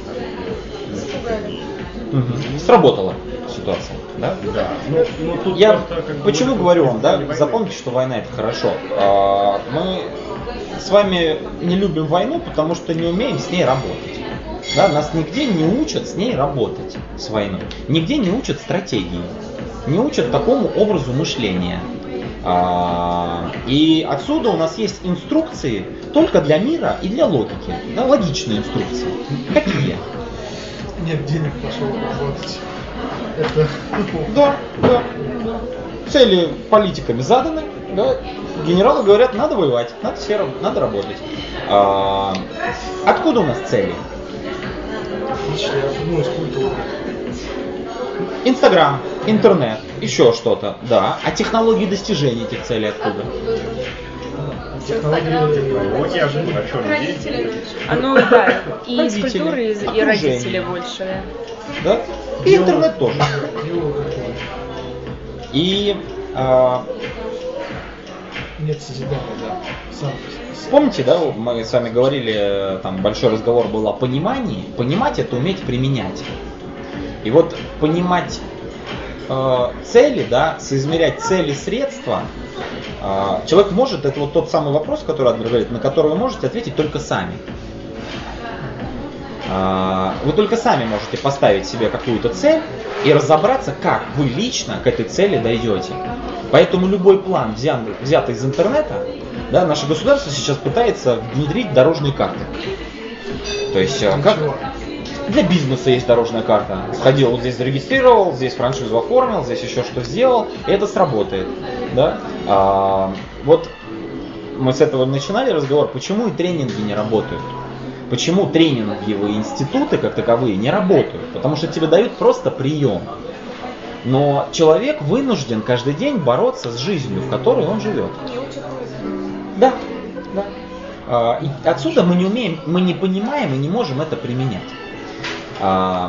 B: Угу. Сработала ситуация, да?
C: Да. Ну, ну, тут
B: Я
C: просто, как бы,
B: почему
C: мы-
B: говорю вам, да,
C: войны.
B: запомните, что война это хорошо. А, мы с вами не любим войну, потому что не умеем с ней работать. Да, нас нигде не учат с ней работать, с войной. Нигде не учат стратегии, не учат такому образу мышления. А, и отсюда у нас есть инструкции только для мира и для логики. Да, логичные инструкции. Какие?
D: Нет денег, пошел работать. Это...
B: Да, да, да. Цели политиками заданы, да. Генералы говорят, надо воевать, надо все, раб- надо работать. А, откуда у нас цели?
D: Отлично, я ну, из культуры.
B: Инстаграм, интернет, еще что-то, да. А технологии достижения этих целей откуда?
D: Технологии...
C: Вот я же о чем
E: Родители.
F: А ну да, и из
B: Родители,
F: культуры, и, из- и
B: окружение.
F: родители больше.
B: Да? И интернет тоже.
D: Дело какое.
B: И а,
D: Нет созидания, да. Сам.
B: помните, да, мы с вами говорили, там большой разговор был о понимании. Понимать это уметь применять. И вот понимать э, цели, да, соизмерять цели, средства, э, человек может, это вот тот самый вопрос, который Адler говорит, на который вы можете ответить только сами. Э, вы только сами можете поставить себе какую-то цель и разобраться, как вы лично к этой цели дойдете. Поэтому любой план, взят, взятый из интернета, да, наше государство сейчас пытается внедрить дорожные карты. То есть, э, как...
D: Ничего.
B: Для бизнеса есть дорожная карта. Сходил, вот здесь зарегистрировал, здесь франшизу оформил, здесь еще что сделал, и это сработает. Да? А, вот мы с этого начинали разговор, почему и тренинги не работают. Почему тренинговые институты, как таковые, не работают. Потому что тебе дают просто прием. Но человек вынужден каждый день бороться с жизнью, в которой он живет. Да, да. А, и отсюда мы не умеем, мы не понимаем и не можем это применять. А...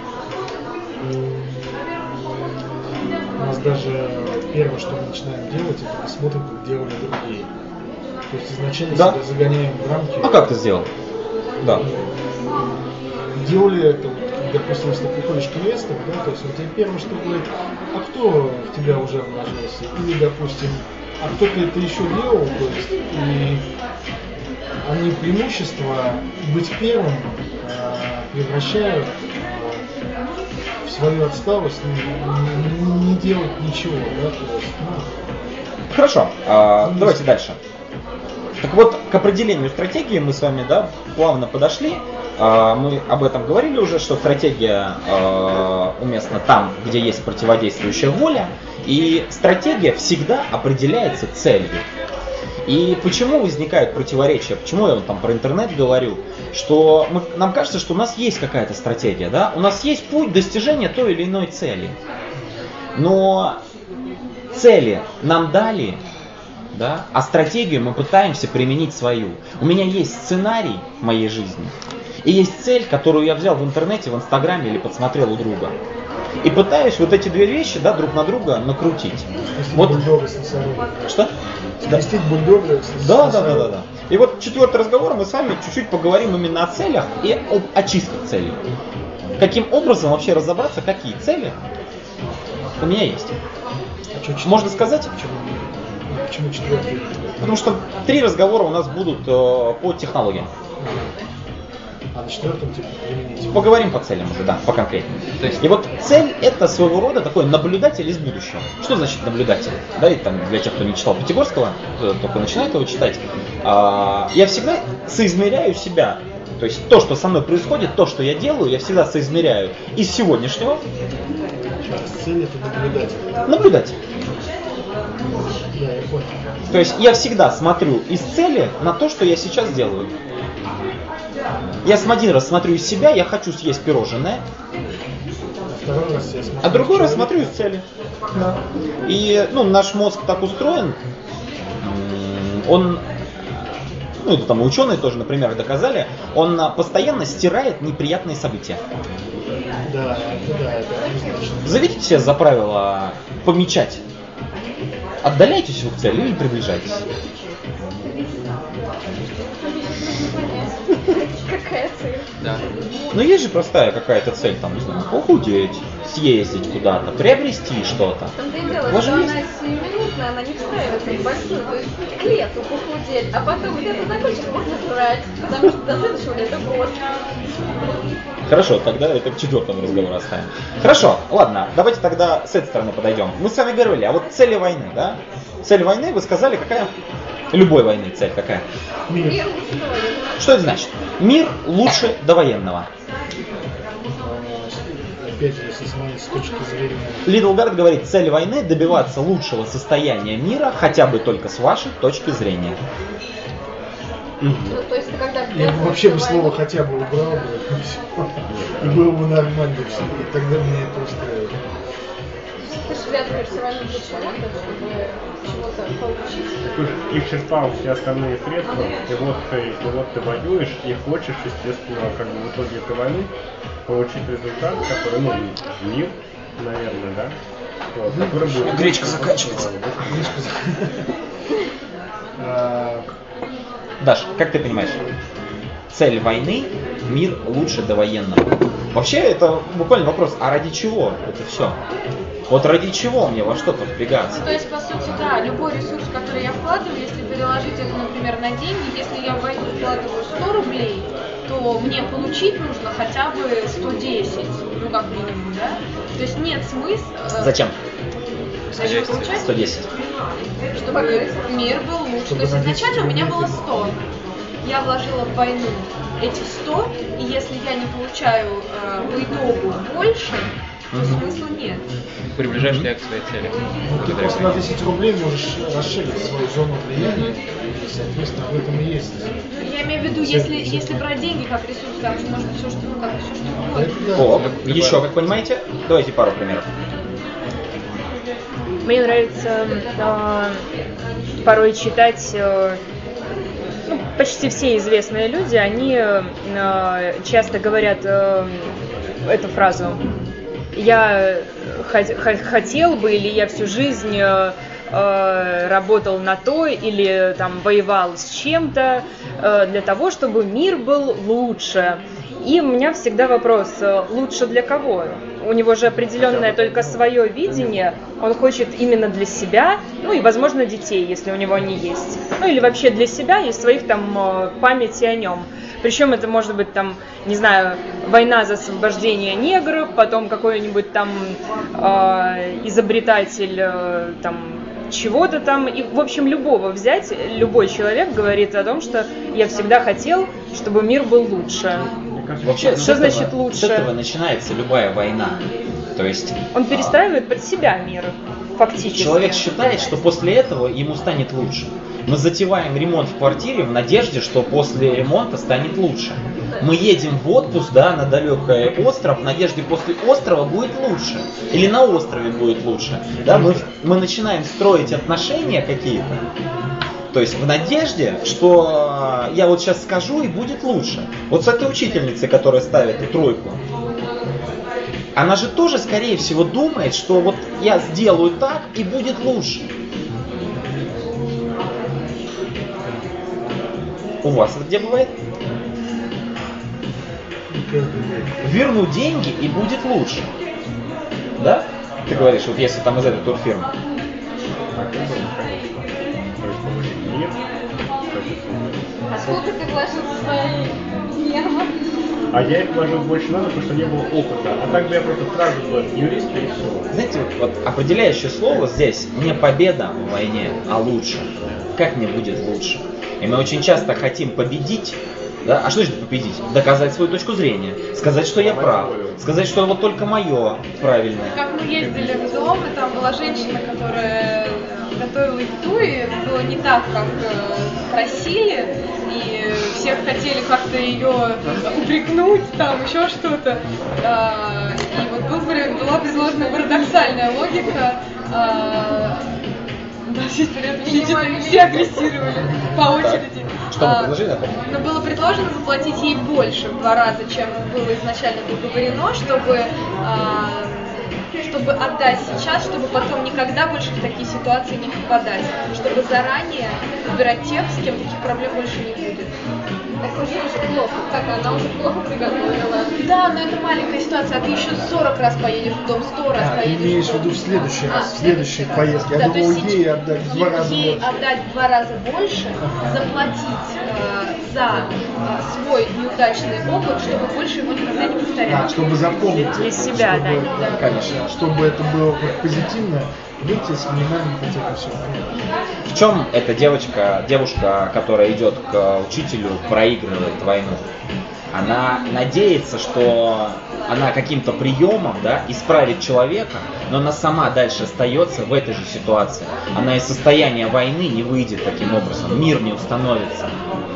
D: У нас даже первое, что мы начинаем делать, это мы смотрим, как делали другие. То есть изначально
B: Да.
D: себя загоняем в рамки.
B: А как ты сделал? Да.
D: Делали это, вот, допустим, если ты приходишь к инвестору, да, то есть он тебе первое, что говорит, а кто в тебя уже вложился? Или, допустим, а кто-то это еще делал, то есть, и они преимущества быть первым э, превращают э, в свою отсталость, не, не- не делать ничего, да, то есть, ну,
B: Хорошо, а, давайте дальше. Так вот, к определению стратегии мы с вами, да, плавно подошли. А, мы об этом говорили уже, что стратегия а, уместна там, где есть противодействующая воля, и стратегия всегда определяется целью. И почему возникают противоречия? Почему я вот там про интернет говорю? Что мы, нам кажется, что у нас есть какая-то стратегия, да? У нас есть путь достижения той или иной цели. Но цели нам дали, да? А стратегию мы пытаемся применить свою. У меня есть сценарий моей жизни. И есть цель, которую я взял в интернете, в инстаграме или подсмотрел у друга. и пытаюсь вот эти две вещи, да, друг на друга накрутить. Вот. Что?
D: Скрестить бульдога с
B: Да, да, да, да, да. И вот четвертый разговор мы с вами чуть-чуть поговорим именно о целях и об очистках целей. Каким образом вообще разобраться, какие цели у меня есть. А можно сказать?
D: Почему, почему четвертый?
B: Потому что три разговора у нас будут э, по технологиям.
D: А на четвертом типа применить?
B: Поговорим по целям уже, да, по конкретнее.
G: То есть...
B: И вот цель это своего рода такой наблюдатель из будущего. Что значит наблюдатель? Да, и там для тех, кто не читал Пятигорского, только начинает его читать. А, я всегда соизмеряю себя. То есть то, что со мной происходит, то, что я делаю, я всегда соизмеряю из сегодняшнего.
D: Цель это наблюдатель.
B: Наблюдатель.
D: Да, я понял.
B: То есть я всегда смотрю из цели на то, что я сейчас делаю. Я с один раз смотрю из себя, я хочу съесть пирожное,
D: Второй раз я смотрю
B: а другой раз
D: человека.
B: смотрю из цели. Да. И ну, наш мозг так устроен, он, ну это там ученые тоже, например, доказали, он постоянно стирает неприятные события.
D: Да, да, это однозначно.
B: Заведите себе за правило помечать. Отдаляйтесь от цели или приближайтесь.
H: Какая цель?
G: Да.
B: Но есть же простая какая-то цель, там, не знаю, похудеть, съездить куда-то, приобрести что-то.
H: Там-то и дело,
B: Может,
H: что
B: есть?
H: она сиюминутная, она не встраивается в большую, то есть к лету похудеть, а потом вот это закончится, можно брать, потому что до следующего лета год.
B: Хорошо, тогда это к четвертому разговору оставим. Хорошо, ладно, давайте тогда с этой стороны подойдем. Мы с вами говорили, а вот цели войны, да? Цель войны, вы сказали, какая? Любой войны цель какая?
H: Мир устроен.
B: Что это значит? Мир лучше довоенного.
D: Опять же, если смотреть с точки зрения...
B: Лидлгард говорит, цель войны добиваться лучшего состояния мира, хотя бы только с вашей точки зрения.
H: Ну, то есть, это когда...
D: Я бы вообще бы слово хотя бы убрал бы, и все. И было бы нормально все. И тогда мне это устраивает.
H: Ты же ввязываешься в войну для чего-то, чтобы чего-то получить.
C: Ты же исчерпал все остальные средства, и вот ты, и вот ты воюешь, и хочешь, естественно, как бы в итоге этой войны получить результат, который, ну, мир, наверное, да? Вот, который будет...
B: Гречка заканчивается. Даш, как ты понимаешь? Цель войны – мир лучше довоенного. Вообще, это буквально вопрос, а ради чего это все? Вот ради чего мне во что-то впрягаться?
H: Ну, то есть, по сути, да, любой ресурс, который я вкладываю, если переложить это, например, на деньги, если я в войну вкладываю сто рублей, то мне получить нужно хотя бы сто десять, ну, как минимум, да? То есть нет смысла...
B: Зачем?
H: Зачем получать?
B: сто десять.
H: Чтобы мир был лучше. То есть изначально у меня было сто. Я вложила в войну эти сто, и если я не получаю э, по итогу больше, то смысла нет.
G: Приближаешь ли я к своей цели?
D: Ты просто на тысячу рублей можешь расширить свою зону влияния, и, соответственно, в этом и есть.
H: Я имею в виду, если, если брать деньги как ресурс, там же может быть все, что, ну, как, все, что угодно.
D: Да.
B: О, еще, как понимаете, давайте пару примеров.
F: Мне нравится э, порой читать, э, ну, почти все известные люди, они э, часто говорят э, эту фразу: я хот- хотел бы, или я всю жизнь э, э, работал на то, или там воевал с чем-то э, для того, чтобы мир был лучше. И у меня всегда вопрос: лучше для кого? У него же определенное только свое видение, он хочет именно для себя, ну и, возможно, детей, если у него они есть. Ну или вообще для себя и своих там памяти о нем. Причем это может быть там, не знаю, война за освобождение негров, потом какой-нибудь там э, изобретатель э, там чего-то там. И, в общем, любого взять, любой человек говорит о том, что я всегда хотел, чтобы мир был лучше.
B: Вообще,
F: Что
B: с этого,
F: значит лучше?
B: С этого начинается любая война. То есть
F: Он перестраивает под себя мир, фактически.
B: человек считает, что после этого ему станет лучше. Мы затеваем ремонт в квартире в надежде, что после ремонта станет лучше. Мы едем в отпуск, да, на далекий остров в надежде, после острова будет лучше. Или на острове будет лучше. Да, мы, мы начинаем строить отношения какие-то. То есть в надежде, что я вот сейчас скажу и будет лучше. Вот с этой учительницей, которая ставит тройку. она же тоже, скорее всего, думает, что вот я сделаю так и будет лучше. У вас это где бывает? Верну деньги и будет лучше. Да? Ты говоришь, вот если там из этой турфирмы.
H: А сколько ты вложил в свои нервы?
C: А я их вложил больше надо, потому что не было опыта. А так бы я просто сразу был юрист и все.
B: Знаете, вот, вот определяющее слово здесь не победа в войне, а лучше. Как мне будет лучше? И мы очень часто хотим победить. Да? А что значит победить? Доказать свою точку зрения, сказать, что я прав, сказать, что вот только мое правильное.
H: Как мы ездили в дом, и там была женщина, которая готовила еду, и это было не так, как э, просили, и все хотели как-то ее упрекнуть, там еще что-то. А, и вот был, была предложена парадоксальная логика. А, да, все, все, все агрессировали по очереди.
B: Что мы предложили, напомню?
H: Но было предложено заплатить ей больше, в два раза, чем было изначально договорено, чтобы, а, чтобы отдать сейчас, чтобы потом никогда больше в такие ситуации не попадать, чтобы заранее выбирать тех, с кем таких проблем больше не будет. Так уже уже плохо, как она уже плохо приготовила. Да, но это маленькая ситуация, а ты еще сорок раз поедешь в дом, сто раз
D: А, ты
H: поедешь
D: имеешь
H: в
D: в
H: дом.
D: виду в следующий раз,
H: А,
D: в следующей поездке. Я
H: да,
D: думал,
H: то есть
D: ей
H: сейчас
D: отдать в два раза
H: ей
D: больше.
H: отдать в два раза больше, заплатить э, за э, свой неудачный опыт, чтобы больше его никогда не повторять.
D: А, чтобы запомнить.
F: Для себя,
D: чтобы,
F: да.
D: да, конечно. Чтобы это было как позитивно, выйти с минимальным хотя бы все.
B: В чем эта девочка, девушка, которая идет к учителю, проигрывает войну? Она надеется, что она каким-то приемом, да, исправит человека, но она сама дальше остается в этой же ситуации. Она из состояния войны не выйдет таким образом, мир не установится.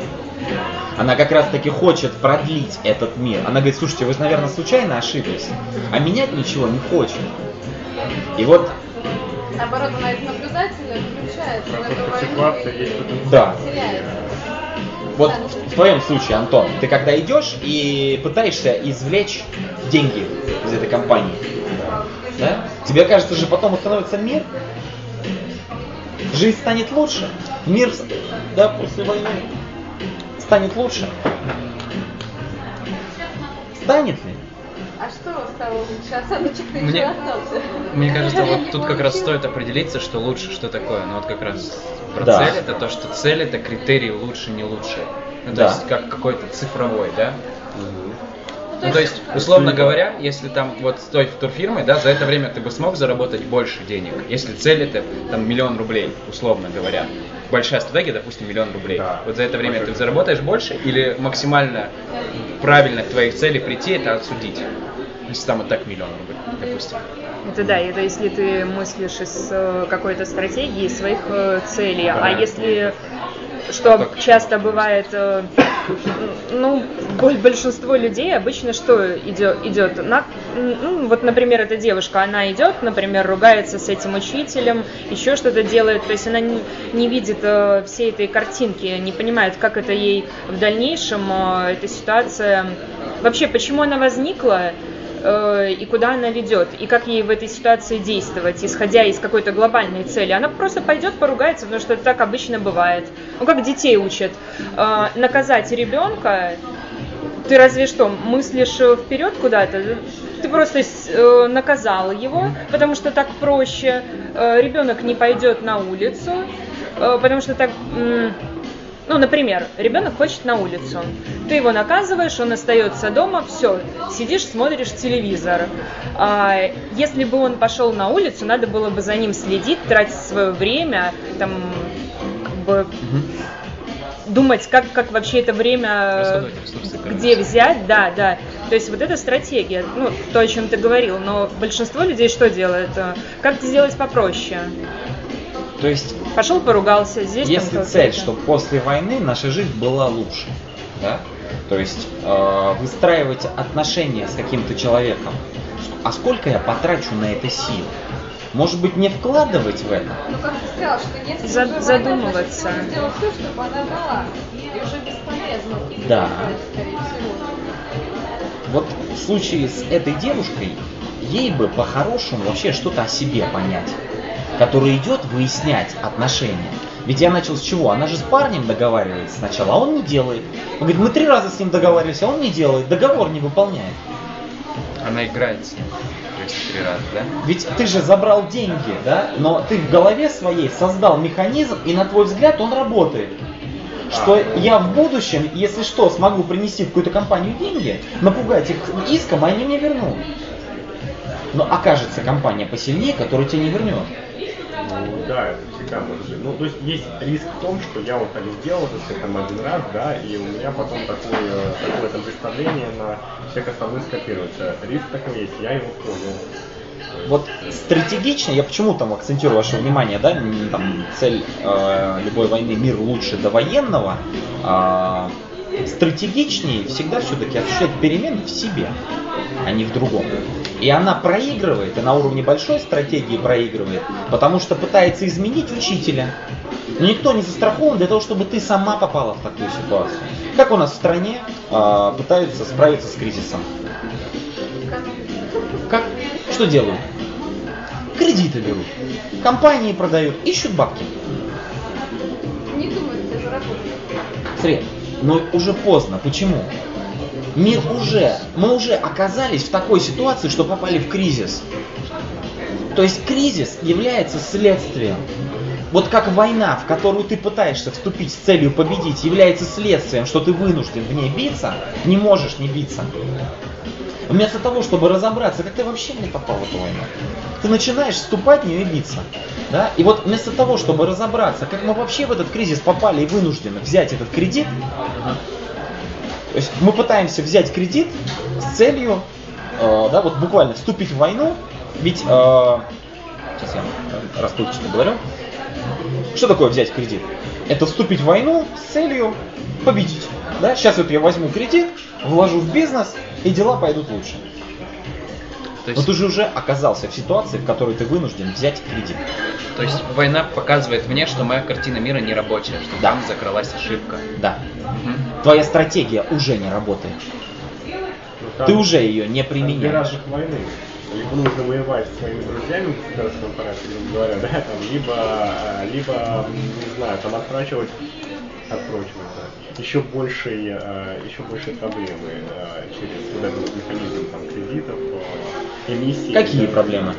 B: Она как раз таки хочет продлить этот мир. Она говорит, слушайте, вы же, наверное, случайно ошиблись, а менять ничего не хочет. И вот...
H: Наоборот, она из наблюдателя включается в эту войну
C: Ситуация
H: и
C: есть тут.
B: Да.
H: теряется.
B: Вот в твоем случае, Антон, ты когда идешь и пытаешься извлечь деньги из этой компании, да? Тебе кажется же, потом установится мир, жизнь станет лучше, мир, да, после войны станет лучше. Станет ли?
H: А что стало лучше? Осадочек-то
G: Мне-
H: еще остался.
G: Мне кажется, вот
H: Не
G: тут как раз
H: получилось.
G: стоит определиться, что лучше, что такое. Ну вот как раз про
B: Да.
G: цель, это то, что цель это критерий лучше, не лучше. Ну, то
B: Да.
G: есть как какой-то цифровой, да?
H: то
G: Ну, то
H: есть-
G: есть, условно говоря, если там вот с той турфирмой, да, за это время ты бы смог заработать больше денег. Если цель это там миллион рублей, условно говоря. Большая стратегия, допустим, миллион рублей.
C: Да.
G: Вот за это время ты заработаешь больше или максимально правильно к твоей цели прийти, это отсудить. Если там вот так миллион рублей, допустим.
F: Это да, это если ты мыслишь из э, какой-то стратегии, своих э, целей. А если, что
G: Как?
F: часто бывает, э, ну, боль- большинство людей обычно что идет, идет на, ну, вот, например, эта девушка, она идет, например, ругается с этим учителем, еще что-то делает, то есть она не, не видит э, всей этой картинки, не понимает, как это ей в дальнейшем, э, эта ситуация, вообще, почему она возникла, и куда она ведет, и как ей в этой ситуации действовать, исходя из какой-то глобальной цели. Она просто пойдет поругается, потому что это так обычно бывает. Ну, как детей учат. Э, наказать ребенка, ты разве что мыслишь вперед куда-то, ты просто э, наказал его, потому что так проще. Э, ребенок не пойдет на улицу, э, потому что так... М- Ну, например, ребенок хочет на улицу, ты его наказываешь, он остается дома, все, сидишь, смотришь телевизор. А если бы он пошел на улицу, надо было бы за ним следить, тратить свое время, там, как бы, думать, как, как вообще это время,
G: Расходовать ресурсы,
F: где
G: конечно.
F: взять, да, да. То есть вот эта стратегия, ну, то, о чем ты говорил, но большинство людей что делает? Как сделать попроще?
B: То есть,
F: Пошел поругался, здесь там
B: если
F: кто-то
B: цель,
F: это.
B: чтобы после войны наша жизнь была лучше, да? То есть э, выстраивать отношения с каким-то человеком, а сколько я потрачу на это сил? Может быть, не вкладывать в это?
H: Ну, как ты сказал, что если
F: За-
H: уже война,
F: задумываться.
H: значит, нужно сделать все, чтобы она была. И уже бесполезно.
B: Да.
H: Скорее всего.
B: Вот в случае с этой девушкой ей бы по-хорошему вообще что-то о себе понять, который идет выяснять отношения. Ведь я начал с чего? Она же с парнем договаривается сначала, а он не делает. Он говорит, мы три раза с ним договаривались, а он не делает, договор не выполняет.
G: Она играет с ним, то есть три раза, да?
B: Ведь ты же забрал деньги, да? Но ты в голове своей создал механизм, и на твой взгляд он работает. Что я в будущем, если что, смогу принести в какую-то компанию деньги, напугать их иском, а они мне вернут. Но окажется компания посильнее, которая тебе не вернет.
C: Ну да, это всегда может быть. Ну, то есть есть риск в том, что я вот так сделал это там один раз, да, и у меня потом такое, такое там представление на всех остальных скопируется. Риск такой есть, я его понял.
B: Вот стратегично, я почему там акцентирую ваше внимание, да, там, цель э, любой войны мир лучше до военного, э, стратегичнее всегда все-таки осуществлять перемены в себе, а не в другом. И она проигрывает, и на уровне большой стратегии проигрывает, потому что пытается изменить учителя. Но никто не застрахован для того, чтобы ты сама попала в такую ситуацию. Как у нас в стране э, пытаются справиться с кризисом? Как? Что делают? Кредиты берут, компании продают, ищут бабки.
H: Не думают, это заработает.
B: Смотри, но уже поздно. Почему? Мир уже, мы уже оказались в такой ситуации, что попали в кризис. То есть кризис является следствием. Вот как война, в которую ты пытаешься вступить с целью победить, является следствием, что ты вынужден в ней биться, не можешь не биться. Вместо того, чтобы разобраться, как ты вообще не попал в эту войну, ты начинаешь вступать в нее и биться. Да? И вот вместо того, чтобы разобраться, как мы вообще в этот кризис попали и вынуждены взять этот кредит, то есть мы пытаемся взять кредит с целью, э, да, вот буквально вступить в войну, ведь, э, сейчас я расплывчато говорю, что такое взять кредит? Это вступить в войну с целью победить. Да? Сейчас вот я возьму кредит, вложу в бизнес, и дела пойдут лучше.
G: То есть...
B: Но ты же уже оказался в ситуации, в которой ты вынужден взять кредит.
G: То есть война показывает мне, что моя картина мира не рабочая, что
B: да.
G: Там закралась ошибка.
B: Да.
G: Угу.
B: Твоя стратегия уже не работает.
C: Ну,
B: ты уже ее не применяешь.
C: Две разных войны. Либо нужно воевать со своими друзьями в государственном порядке, грубо говоря, да, там, либо, либо, не знаю, там отсрачивать, отсрочивать, да, еще большие, еще большие проблемы через вот этот механизм там, кредитов, эмиссий.
B: Какие
C: да.
B: проблемы?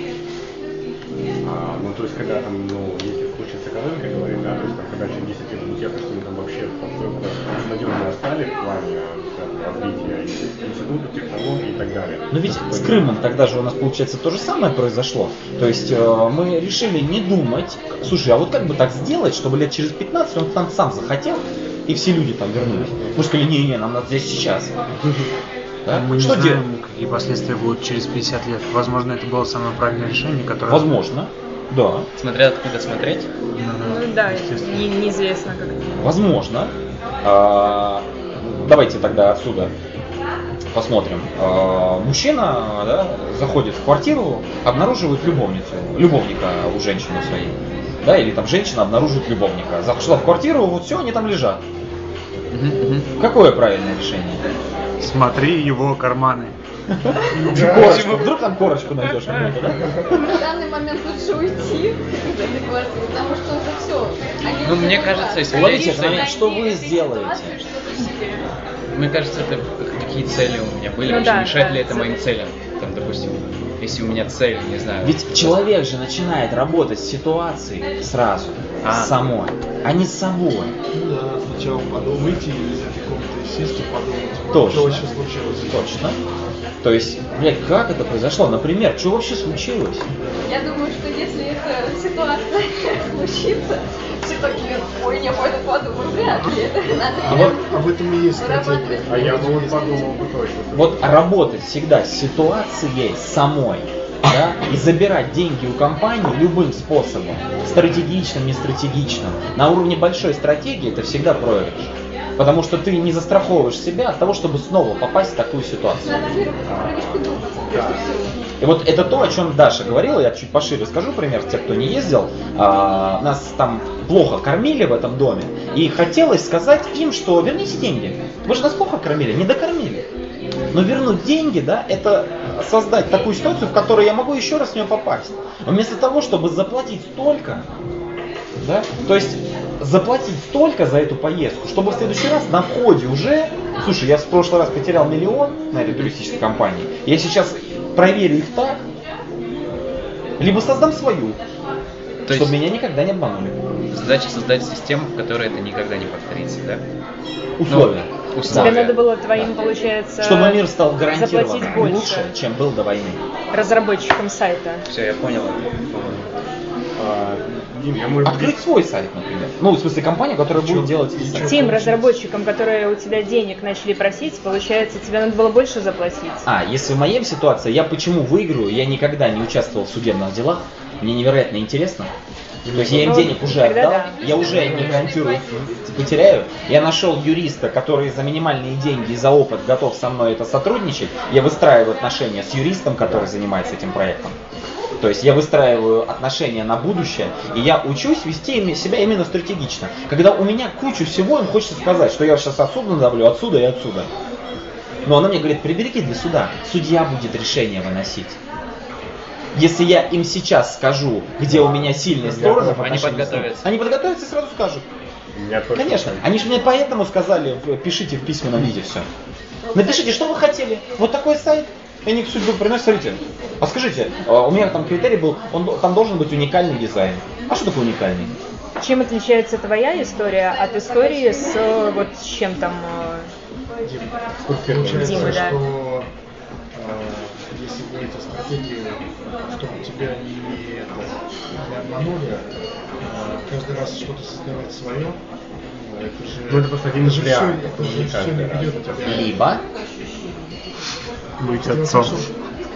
C: А, ну, то есть, когда там, ну, если в случае с экономикой говорить, да, то есть, там, когда через десять лет будет ясно, что мы там вообще надежно стали в плане там, развития институтов, технологий и так далее.
B: Но ведь с Крымом тогда же у нас, получается, то же самое произошло. То есть, э, мы решили не думать, слушай, а вот как бы так сделать, чтобы лет через пятнадцать он там сам захотел, и все люди там вернулись. Мы сказали, не-не, нам надо здесь сейчас.
A: Да? Мы
B: что
A: не знаем,
B: делать?
A: какие последствия будут через пятьдесят лет. Возможно, это было самое правильное решение, которое...
B: Возможно, да.
G: Смотря откуда смотреть.
F: Ну да, не, неизвестно как.
B: Возможно. А, давайте тогда отсюда посмотрим. А, мужчина, да, заходит в квартиру, обнаруживает любовницу, любовника у женщины своей. Да, или там женщина обнаруживает любовника. Зашла в квартиру, вот все, они там лежат. Какое правильное решение?
A: Смотри его карманы.
B: Корочку, вдруг там корочку найдешь. Да?
H: В данный момент лучше уйти из этой квартиры, потому что уже все.
G: Ну, мне кажется, если
B: Ловите этот момент, что вы сделаете?
G: Мне кажется, это какие цели у меня были,
F: Ну,
G: вообще
F: да,
G: мешает
F: да.
G: ли это моим целям? Там, допустим, если у меня цель, не знаю.
B: Ведь человек же начинает работать с ситуацией сразу,
G: А.
B: с самой, а не с собой.
D: Ну да, сначала подумать, выйти из этой комнаты, сесть и подумать,
B: Точно.
D: что вообще случилось.
B: Точно. То есть, блядь, как это произошло? Например, что вообще случилось?
H: Я думаю, что если эта ситуация случится, все такие, ой, не пойду подумаю, вряд ли. Надо
D: А
H: прям
D: вот об этом и есть стратегия.
H: вырабатывать.
C: А я бы вот подумал бы точно.
B: Вот работать всегда с ситуацией самой, да, и забирать деньги у компании любым способом, стратегичным, не стратегичным, на уровне большой стратегии это всегда проигрыш. Потому что ты не застраховываешь себя от того, чтобы снова попасть в такую ситуацию.
H: Надо выработать привычку думать, прежде всего.
B: И вот это то, о чем Даша говорила, я чуть пошире скажу пример, те, кто не ездил. А, нас там плохо кормили в этом доме, и хотелось сказать им, что верните деньги. Вы же нас плохо кормили, не докормили. Но вернуть деньги, да, это создать такую ситуацию, в которой я могу еще раз в нее попасть. Вместо того, чтобы заплатить столько, да, то есть заплатить столько за эту поездку, чтобы в следующий раз на входе уже, слушай, я в прошлый раз потерял миллион на этой туристической компании, я сейчас проверю их так, либо создам свою,
G: То
B: чтобы
G: есть
B: меня никогда не обманули.
G: задача создать систему, в которой это никогда не повторится, да?
B: Условия.
G: Ну,
F: Тебе
G: условия.
F: надо было твоим, получается,
B: Чтобы мир стал гарантированно
F: заплатить больше
B: лучше, чем был до войны.
F: разработчикам сайта.
G: Все, я понял.
C: А, Дим, я, может быть,
B: Открыть свой сайт, например. Ну, в смысле, компания, которая будет делать эти сайты.
F: Тем разработчикам, которые у тебя денег начали просить, получается, тебе надо было больше заплатить.
B: А, если в моей ситуации, я почему выиграю, я никогда не участвовал в судебных делах, мне невероятно интересно. То есть я им
F: Ну,
B: денег уже
F: тогда
B: отдал,
F: да.
B: я уже не гарантирую, потеряю. Я нашел юриста, который за минимальные деньги и за опыт готов со мной это сотрудничать. Я выстраиваю отношения с юристом, который занимается этим проектом. То есть я выстраиваю отношения на будущее, и я учусь вести ими- себя именно стратегично. Когда у меня кучу всего, им хочется сказать, что я сейчас отсюда давлю, отсюда и отсюда. Но она мне говорит, прибереги для суда, судья будет решение выносить. Если я им сейчас скажу, где у меня сильные стороны, в
G: Они
B: отношениях с ним,
G: подготовятся.
B: Они подготовятся и сразу скажут.
C: я только-
B: Конечно. Они же мне поэтому сказали, в- пишите в письменном виде все. Напишите, что вы хотели. Вот такой сайт. И они судьбу приносят, смотрите. А скажите, а у меня там критерий был, он, д- там должен быть уникальный дизайн. А что такое уникальный?
F: Чем отличается твоя история от истории с э, вот с чем там? э,
D: Получается,
F: Дима, да.
D: что э, если говорить о стратегии, чтобы тебя не, это, не обманули, э, каждый раз что-то создавать свое, э, это же,
C: Ну, это просто один
D: это же
C: вариант,
D: все, это
C: не
D: же все
C: каждый
D: не
C: раз.
D: ведет тебя.
B: Либо
A: Быть
D: Дело в
A: отцом.
D: том, что-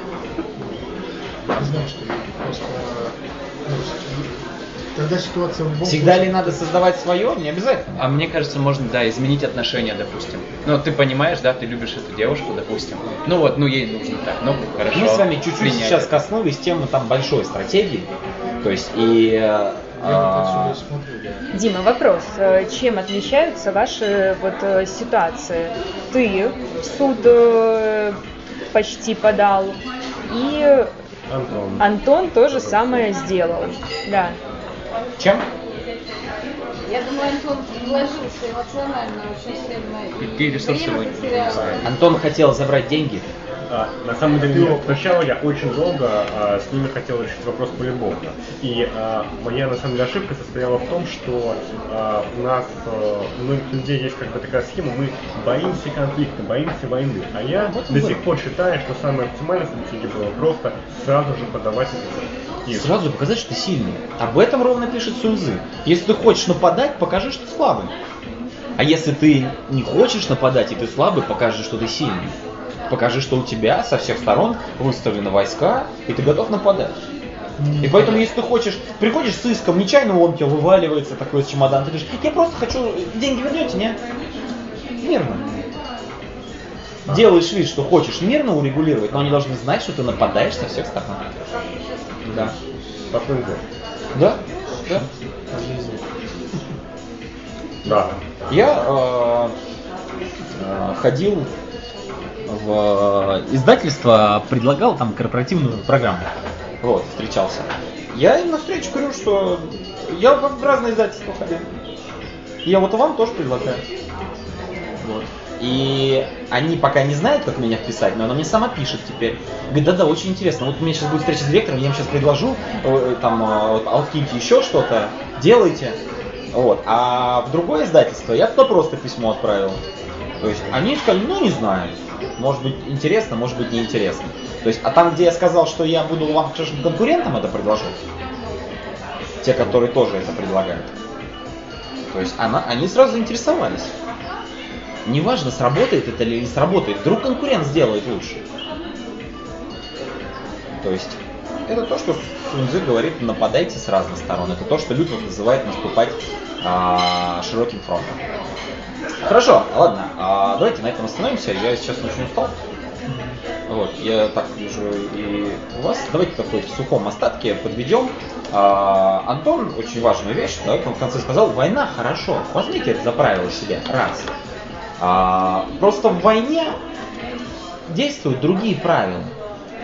D: Не знаю, что я просто, ну, когда ситуация в любом
B: всегда
D: случае-
B: ли надо создавать свое? Не обязательно.
G: А мне кажется, можно, да, изменить отношения, допустим. Ну, ты понимаешь, да, ты любишь эту девушку, допустим. Ну вот, ну ей нужно так, ну хорошо.
B: Мы с вами чуть-чуть
G: принять
B: сейчас
G: это.
B: коснулись темы там большой стратегии. То есть и э,
D: Я вот
B: а,
D: отсюда и смотрю, да.
F: Дима, вопрос. Э, Чем отличаются ваши вот э, ситуации? Ты в суд э, почти подал, и
C: Антон.
F: Антон то же самое сделал. Да.
B: чем?
H: Я думаю, Антон вложился эмоционально очень сильно.
G: И какие ресурсы
H: время
G: вы
H: потерял.
B: Антон хотел забрать деньги.
C: А, на самом деле, нет. Сначала я очень долго а, с ними хотел решить вопрос полюбовно. И а, моя, на самом деле, ошибка состояла в том, что а, у нас, а, у многих людей есть как бы такая схема, мы боимся конфликта, боимся войны. А я до сих пор считаю, что самое оптимальное стратегия было просто сразу же подавать это. И
B: Сразу показать, что ты сильный. Об этом ровно пишет Суньцзы. Если ты хочешь нападать, покажи, что ты слабый. А если ты не хочешь нападать, и ты слабый, покажи, что ты сильный. Покажи, что у тебя со всех сторон выставлены войска, и ты готов нападать. И поэтому, если ты хочешь, приходишь с иском, нечаянно он тебе вываливается такой из чемодана, ты говоришь, я просто хочу, деньги вернете, нет? Мирно. Делаешь вид, что хочешь мирно урегулировать, но они должны знать, что ты нападаешь со всех сторон. Да.
C: спокойно.
B: Да? Да.
C: Да.
B: Я э, э, ходил в издательство, предлагал там корпоративную программу. Вот, встречался. Я им навстречу говорю, что я в разные издательства ходил. Я вот вам тоже предлагаю. Вот. И они пока не знают, как меня вписать, но она мне сама пишет теперь. Говорит, да-да, очень интересно. Вот у меня сейчас будет встреча с директором, я им сейчас предложу, э, там, э, вот, Altkit еще что-то, делайте. Вот. А в другое издательство я туда просто письмо отправил. То есть они сказали, ну не знаю, может быть интересно, может быть неинтересно. То есть, а там, где я сказал, что я буду вам конкурентам это предложить, те, которые тоже это предлагают, то есть она, они сразу заинтересовались. Неважно, сработает это или не сработает, вдруг конкурент сделает лучше. То есть это то, что Суньцзы говорит, нападайте с разных сторон. Это то, что Лютов называет наступать а, широким фронтом. Хорошо, ладно, а, давайте на этом остановимся. Я сейчас очень устал. Вот, я так вижу и у вас. Давайте такой в сухом остатке подведем. А, Антон очень важную вещь, да, он в конце сказал, война хорошо. Возьмите это за правило себе. Раз. А, просто в войне действуют другие правила.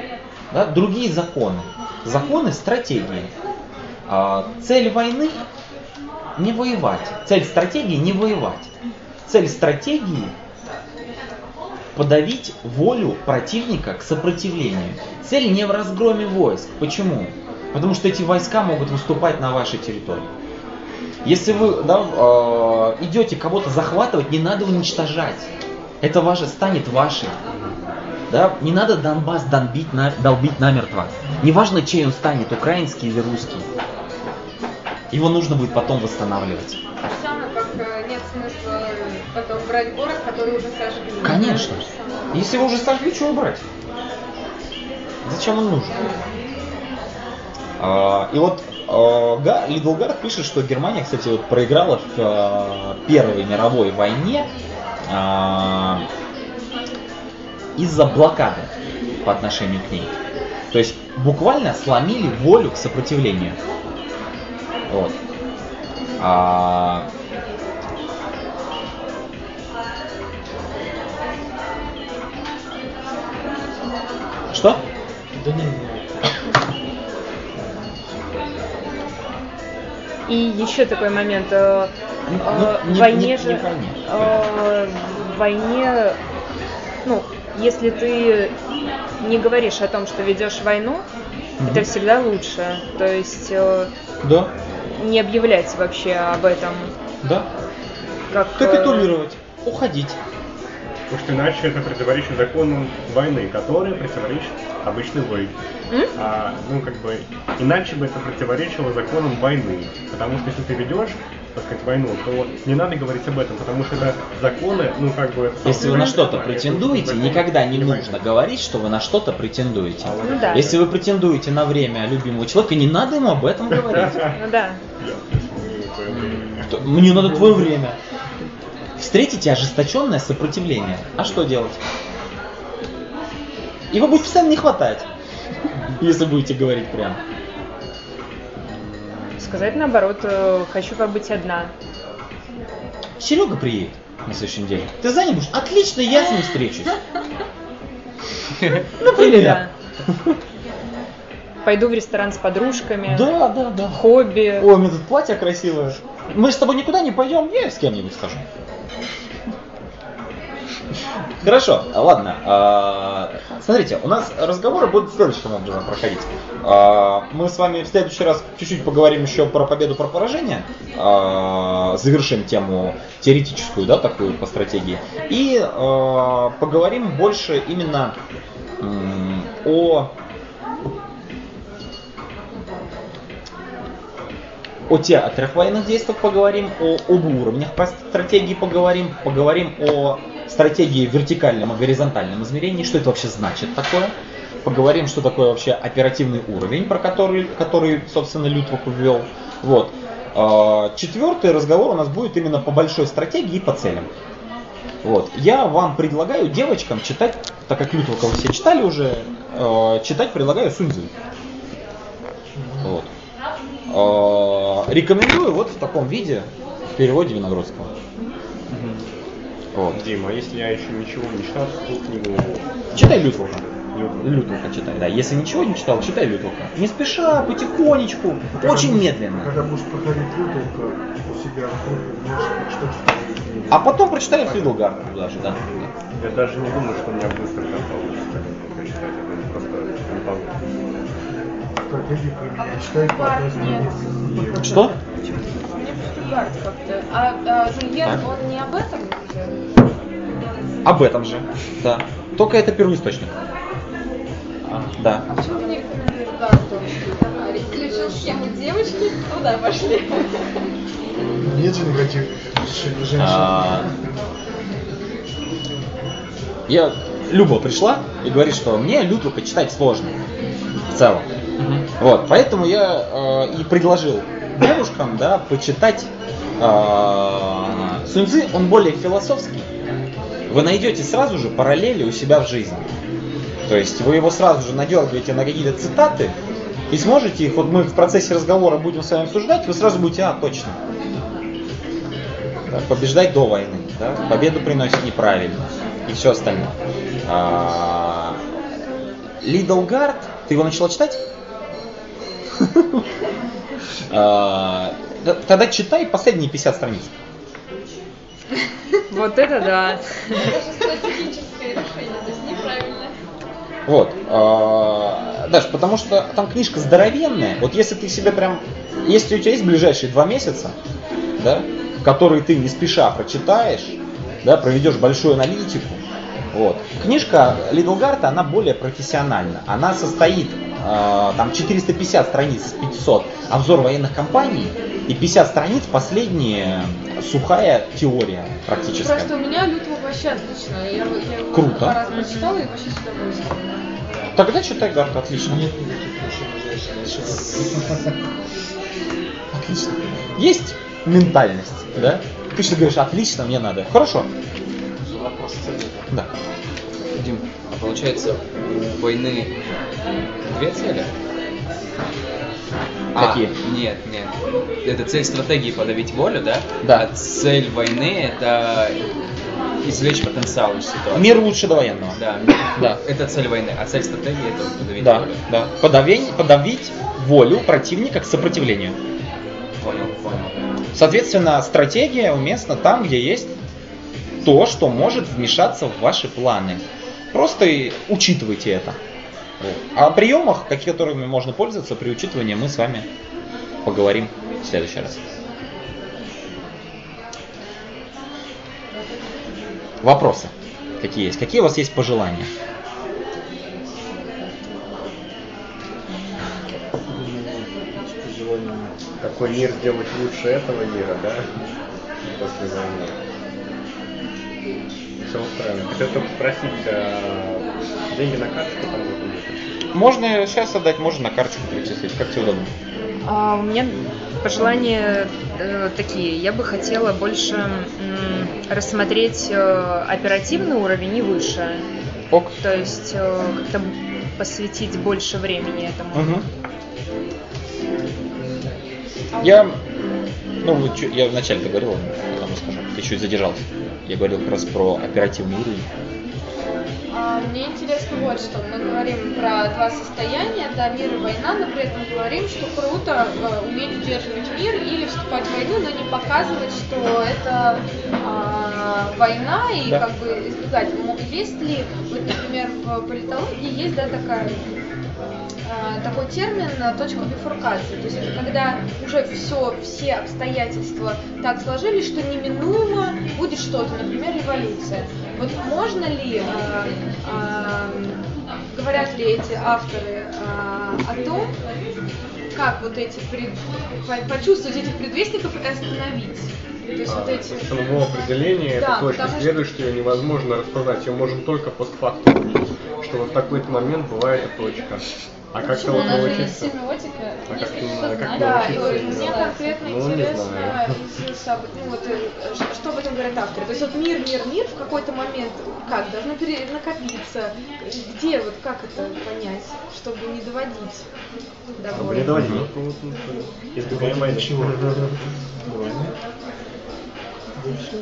B: да, другие законы. Законы стратегии. А, цель войны не воевать. Цель стратегии не воевать. Цель стратегии подавить волю противника к сопротивлению. Цель не в разгроме войск. Почему? Потому что эти войска могут выступать на вашей территории. Если вы да, э, идете кого-то захватывать, не надо уничтожать. Это ваше станет вашим. Да? Не надо Донбасс долбить, на, долбить намертво. Неважно, чей он станет, украинский или русский. Его нужно будет потом восстанавливать.
E: То же самое, как э, нет смысла потом брать город, который уже сожгли.
B: Конечно. Если его уже сожгли, что брать? Зачем он нужен? А, и вот а, Лидлгард пишет, что Германия, кстати, вот проиграла в а, Первой мировой войне а, из-за блокады по отношению к ней. То есть буквально сломили волю к сопротивлению. Вот. А... Что?
D: Да не, не.
F: И еще такой момент. э, э,
B: Ну,
F: В
B: не-
F: войне
B: не-
F: же,
B: не в войне.
F: э, в войне, ну, если ты не говоришь о том, что ведешь войну, это всегда лучше. То есть э,
B: Да,
F: не объявлять вообще об этом.
B: да.
F: Как, э,
B: Капитулировать, уходить.
C: Потому что иначе это противоречит законам войны, которые противоречат обычной логике.
F: М?
C: А, ну, как бы, иначе бы это противоречило законам войны. Потому что если ты ведешь, так сказать, войну, то не надо говорить об этом, потому что это законы, ну, как бы... это
B: Если вы на что-то
C: это
B: претендуете,
C: закон
B: никогда не
C: или
B: нужно
C: войны.
B: говорить, что вы на что-то претендуете.
F: Ну да.
B: Если вы претендуете на время любимого человека, не надо ему об этом говорить.
F: Ну да.
B: То- Мне надо твое время. Встретите ожесточенное сопротивление. А что делать? Его будет постоянно не хватать, если будете говорить прямо.
F: Сказать наоборот, э, хочу побыть одна.
B: Серега приедет на следующей неделе. Ты занят будешь? Отлично, я с ним встречусь. Например.
F: Да. Пойду в ресторан с подружками.
B: Да, да, да.
F: Хобби.
B: Ой, у меня тут платье красивое. Мы с тобой никуда не пойдем, я с кем-нибудь скажу. Хорошо, ладно. а, Смотрите, у нас разговоры будут следующим образом проходить. А, Мы с вами в следующий раз чуть-чуть поговорим еще про победу, про поражение. А, Завершим тему теоретическую, да, такую по стратегии. И а, поговорим больше именно м, о о театрах военных действий поговорим, о, об уровнях по стратегии поговорим, поговорим о стратегии в вертикальном и горизонтальном измерении, что это вообще значит такое. Поговорим, что такое вообще оперативный уровень, про который, который собственно, Лютвок ввел. Вот. Четвертый разговор у нас будет именно по большой стратегии и по целям. Вот. Я вам предлагаю девочкам читать, так как Лютвока вы все читали уже, читать предлагаю Сунь-Цзы. Вот. Рекомендую вот в таком виде, в переводе Виногродского. Вот.
C: Дима, а если я еще ничего не читал, то книгу...
B: Читай Лютвока.
C: Лютвока.
B: Лютвока читай, да. Если ничего не читал, читай Лютвока. Не спеша, потихонечку,
D: Когда
B: очень
D: будешь-
B: медленно.
D: Когда будешь проходить Лютвока у себя в группе, можешь прочитать что-нибудь книгу.
B: А потом прочитай Фридлгарда даже, да.
C: Я даже не думаю, что у меня быстро там получится прочитать. Это просто не получится.
D: Стратегии применяй, читай по одной странице.
B: Что?
E: Мне Штутгарт как-то. А, а Жульен,
B: Так.
E: он не об этом?
B: Об этом же, да. Только это первоисточник. А, да.
E: А почему вы не рекомендуете Гарту? Включил схему девочки, туда пошли.
D: Нет же никаких женщин.
B: А, Я Люба пришла и говорит, что мне Лютвока читать сложно в целом. Вот, поэтому я э, и предложил девушкам, да, почитать э, Сунь-Цзы, он более философский. Вы найдете сразу же параллели у себя в жизни. То есть вы его сразу же надергаете на какие-то цитаты и сможете их, вот мы в процессе разговора будем с вами обсуждать, вы сразу будете, а, точно. Да, побеждать до войны, да, победу приносит неправильно и все остальное. А, Лидлгард Ты его начала читать? Тогда читай последние пятьдесят страниц.
F: Вот это да.
E: Это стратегическое решение, то есть неправильно.
B: Вот. Даш, потому что там книжка здоровенная. Вот если ты себе прям... Если у тебя есть ближайшие два месяца, да, в которые ты не спеша прочитаешь, да, проведешь большую аналитику, вот. Книжка Лидлгарта, она более профессиональна. Она состоит, э, там четыреста пятьдесят страниц, пятьсот, обзор военных кампаний, и пятьдесят страниц последняя сухая теория практическая.
H: Просто у меня Лютого вообще отлично. Я, я его
B: Круто.
H: два раза прочитала и вообще с удовольствием.
B: Тогда читай Гарта, отлично.
D: Нет никаких решений. Отлично.
B: Есть ментальность, да? Ты что говоришь, отлично, мне надо. Хорошо.
D: Вопрос цели.
B: Да.
G: Дим, а получается, у войны две цели?
B: Какие?
G: А, нет, нет. Это цель стратегии подавить волю, да?
B: Да.
G: А цель войны это извлечь потенциал из ситуации.
B: Мир лучше до военного.
G: Да.
B: Да.
G: Это цель войны, а цель стратегии это подавить
B: Да,
G: волю.
B: да. Подавить, подавить волю противника к сопротивлению.
G: Понял, понял.
B: Соответственно, стратегия уместна там, где есть то, что может вмешаться в ваши планы. Просто и учитывайте это. Вот. О приемах, которыми можно пользоваться при учитывании, мы с вами поговорим в следующий раз. Вопросы какие есть? Какие у вас есть пожелания?
C: Какой мир сделать лучше этого мира, да? После войны. Все устраивает. Хотел только спросить, а деньги на карточку там будут?
B: Можно сейчас отдать, можно на карточку перечислить, как тебе удобно.
F: А у меня пожелания э, такие. Я бы хотела больше м, рассмотреть э, оперативный уровень и выше.
B: Ок.
F: То есть э, как-то посвятить больше времени этому.
B: Угу. Я, ну, я вначале говорил, потом расскажу. Ты чуть задержался. Я говорил как раз про оперативный уровень.
H: А, мне интересно вот что. Мы говорим про два состояния, да, мир и война, но при этом говорим, что круто э, уметь удерживать мир или вступать в войну, но не показывать, что это э, война и
B: Да.
H: как бы избегать. Есть ли, вот, например, в политологии есть, да, такая... такой термин точка бифуркации. То есть это когда уже все, все обстоятельства так сложились, что неминуемо будет что-то, например, революция. Вот можно ли, э, э, говорят ли эти авторы э, о том, как вот эти пред... почувствовать этих предвестников и остановить? То есть
C: А,
H: вот эти...
C: Самого определения
H: Да,
C: это точно
H: потому
C: следует, что ее невозможно распознать, ее можно только постфактум увидеть, что вот в такой-то момент бывает точка. А как
E: Почему?
C: вот
E: У нас же
C: научиться?
E: есть семиотика,
C: А
E: есть
C: как ты-
E: что-то
C: а как
E: знать.
H: Да,
C: научиться
H: и
C: этому?
H: мне конкретно
C: Ну, не
H: интересно,
C: знаю.
H: из соб- ну, вот, э, что, что об этом говорят авторы. То есть вот мир, мир, мир в какой-то момент как должно пере- накопиться, где вот как это понять, чтобы не доводить до
C: Чтобы
H: боли?
C: не доводить. Избегаем войны.
D: Чего? Войны. Да все,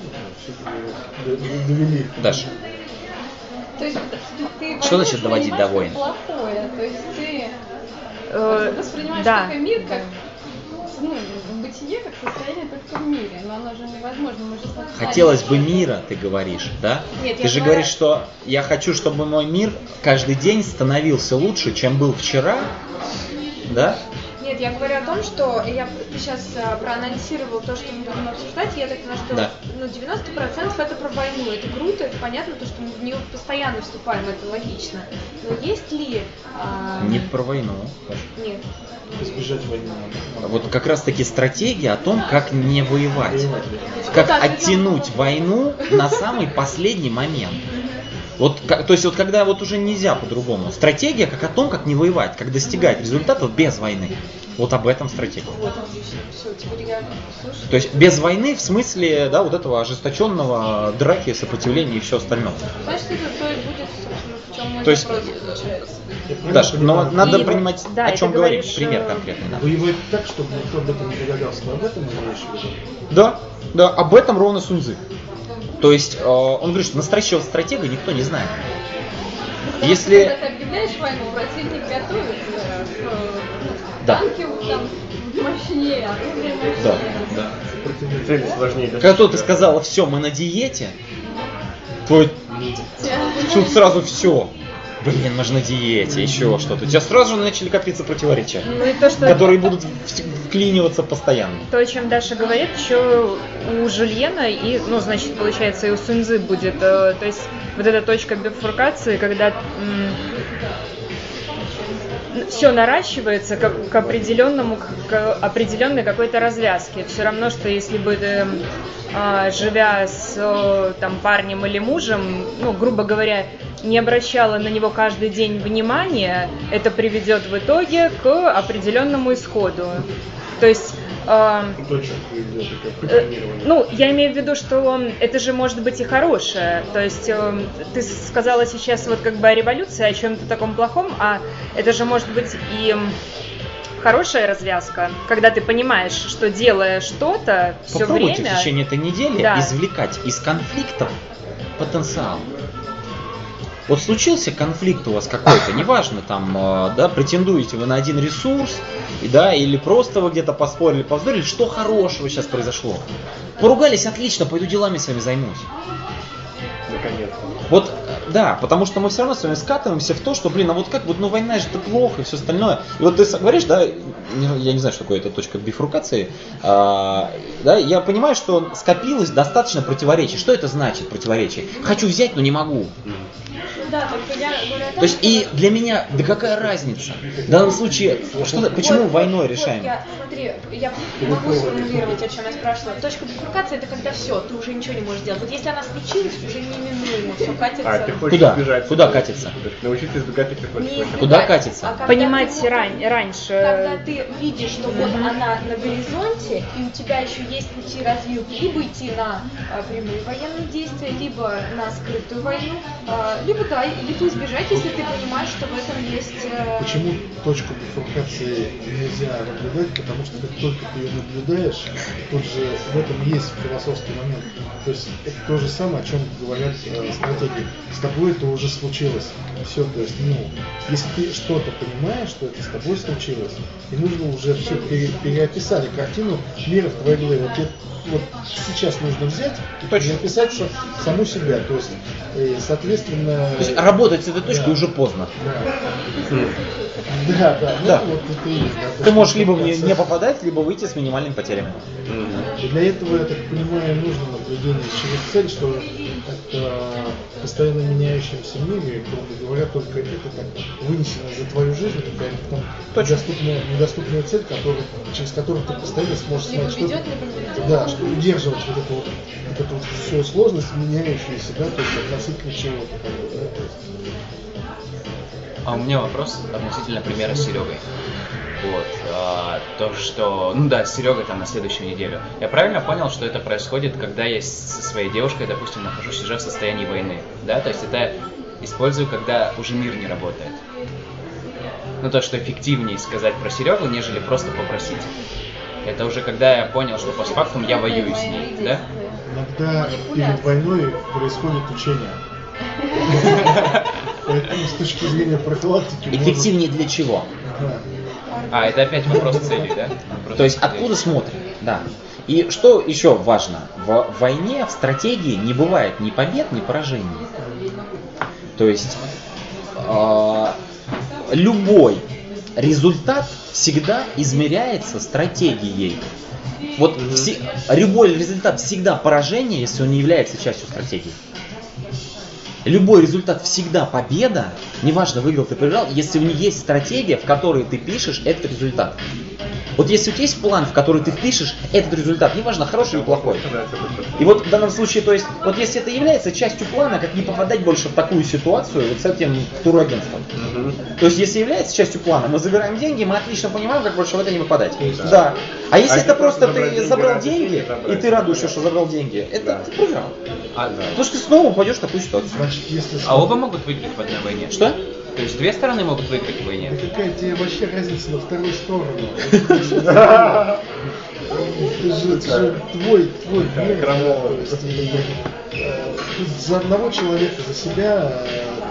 D: все довели.
B: Даша.
E: То есть ты
B: Что
E: войну
B: значит доводить до
E: воспринимаешь
B: войн?
E: как плохое, то есть ты
F: Э,
E: воспринимаешь
F: да.
E: только мир как ну, бытие как состояние только в мире, но оно же невозможно, мы же сознание.
B: Хотелось бы мира, ты говоришь, да?
H: Нет,
B: Ты
H: я
B: же
H: говорю-
B: говоришь, что я хочу, чтобы мой мир каждый день становился лучше, чем был вчера, да?
H: Нет, я говорю о том, что я сейчас а, проанализировала то, что мы будем обсуждать, и я так понимаю, что
B: Да.
H: ну, девяносто процентов это про войну, это круто, это понятно, то, что мы в нее постоянно вступаем, это логично. Но есть ли... а,
B: Не про войну.
H: Нет.
D: Избежать войны надо.
B: Вот как раз таки стратегия о том, как не воевать. Как
H: Да,
B: оттянуть войну на самый последний момент. Вот, ка- то есть вот когда вот уже нельзя по-другому. Стратегия как о том, как не воевать, как достигать результатов без войны. Вот об этом стратегия.
H: Вот, отлично. Все, теперь я слушаю.
B: То есть без войны в смысле, да, вот этого ожесточенного драки, сопротивления и все остальное.
H: Значит, это то и будет, собственно, в чем мой
B: То есть-
H: вопрос заключается.
B: Даш, но надо
F: И-
B: понимать,
F: да,
B: о
F: и
B: чем
F: ты
B: говорим.
F: говоришь,
B: Пример
F: э,
B: конкретный. Да.
D: Воевать так, чтобы никто об этом не догадался. Ты об этом имеешь в виду?
B: Да, да, об этом ровно Сунь Цзы. То есть э, он говорит, что настоящего стратега никто не знает. Если...
E: Когда ты объявляешь войну, противник готовится,
B: Да.
E: танки там мощнее, оружие мощнее.
B: Да, да.
C: Цели сложнее.
B: Когда ты сказала, все, мы на диете, твой тут сразу все. Блин, мы же на диете, еще что-то. У тебя сразу же начали копиться противоречия,
F: Ну и то, что...
B: которые будут вклиниваться постоянно.
F: То, о чем Даша говорит, еще у Жульена и, ну, значит, получается, и у Суньцзы будет, э, то есть вот эта точка бифуркации, когда все наращивается к, к определенному, к определенной какой-то развязке. Все равно, что если бы ты, э, живя с э, там, парнем или мужем, ну, грубо говоря, не обращала на него каждый день внимания, это приведет в итоге к определенному исходу. То есть, э, э, ну, я имею в виду, что это же может быть и хорошее. То есть, э, ты сказала сейчас вот как бы о революции, о чем-то таком плохом, а это же может быть и хорошая развязка, когда ты понимаешь, что делая что-то все
B: Попробуйте
F: время...
B: в течение этой недели
F: Да.
B: извлекать из конфликтов потенциал. Вот случился конфликт у вас какой-то, неважно, там, э, да, претендуете вы на один ресурс, и, да, или просто вы где-то поспорили, повздорили, что хорошего сейчас произошло. Поругались, отлично, пойду делами своими займусь.
C: Наконец-то.
B: Вот, да, потому что мы все равно с вами скатываемся в то, что, блин, а вот как, вот, ну война же это плохо и все остальное. И вот ты говоришь, да, я не знаю, что такое эта точка бифуркации, а, да, я понимаю, что скопилось достаточно противоречий. Что это значит, противоречие? Хочу взять, но не могу.
E: Да, только я говорю о том,
B: То есть
E: что-
B: и для меня, да какая разница? В данном случае, что, почему
H: Вот,
B: войной
H: вот,
B: решаем?
H: Я, смотри, я могу сформулировать, о чем я спрашивала. Точка бифуркации — это когда все, ты уже ничего не можешь делать. Вот если она случилась, уже неминуемо все катится.
C: А, ты хочешь
B: Куда?
C: избежать.
B: Куда
C: этого.
B: катится?
C: То есть научиться избегать этих
H: Не
C: конфликтов.
H: избегать,
B: Куда катится?
H: а когда
F: Понимать
H: ты вот-
F: ран- раньше.
H: Когда ты видишь, что вот она на горизонте, и у тебя еще есть пути развилки, либо идти на а, прямые военные действия, либо на скрытую войну, а, либо да, либо избежать, если ты понимаешь, что в этом есть... э,
D: Почему точку бифуркации нельзя наблюдать? Потому что как только ты ее наблюдаешь, тут же в этом есть философский момент. То есть это то же самое, о чем говорят э, стратегии. С тобой это уже случилось. Все, то есть, ну, если ты что-то понимаешь, что это с тобой случилось, и нужно уже все пере, переописали картину мира в твоей голове. Вот, тебе- вот сейчас нужно взять и переописать са- саму себя. То есть, э, соответственно...
B: То есть работать с этой точкой
D: Да.
B: уже поздно.
D: Да, да, ну,
B: Да.
D: вот это и есть, да,
B: Ты
D: точка
B: можешь либо в не,
D: бифуркации.
B: не попадать, либо выйти с минимальными потерями.
D: И для этого, я так понимаю, нужно наблюдение через цель, что как-то в постоянно меняющемся мире, грубо говоря, только это так вынесено за твою жизнь, какая-то там недоступная, недоступная цель, которую, через которую ты постоянно сможешь
H: Либо
D: знать, что
H: ведет, либо не ведет.
D: да, что удерживать вот эту вот, вот эту вот всю сложность меняющуюся, да, то есть относительно чего-то, как бы, да, то есть.
G: А у меня вопрос относительно примера с Серегой. Вот, а, то, что, ну да, с Серегой там на следующую неделю. Я правильно понял, что это происходит, когда я со своей девушкой, допустим, нахожусь уже в состоянии войны, да? То есть это использую, когда уже мир не работает. Ну то, что эффективнее сказать про Серегу, нежели просто попросить. Это уже когда я понял, что постфактум я воюю с ней, да?
D: Иногда перед войной происходит учение. Поэтому с точки зрения профилактики... можно-
B: Эффективнее для чего?
D: Да.
G: А, это опять вопрос цели, да? Вопрос
B: То есть
G: цели.
B: откуда смотрим? Да. И что еще важно? В войне, в стратегии не бывает ни побед, ни поражений. То есть э, любой результат всегда измеряется стратегией. Вот все- любой результат всегда поражение, если он не является частью стратегии. Любой результат всегда победа, неважно, выиграл ты, проиграл, если у них есть стратегия, в которой ты пишешь этот результат. Вот если у тебя есть план, в который ты впишешь этот результат, неважно, хороший или плохой. И вот в данном случае, то есть, вот если это является частью плана, как не попадать больше в такую ситуацию вот с этим турагентством. То есть, если является частью плана, мы забираем деньги, мы отлично понимаем, как больше в это не попадать. Да. А если
C: А
B: это
C: если
B: просто
C: просто забрать
B: ты
C: деньги
B: забрал
C: ради
B: деньги,
C: денег забрать,
B: и ты радуешься,
C: да.
B: что забрал деньги, это
C: Да.
B: ты проиграл.
G: А,
B: Потому что ты снова упадешь в такую ситуацию.
D: Значит, если...
G: а оба могут выиграть в одной войне?
B: Что?
G: То есть две стороны могут выиграть в войне?
D: Да какая тебе вообще разница на вторую сторону? Это же, это же твой, твой мир.
C: крамово.
D: То есть, и, э, тут за одного человека, за себя, э,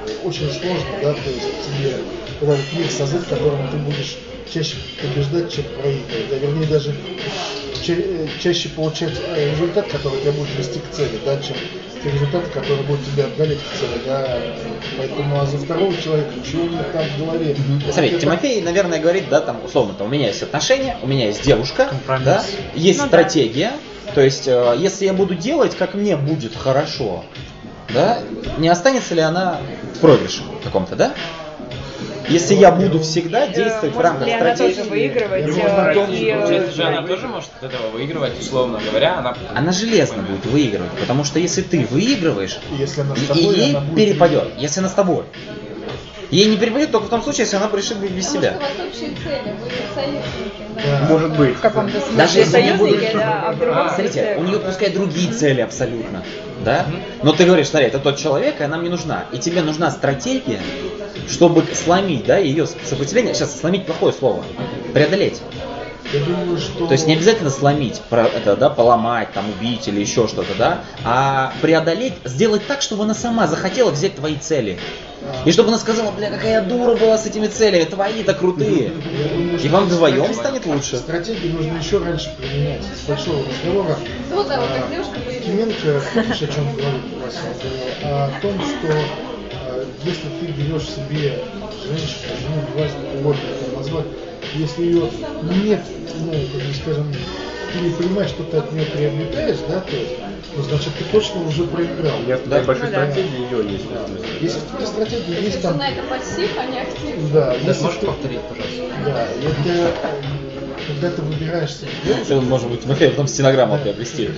D: очень сложно, да, то есть тебе вот этот мир создать, в котором ты будешь чаще побеждать, чем проигрывать, да, вернее даже ча- чаще получать результат, который тебя будет вести к цели, да, чем те результаты, которые будут тебя отдалить к цели, да, поэтому а за второго человека, чего у них там в голове?
B: Смотри, Тимофей, наверное, говорит, да, там, условно-то, у меня есть отношения, у меня есть девушка, да, есть
F: Ну,
B: стратегия, да. То есть, э, если я буду делать, как мне будет хорошо, да, не останется ли она в проигрыше каком-то, да? Если я буду всегда действовать в рамках
F: Может ли она
B: стратегии...
F: тоже выигрывать?
C: Его
F: э,
C: стратегия,
F: и, э,
G: Получается же она тоже может от этого выигрывать, условно говоря, она...
B: Она железно будет выигрывать, потому что если ты выигрываешь,
D: Если она с
B: и-
D: тобой,
B: и ей
D: она будет
B: перепадет, если она с тобой. Ей не перепадет только в том случае, если она решит быть без
H: Потому
B: себя.
H: что у вас общие цели, вы союзники, да.
D: Да.
C: Может быть.
F: в каком-то смысле
B: Даже если не
F: союзники,
B: будет-
F: да, а в другом
B: Смотрите,
F: смысле...
B: у нее пускай другие цели абсолютно, да? Но ты говоришь, смотри, это тот человек, и она мне нужна. И тебе нужна стратегия, чтобы сломить, да, ее сопротивление. Сейчас сломить плохое слово. Преодолеть.
D: Я думаю, что...
B: То есть не обязательно сломить, про это, да, поломать, там, убить или еще что-то, да, а преодолеть, сделать так, чтобы она сама захотела взять твои цели. И чтобы она сказала, бля, какая я дура была с этими целями, твои-то крутые.
D: Я думаю,
B: И
D: что
B: вам вдвоем
D: стратегию-
B: станет лучше.
D: Стратегию нужно еще раньше применять. С большого разговора
H: Вот, да, вот так девушка выиграет.
D: Кименко, помнишь, о чем говорит Вася? Он говорил о том, что э, если ты берешь себе женщину, жену, неважно, как угодно это назвать, если ее нет, ну, как бы скажем, ты не понимаешь, что ты от нее приобретаешь, да, то есть, ну, значит, ты точно уже проиграл.
C: Нет
B: Да.
C: большой
F: Ну да.
C: стратегии, ее есть. в смысле.
D: Если в твоей стратегии
H: Если
D: есть там...
H: жена это пассив, а не актив.
D: Да,
G: Ты
D: если
G: можешь
D: ты-
G: повторить, пожалуйста?
D: Да, это когда ты выбираешь себе девушку,
B: Может быть, Тимофей потом стенограмму приобрести.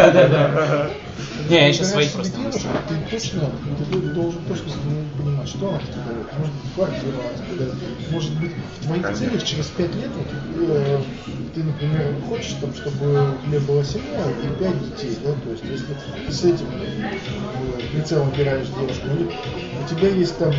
G: Не, я
D: ты
G: сейчас
D: выбираешь
G: своих
D: себе
G: просто
D: девушку, ты точно, ты должен точно понимать, что она тебе дает. Может быть, квартиру она тебе дает. Может быть, в твоих целях через пять лет вот, э, ты, например, хочешь, там, чтобы у тебя была семья и пять детей, да, то есть если ты с этим э, прицелом выбираешь девушку, ну, у тебя есть там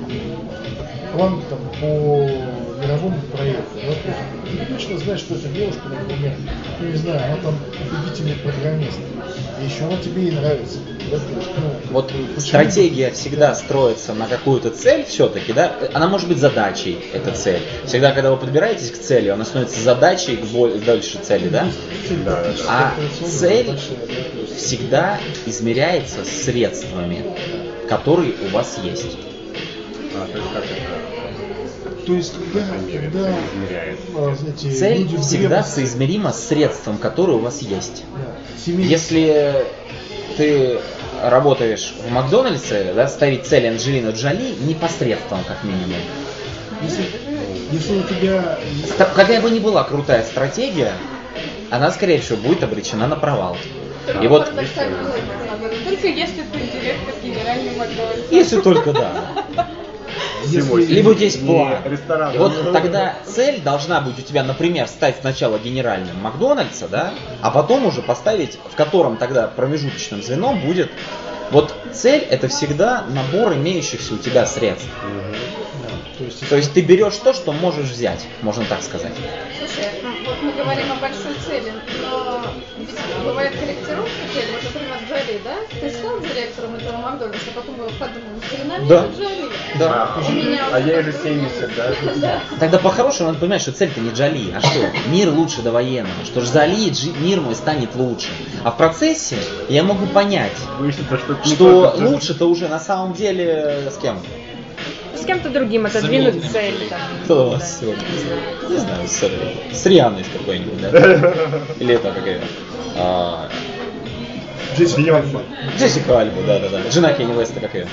D: план там, по мировому проекту, да, то есть ты точно знаешь, что эта девушка, например, ну не знаю, она там победительный программист, и еще она тебе и нравится, да, то есть, ну,
B: Вот
D: почему-
B: стратегия всегда строится на какую-то цель все-таки, да? Она может быть задачей, эта цель. Всегда, когда вы подбираетесь к цели, она становится задачей к боль- дальше цели, да?
D: Цель
C: Да,
D: практически
B: А
D: операционная,
B: цель
D: большая, да, то есть,
B: всегда измеряется средствами, которые у вас есть.
C: А, то есть как это
D: то есть когда,
C: меряется,
D: когда
C: измеряет?
D: а, эти
B: Цель
D: люди в
B: всегда
D: древности-
B: соизмерима с средством, которое у вас есть.
D: да, семей-
B: Если ты работаешь в Макдональдсе, да, ставить цель Анджелины Джоли непосредством, как минимум.
D: если, если у тебя
B: Ста- Какая бы ни была крутая стратегия, она, скорее всего, будет обречена на провал. И вот,
H: Только если ты директор генеральной Макдональдс.
B: если только да.
C: Если
B: Либо есть
C: не
B: план.
C: ресторан.
B: И вот тогда цель должна быть у тебя, например, стать сначала генеральным Макдональдса, да, а потом уже поставить, в котором тогда промежуточным звеном будет. Вот цель — это всегда набор имеющихся у тебя средств.
D: то есть,
B: То есть ты берешь то, что можешь взять, можно так сказать.
H: Слушай, ну, вот мы говорим о большой цели, но ведь бывает корректировка цели. Вот, например, Джоли, да? Ты стал директором этого Макдональдса, а потом подумал, нахрена мне
B: Да.
H: это Джоли?
B: Да.
C: А,
H: У меня
C: а
H: уже
C: я
H: как
C: же
H: бы-
C: семьдесят, да?
H: Да.
B: Тогда по-хорошему надо понимать, что цель-то не Джоли, а что? Мир лучше до военного, что Джоли, Джи- мир мой станет лучше. А в процессе я могу понять,
C: Выяснится, что это не
B: что
C: только Джоли.
B: лучше-то уже на самом деле с кем?
F: С кем-то другим отодвинуть
G: Заметно.
F: цель. Там.
B: Кто у вас сегодня? Не знаю, с, с Рианной с какой-нибудь, да? Или это какая? А,
D: Джессика Альба.
B: Джессика Альба, да-да-да. Жена Кенни Уэста какая?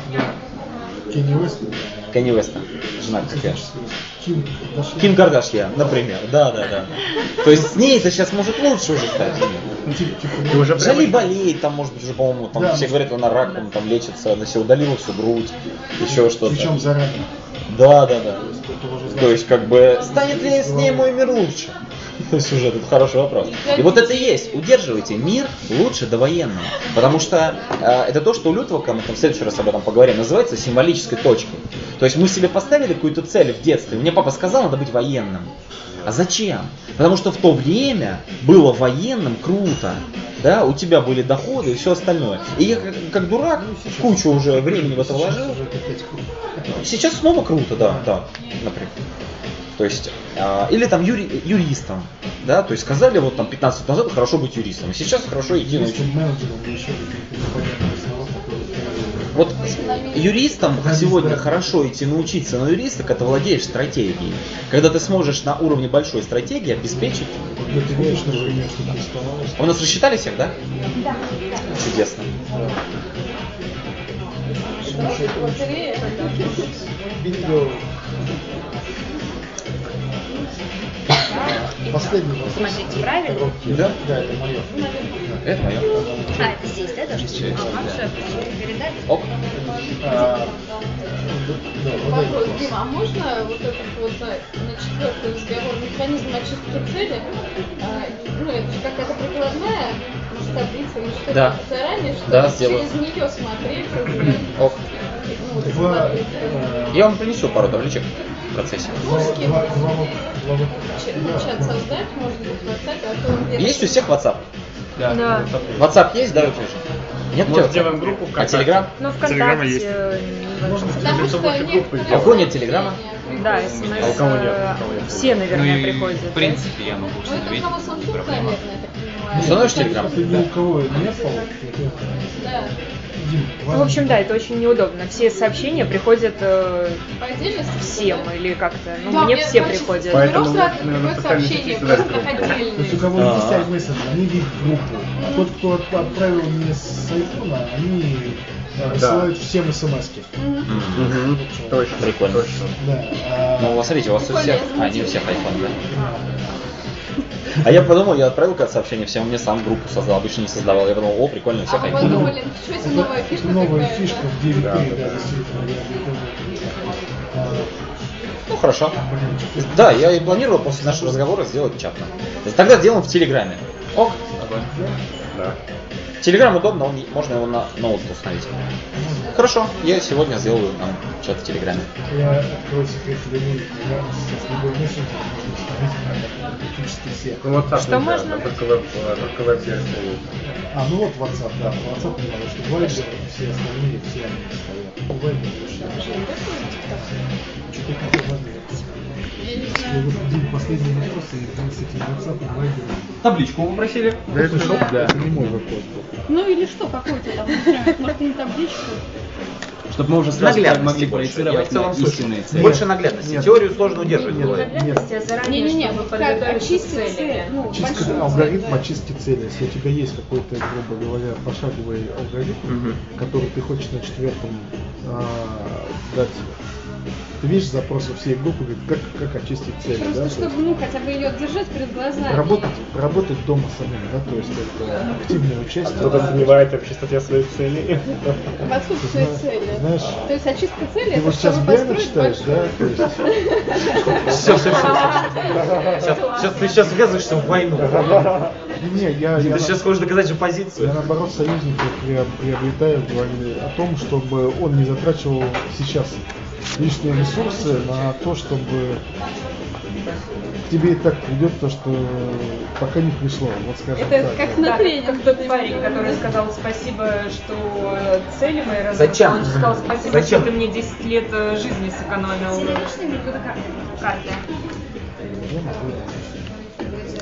D: Kenny West,
B: Кенни Уэста. Жена какая?
D: Ким Кардашьян.
B: Ким Кардашьян, например. Да-да-да. То есть с ней это сейчас может лучше уже стать.
D: Типа,
C: И уже прямо-
B: Джоли болеет, там, может быть, уже, по-моему, там
D: Да.
B: все говорят, она раком там лечится, она себе удалила всю грудь, еще что-то.
D: Причем заранее.
B: Да, да, да.
D: Это уже
B: То есть, как бы, станет ли с ней мой мир лучше? Сюжет, это хороший вопрос. И вот это и есть. Удерживайте мир лучше до военного. Потому что э, это то, что у Лютвака, мы там в следующий раз об этом поговорим, называется символической точкой. То есть мы себе поставили какую-то цель в детстве. Мне папа сказал, надо быть военным. А зачем? Потому что в то время было военным круто. да, у тебя были доходы и все остальное. И я как, как дурак кучу уже времени в это вложил. Сейчас снова круто, да, да, например. То есть, а, или там юри, юристом, да, то есть сказали вот там пятнадцать лет назад хорошо быть юристом, и сейчас хорошо идти научиться. Вот юристам сегодня хорошо идти научиться на юриста, когда ты владеешь стратегией. Когда ты сможешь на уровне большой стратегии обеспечить. Вы нас рассчитали всех, да?
E: Да.
B: Чудесно.
D: Последний вопрос.
F: Смотрите, правильно?
B: Да?
D: Да, это мое.
B: Это мое.
F: А, это здесь, да, даже?
B: Здесь,
F: Ага,
B: да.
F: все, передали?
B: Оп.
D: А, да, вот
H: Вопрос,
D: это
H: Дима, а можно вот этот вот на, на четвертый разговор механизм очистки цели? А, ну, это же какая-то прикладная, может, таблица или что-то
B: Да.
H: заранее, чтобы
B: Да, сделаю.
H: через нее смотреть уже.
B: Ок.
H: Ну, вот,
D: Два,
H: смотреть.
D: э,
B: Я вам принесу пару табличек в процессе.
D: два, два, два, два, два,
H: Ч- ну, чат создать, может быть, в WhatsApp, а то он где-то-
B: Есть у всех WhatsApp?
G: Да.
F: Да.
B: WhatsApp есть, да, у тебя же? Нет, у тебя
C: Может, сделаем
B: WhatsApp?
C: группу
B: А
C: ВКонтакте?
B: Telegram?
F: Ну,
C: Телеграма есть.
F: ВКонтакте. э,
D: Можно
H: Потому что
C: больше группы
H: некоторые
C: сделать.
B: А у кого нет Телеграма?
F: Да,
C: А у
F: смс.
C: кого нет?
F: э,
C: У кого нет?
F: Все,
G: Ну
F: наверное,
G: и
F: приходят.
G: в
F: да?
G: принципе я могу
H: Ну, это у
G: установить,
H: кого
G: не
H: Samsung,
G: проблема.
H: наверное, я так понимаю.
B: Установишь Telegram?
D: Ты ни у кого не Apple?
H: Да.
D: Дим,
F: Ну, в общем, да, это очень неудобно. Все сообщения приходят э,
H: По отдельности?
F: всем или как-то. Ну,
H: Да,
F: мне
H: мне
F: все
H: очень
F: приходят.
C: Поэтому,
H: Беру сразу
C: наверное,
H: такое
C: социальные
H: сообщение,
C: сети
H: просто
C: создать
H: как
C: группу.
D: То есть у
H: отдельные.
D: кого
B: А.
D: есть iMessage, они видят группу. А тот, кто от- отправил мне с айфона, они э, рассылают всем смс-ки.
C: Мгм. Точно.
B: Прикольно.
C: Точно.
D: Да. а,
B: Ну, вот смотрите, у вас у всех,
H: Полезно.
B: а, не у всех iPhone, да? А я подумал, я отправил какое-то сообщение всем, мне сам группу создал, обычно не создавал. Я подумал, о, прикольно, у
H: А
B: всех
H: вы
B: iPhone.
H: подумали, ничего себе, новая
D: это
H: фишка
D: новая
H: такая.
D: фишка в девять
C: Да,
D: да,
C: да, да.
D: действительно. я- я тоже, а,
B: Ну, хорошо. Да, я и планировал после нашего разговора сделать чат. Тогда сделаем в Телеграме. Ок.
C: Да.
B: Телеграм удобно, он, можно его на ноут установить. Хорошо, я сегодня сделаю нам чат в Телеграме.
D: Я открою секрет любой программы с любой мессенджер, можно установить практически все.
C: Ну, WhatsApp
F: Что
C: нельзя,
F: можно?
C: но только веб, только веб-версия.
D: А, ну вот WhatsApp, да, WhatsApp не надо, что Viber, все остальные, все они стоят. Ну, Viber вообще. Что-то хотел возьмет. Я вот Дим, последний вопрос, и там с этим WhatsApp и Viber.
B: Табличку вы просили?
C: Да, это шоп, да.
D: Это не мой вопрос был.
I: Ну или что, какой-то там устраивает, может, не табличку.
G: Чтобы мы уже сразу
B: Наглядности
G: могли
B: больше. Я
G: проецировать
B: в целом
G: на
B: слышу.
G: истинные цели.
B: Больше наглядности.
D: Нет.
B: Теорию сложно удерживать в голове.
F: Наглядности, а заранее,
I: Не-не-не,
F: чтобы
I: вот как
F: подготовиться к
I: очистить
F: целями.
I: цель, ну,
D: Очистка,
I: большую
D: алгоритм
I: цель, да.
D: очистки цели. Если у тебя есть какой-то, грубо говоря, пошаговый алгоритм,
B: Мгм.
D: который ты хочешь на четвертом а, дать, ты видишь запросы всей группы, говорит, как, как очистить цели, да?
I: Просто
D: то есть
I: чтобы, ну, хотя бы ее держать перед глазами.
D: Работать, работать дома самим, да, то есть это активное участие.
C: Кто-то сомневается в чистоте своих целей.
I: В отсутствии
D: Знаешь-
I: цели.
D: знаешь,
I: То есть очистка цели
D: Ты
I: это
D: вот сейчас
I: чтобы
D: Берна
I: построить
D: читаешь,
I: большой-
D: да? То есть,
B: Все, все, все. Сейчас ты сейчас ввязываешься в войну.
D: не, я, я,
B: Ты сейчас хочешь доказать же позицию.
D: я наоборот союзников приоб- приобретаю, говорю о том, чтобы он не затрачивал сейчас лишние ресурсы на то, чтобы к тебе и так придет то, что пока не пришло, вот скажем
I: Это
D: так.
I: как
D: да.
I: на
F: Да,
I: тренинг.
F: как тот парень, который сказал спасибо, что цели мои разрушили.
B: Зачем?
F: Он сказал спасибо,
B: Зачем?
F: что ты мне десять лет э, жизни сэкономил.
E: Карты.
D: Я могу.